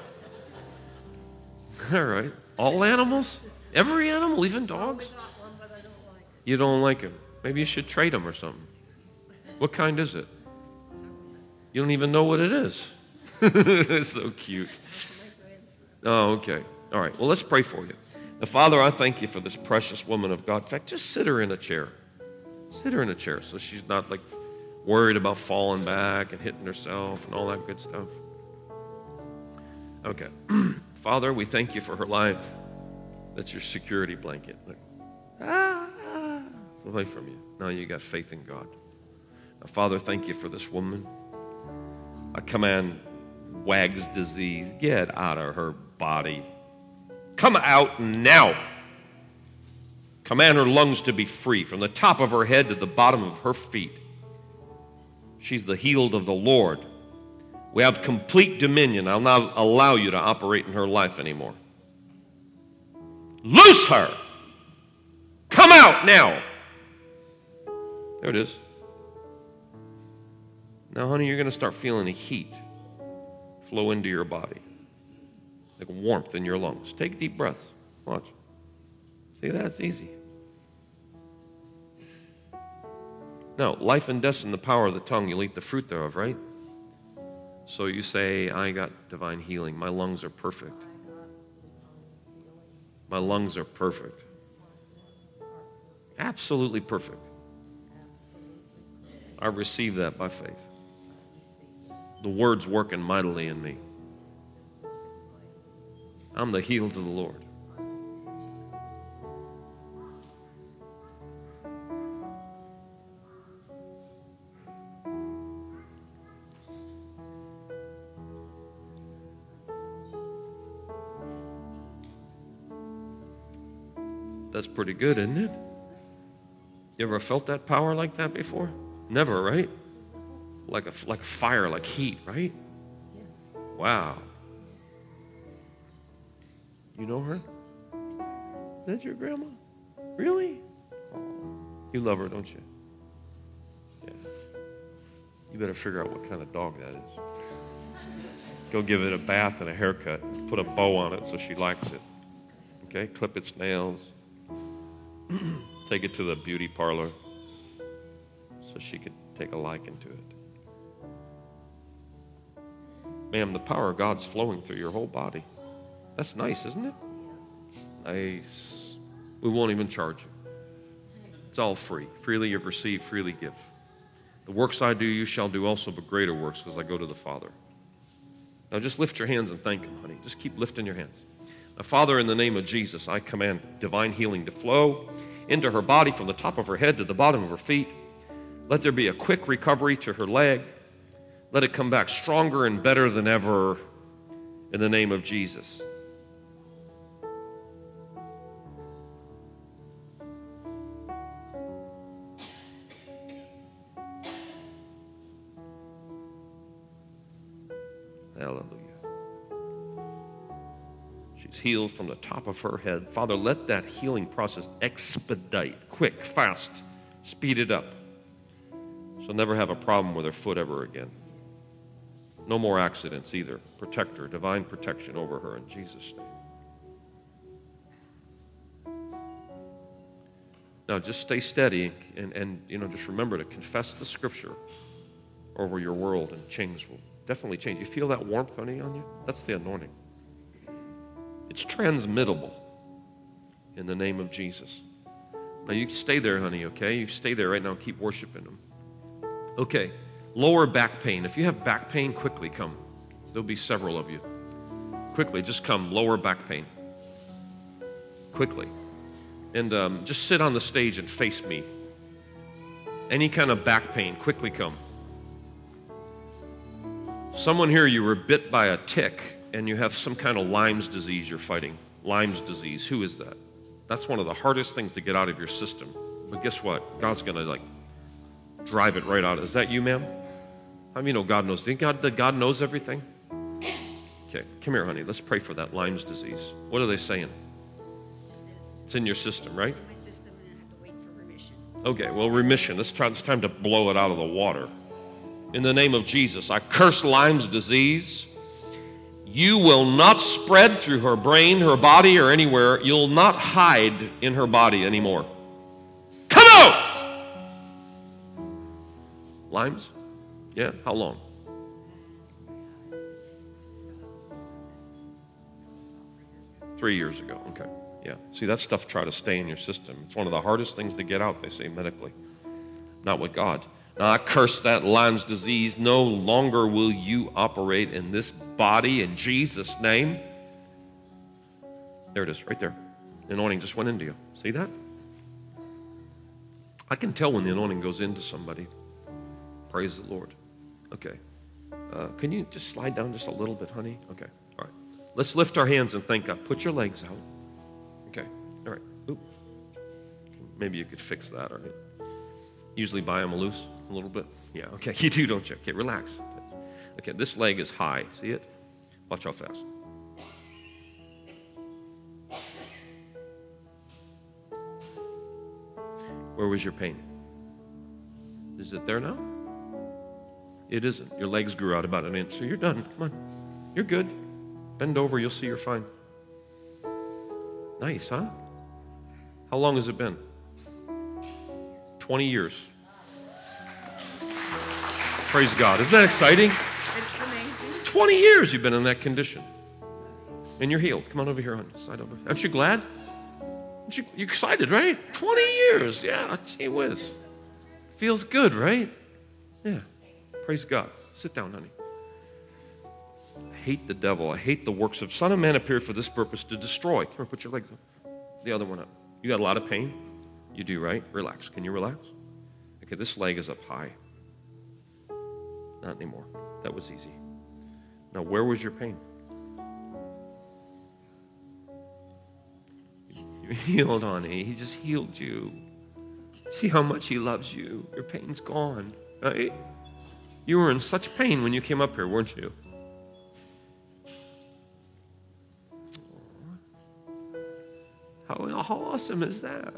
All right. All animals? Every animal, even dogs? You don't like him. Maybe you should trade him or something. What kind is it? You don't even know what it is. It's so cute. Oh, okay. All right. Well, let's pray for you. Now, Father, I thank you for this precious woman of God. In fact, just sit her in a chair. Sit her in a chair so she's not like worried about falling back and hitting herself and all that good stuff. Okay. Father, we thank you for her life. That's your security blanket. Like, ah, ah, it's away from you. Now you got faith in God. Now, Father, thank you for this woman. I command Wag's disease, get out of her body. Come out now. Command her lungs to be free from the top of her head to the bottom of her feet. She's the healed of the Lord. We have complete dominion. I'll not allow you to operate in her life anymore. Loose her. Come out now. There it is. Now, honey, you're going to start feeling the heat flow into your body, like warmth in your lungs. Take deep breaths. Watch. See, that's easy. Now, life and death in the power of the tongue. You'll eat the fruit thereof, right? So you say, I got divine healing. My lungs are perfect. My lungs are perfect. Absolutely perfect. I receive that by faith. The word's working mightily in me. I'm the healed of the Lord. That's pretty good, isn't it? You ever felt that power like that before? Never, right? Like a, like a fire, like heat, right? Wow. You know her? Is that your grandma? Really? Oh, you love her, don't you? Yeah. You better figure out what kind of dog that is. Go give it a bath and a haircut. Put a bow on it so she likes it. Okay? Clip its nails. Take it to the beauty parlor so she could take a liking to it. Ma'am, the power of God's flowing through your whole body. That's nice, isn't it? Nice. We won't even charge you. It's all free. Freely you've received, freely give. The works I do, you shall do also, but greater works, because I go to the Father. Now just lift your hands and thank Him, honey. Just keep lifting your hands. Now, Father, in the name of Jesus, I command divine healing to flow into her body from the top of her head to the bottom of her feet. Let there be a quick recovery to her leg. Let it come back stronger and better than ever in the name of Jesus. Hallelujah. She's healed from the top of her head. Father, let that healing process expedite, quick, fast, speed it up. She'll never have a problem with her foot ever again. No more accidents either. Protect her, divine protection over her in Jesus' name. Now just stay steady and, and you know, just remember to confess the scripture over your world and change will definitely change. You feel that warmth, honey, on you? That's the anointing. It's transmittable in the name of Jesus. Now you stay there, honey, okay? You stay there right now and keep worshiping Him. Okay, lower back pain. If you have back pain, quickly come. There'll be several of you. Quickly, just come, lower back pain. Quickly. And um, just sit on the stage and face me. Any kind of back pain, quickly come. Someone here, you were bit by a tick and you have some kind of Lyme's disease you're fighting. Lyme's disease, who is that? That's one of the hardest things to get out of your system. But guess what? God's going to like drive it right out. Is that you, ma'am? How many know God knows? Think God, that God knows everything? Okay, come here, honey. Let's pray for that Lyme's disease. What are they saying? It's in your system, right? It's in my system, and I have to wait for remission. Okay, well, remission. Let's try, it's time to blow it out of the water. In the name of Jesus, I curse Lyme's disease. You will not spread through her brain, her body, or anywhere. You'll not hide in her body anymore. Come out! Lyme's? Yeah? How long? Three years ago. Okay. Yeah. See, that stuff try to stay in your system. It's one of the hardest things to get out, they say medically. Not with God. Now, I curse that Lyme's disease. No longer will you operate in this body in Jesus' name. There it is, right there. The anointing just went into you. See that? I can tell when the anointing goes into somebody. Praise the Lord. Okay. Uh, can you just slide down just a little bit, honey? Okay. All right. Let's lift our hands and thank God. Put your legs out. Okay. All right. Oop. Maybe you could fix that, all right? Usually buy them loose a little bit. Yeah, okay. You do, don't you? Okay, relax. Okay, this leg is high. See it? Watch how fast. Where was your pain? Is it there now? It isn't. Your legs grew out about an inch, so you're done. Come on. You're good. Bend over, you'll see you're fine. Nice, huh? How long has it been? twenty years. Praise God. Isn't that exciting? It's amazing. twenty years you've been in that condition. And you're healed. Come on over here, hon. Slide over. Aren't you glad? Aren't you you're excited, right? twenty years. Yeah, gee whiz. Feels good, right? Yeah. Praise God. Sit down, honey. I hate the devil. I hate the works of Son of Man appeared for this purpose to destroy. Come here, put your legs up. The other one up. You got a lot of pain? You do, right? Relax. Can you relax? Okay, this leg is up high. Not anymore. That was easy. Now, where was your pain? You healed, honey. He just healed you. See how much He loves you. Your pain's gone, right? You were in such pain when you came up here, weren't you? how awesome is that?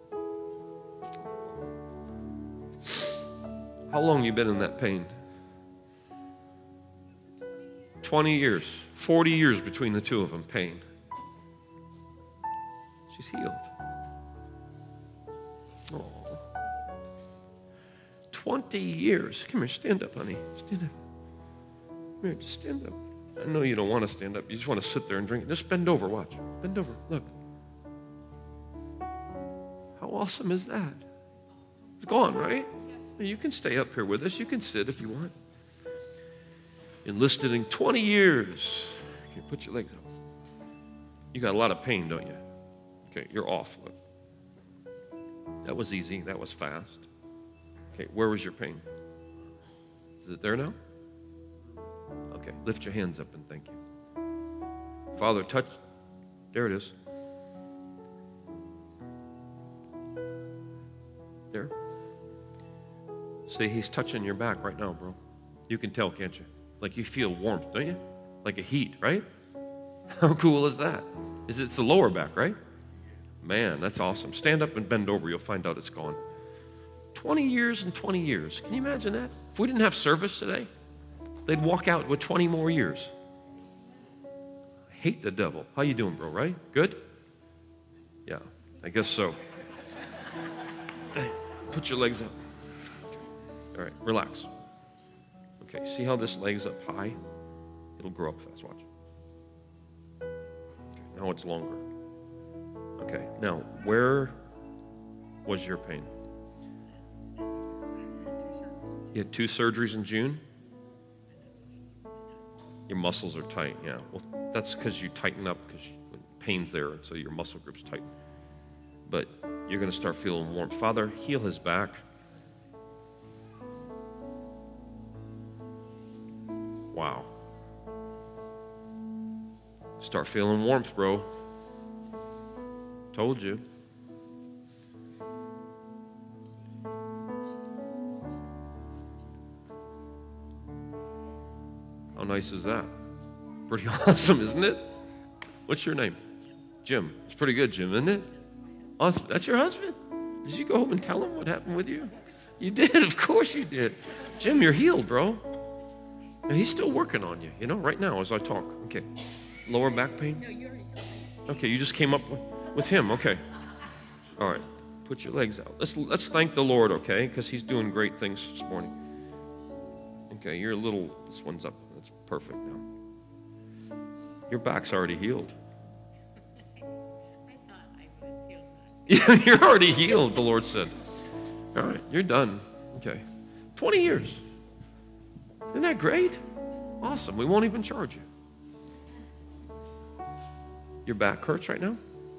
How long you been in that pain? twenty years, forty years between the two of them, pain. She's healed. Oh. twenty years. Come here, stand up, honey. Stand up. Come here, just stand up. I know you don't want to stand up. You just want to sit there and drink it. Just bend over, watch. Bend over, look. How awesome is that? It's gone, right? You can stay up here with us. You can sit if you want. Enlisted in twenty years. Okay, put your legs up. You got a lot of pain, don't you? Okay, you're off. Look. That was easy. That was fast. Okay, where was your pain? Is it there now? Okay, lift your hands up and thank you. Father, touch. There it is. There. See, he's touching your back right now, bro. You can tell, can't you? Like you feel warmth, don't you? Like a heat, right? How cool is that? Is it, it's the lower back, right? Man, that's awesome. Stand up and bend over. You'll find out it's gone. twenty years and twenty years. Can you imagine that? If we didn't have service today, they'd walk out with twenty more years. I hate the devil. How you doing, bro, right? Good? Yeah, I guess so. Put your legs up. All right, relax. Okay, see how this leg's up high? It'll grow up fast, watch. Okay, now it's longer. Okay, now, where was your pain? You had two surgeries in June? Your muscles are tight, yeah. Well, that's because you tighten up because pain's there, and so your muscle group's tight. But you're going to start feeling warm. Father, heal his back. Wow. Start feeling warmth, bro. Told you. How nice is that? Pretty awesome, isn't it? What's your name? Jim. It's pretty good, Jim, isn't it? Awesome. That's your husband? Did you go home and tell him what happened with you? You did, of course you did. Jim, you're healed, bro. And he's still working on you, you know, right now as I talk. Okay. Lower back pain? No, you already healed. Okay, you just came up with, with him. Okay. All right. Put your legs out. Let's let's thank the Lord, okay? Because he's doing great things this morning. Okay, you're a little, this one's up. That's perfect now. Your back's already healed. I thought I was healed. You're already healed, the Lord said. All right, you're done. Okay. twenty years. Isn't that great? Awesome. We won't even charge you. Your back hurts right now?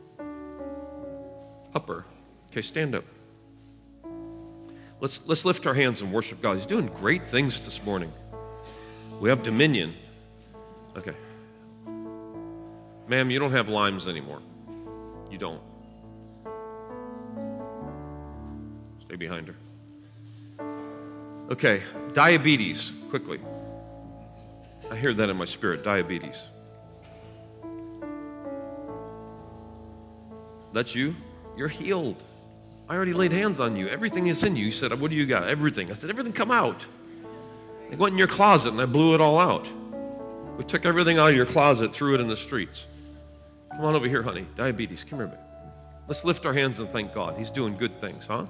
Upper. Okay, stand up. Let's, let's lift our hands and worship God. He's doing great things this morning. We have dominion. Okay. Ma'am, you don't have limes anymore. You don't. Stay behind her. Okay, diabetes, quickly. I hear that in my spirit, diabetes. That's you? You're healed. I already laid hands on you. Everything is in you. You said, what do you got? Everything. I said, everything come out. I went in your closet and I blew it all out. We took everything out of your closet, threw it in the streets. Come on over here, honey. Diabetes, come here, baby. Let's lift our hands and thank God. He's doing good things, huh?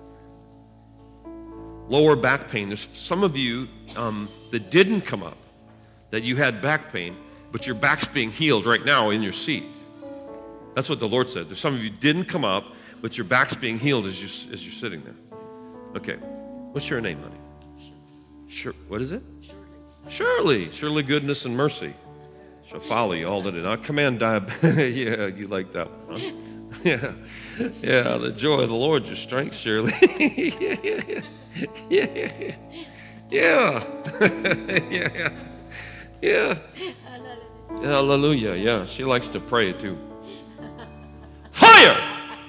Lower back pain. There's some of you um, that didn't come up, that you had back pain, but your back's being healed right now in your seat. That's what the Lord said. There's some of you didn't come up, but your back's being healed as, you, as you're sitting there. Okay. What's your name, honey? Sure. What is it? Shirley. Shirley, goodness and mercy shall follow you all the day. Now, command diabetes. Yeah, you like that one, huh? Yeah. Yeah, the joy of the Lord is your strength, Shirley. Yeah. Yeah. Yeah. Yeah. Yeah. Hallelujah. Yeah, she likes to pray too. Fire!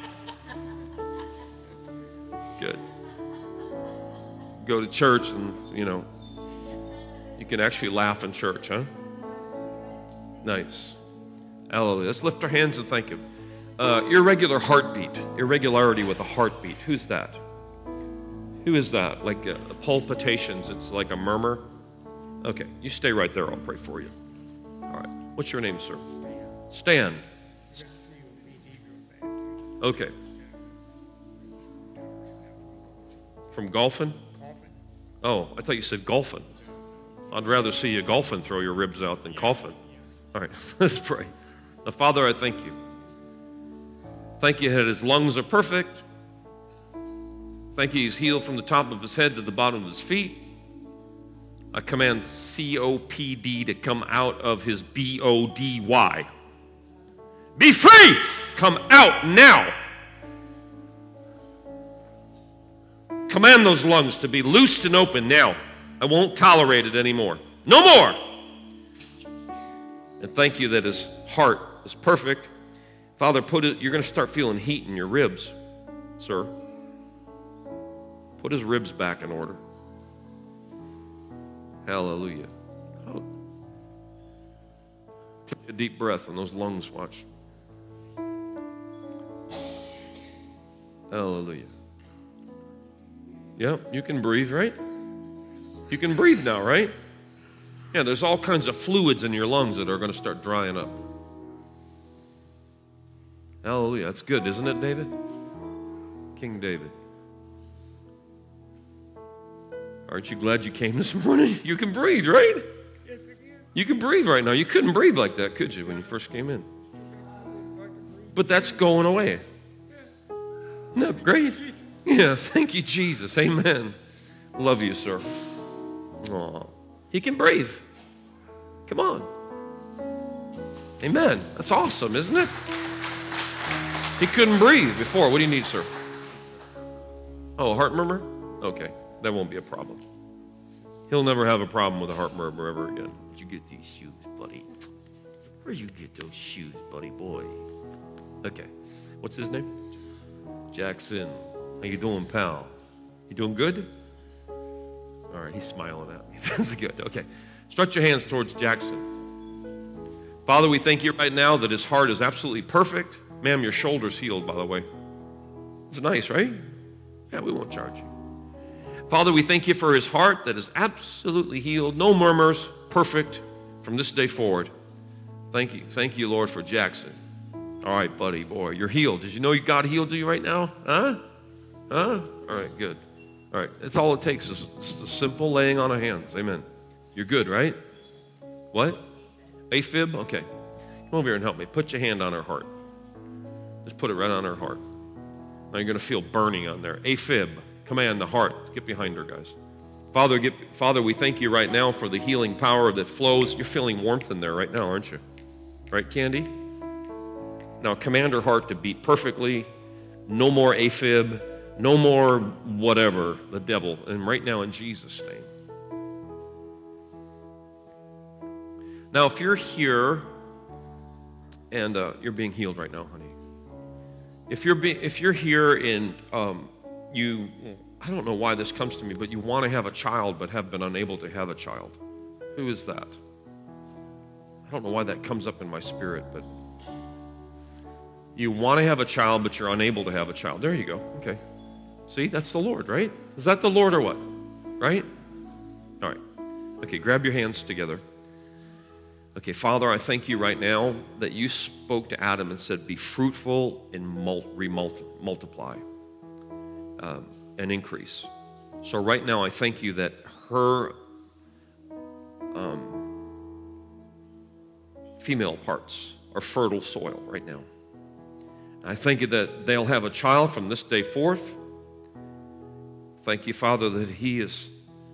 Good. Go to church and, you know, you can actually laugh in church, huh? Nice. Hallelujah. Let's lift our hands and thank Him. Uh, irregular heartbeat, irregularity with a heartbeat. Who's that? Who is that? Like uh, palpitations, it's like a murmur? Okay, you stay right there, I'll pray for you. All right, what's your name, sir? Stan. Okay. From golfing? Oh, I thought you said golfing. I'd rather see you golfing, throw your ribs out than coughing. All right, let's pray. Now, Father, I thank you. Thank you that his lungs are perfect. Thank you he's healed from the top of his head to the bottom of his feet. I command C O P D to come out of his B O D Y. Be free! Come out now! Command those lungs to be loosed and open now. I won't tolerate it anymore. No more! And thank you that his heart is perfect. Father, put it, you're going to start feeling heat in your ribs, sir. Put his ribs back in order. Hallelujah. Oh. Take a deep breath in those lungs, watch. Hallelujah. Yep, you can breathe, right? You can breathe now, right? Yeah, there's all kinds of fluids in your lungs that are going to start drying up. Hallelujah. That's good, isn't it, David? King David. Aren't you glad you came this morning? You can breathe, right? Yes, I can. You can breathe right now. You couldn't breathe like that, could you, when you first came in? But that's going away. Isn't that great? Yeah, thank you, Jesus. Amen. Love you, sir. Aw. He can breathe. Come on. Amen. That's awesome, isn't it? He couldn't breathe before. What do you need, sir? Oh, a heart murmur? Okay, that won't be a problem. He'll never have a problem with a heart murmur ever again. Where'd you get these shoes, buddy? Where'd you get those shoes, buddy boy? Okay, what's his name? Jackson. How you doing, pal? You doing good? All right, he's smiling at me. That's good. Okay, stretch your hands towards Jackson. Father, we thank you right now that his heart is absolutely perfect. Ma'am, your shoulder's healed, by the way. It's nice, right? Yeah, we won't charge you. Father, we thank you for his heart that is absolutely healed. No murmurs, perfect from this day forward. Thank you. Thank you, Lord, for Jackson. All right, buddy, boy, you're healed. Did you know God healed you right now? Huh? Huh? All right, good. All right, that's all it takes is a simple laying on of hands. Amen. You're good, right? What? AFib? Okay. Come over here and help me. Put your hand on her heart. Just put it right on her heart. Now you're going to feel burning on there. AFib. Command the heart. Get behind her, guys. Father, get, Father, we thank you right now for the healing power that flows. You're feeling warmth in there right now, aren't you? Right, Candy? Now command her heart to beat perfectly. No more AFib. No more whatever, the devil. And right now in Jesus' name. Now if you're here and uh, you're being healed right now, honey. If you're be, if you're here and um, you, I don't know why this comes to me, but you want to have a child but have been unable to have a child. Who is that? I don't know why that comes up in my spirit, but you want to have a child but you're unable to have a child. There you go. Okay. See, that's the Lord, right? Is that the Lord or what? Right? All right. Okay, grab your hands together. Okay, Father, I thank you right now that you spoke to Adam and said, be fruitful and mul- remulti- multiply um, and increase. So right now, I thank you that her um, female parts are fertile soil right now. I thank you that they'll have a child from this day forth. Thank you, Father, that he is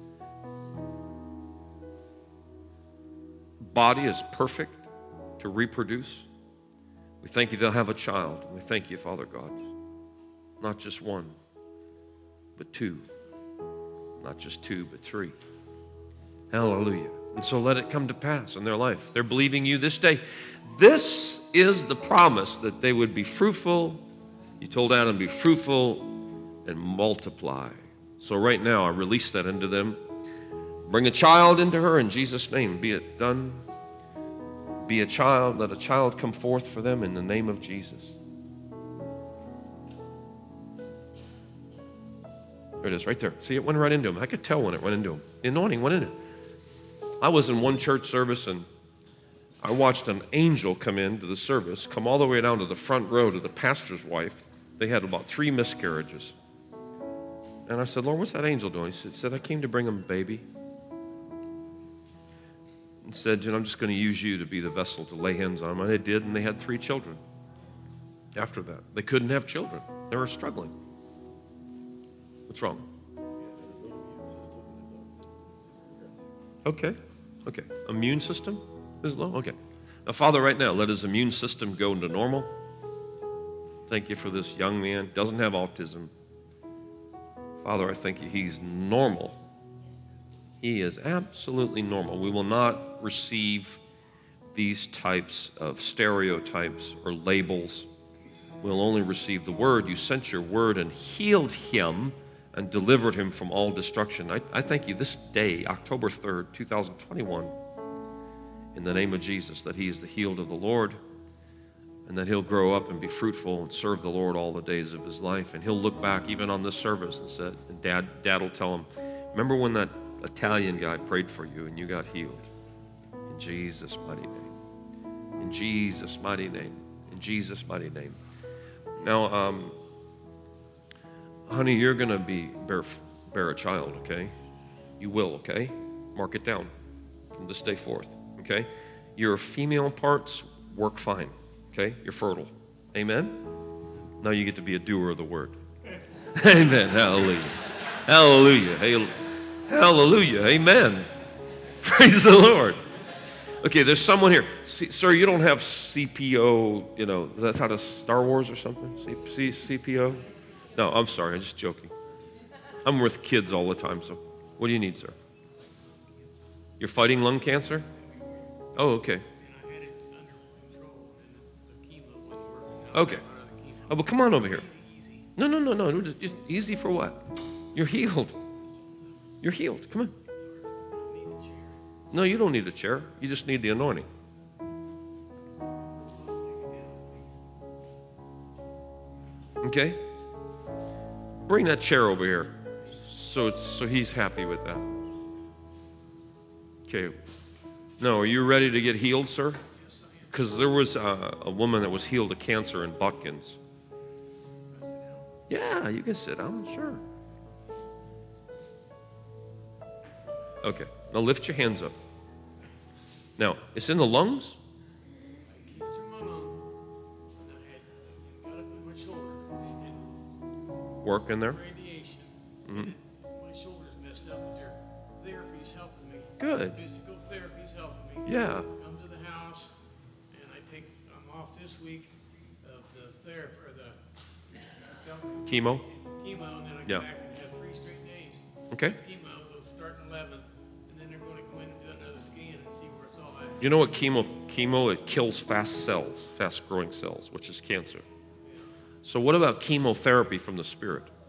body is perfect to reproduce. We thank you they'll have a child. We thank you, Father God, not just one, but two. Not just two, but three. Hallelujah. And so let it come to pass in their life. They're believing you this day. This is the promise that they would be fruitful. You told Adam, be fruitful and multiply. So right now, I release that into them. Bring a child into her in Jesus' name. Be it done. Be a child. Let a child come forth for them in the name of Jesus. There it is, right there. See, it went right into him. I could tell when it went into him. The anointing went in it. I was in one church service, and I watched an angel come into the service, come all the way down to the front row to the pastor's wife. They had about three miscarriages. And I said, Lord, what's that angel doing? He said, I came to bring him a baby. And said, you know, I'm just going to use you to be the vessel to lay hands on them. And they did, and they had three children after that. They couldn't have children. They were struggling. What's wrong? Okay, okay. Immune system is low? Okay. Now, Father, right now, let his immune system go into normal. Thank you for this young man. Doesn't have autism. Father, I thank you. He's normal. He is absolutely normal. We will not receive these types of stereotypes or labels. We'll only receive the word. You sent your word and healed him and delivered him from all destruction. I, I thank you this day, October third, two thousand twenty-one, in the name of Jesus, that he is the healed of the Lord, and that he'll grow up and be fruitful and serve the Lord all the days of his life. And he'll look back even on this service and said, and Dad, Dad will tell him, remember when that Italian guy prayed for you and you got healed? In Jesus' mighty name. In Jesus' mighty name. In Jesus' mighty name. Now, um, honey, you're going to be bear, bear a child, okay? You will, okay? Mark it down from this day forth, okay? Your female parts work fine, okay? You're fertile. Amen? Now you get to be a doer of the word. Amen. Hallelujah. Hallelujah. Hallelujah. Hallelujah. Amen. Praise the Lord. Okay, there's someone here. C- sir, you don't have C P O, you know, that's out of Star Wars or something? C- C- CPO? No, I'm sorry. I'm just joking. I'm with kids all the time, so what do you need, sir? You're fighting lung cancer? Oh, okay. Okay. Oh, but come on over here. No, no, no, no. Just, just easy for what? You're healed. You're healed. Come on. No, you don't need a chair. You just need the anointing. Okay? Bring that chair over here so it's, so he's happy with that. Okay. No, are you ready to get healed, sir? Because there was a, a woman that was healed of cancer in Butkins. Yeah, you can sit down, sure. Okay, now lift your hands up. Now, it's in the lungs? Work in there? Mm-hmm. My shoulder's messed up, but their therapy's helping me. Good. Physical therapy's helping me. Yeah. Come to the house, and I take, I'm off this week of the therapy, or the chemo? Chemo, and then I Yeah. go back and have three straight days. Okay. Chemo, they'll start at eleven, and then they're going to go in and do another scan and see where it's all at. You know what chemo, chemo, it kills fast cells, fast growing cells, which is cancer. So what about chemotherapy from the Spirit?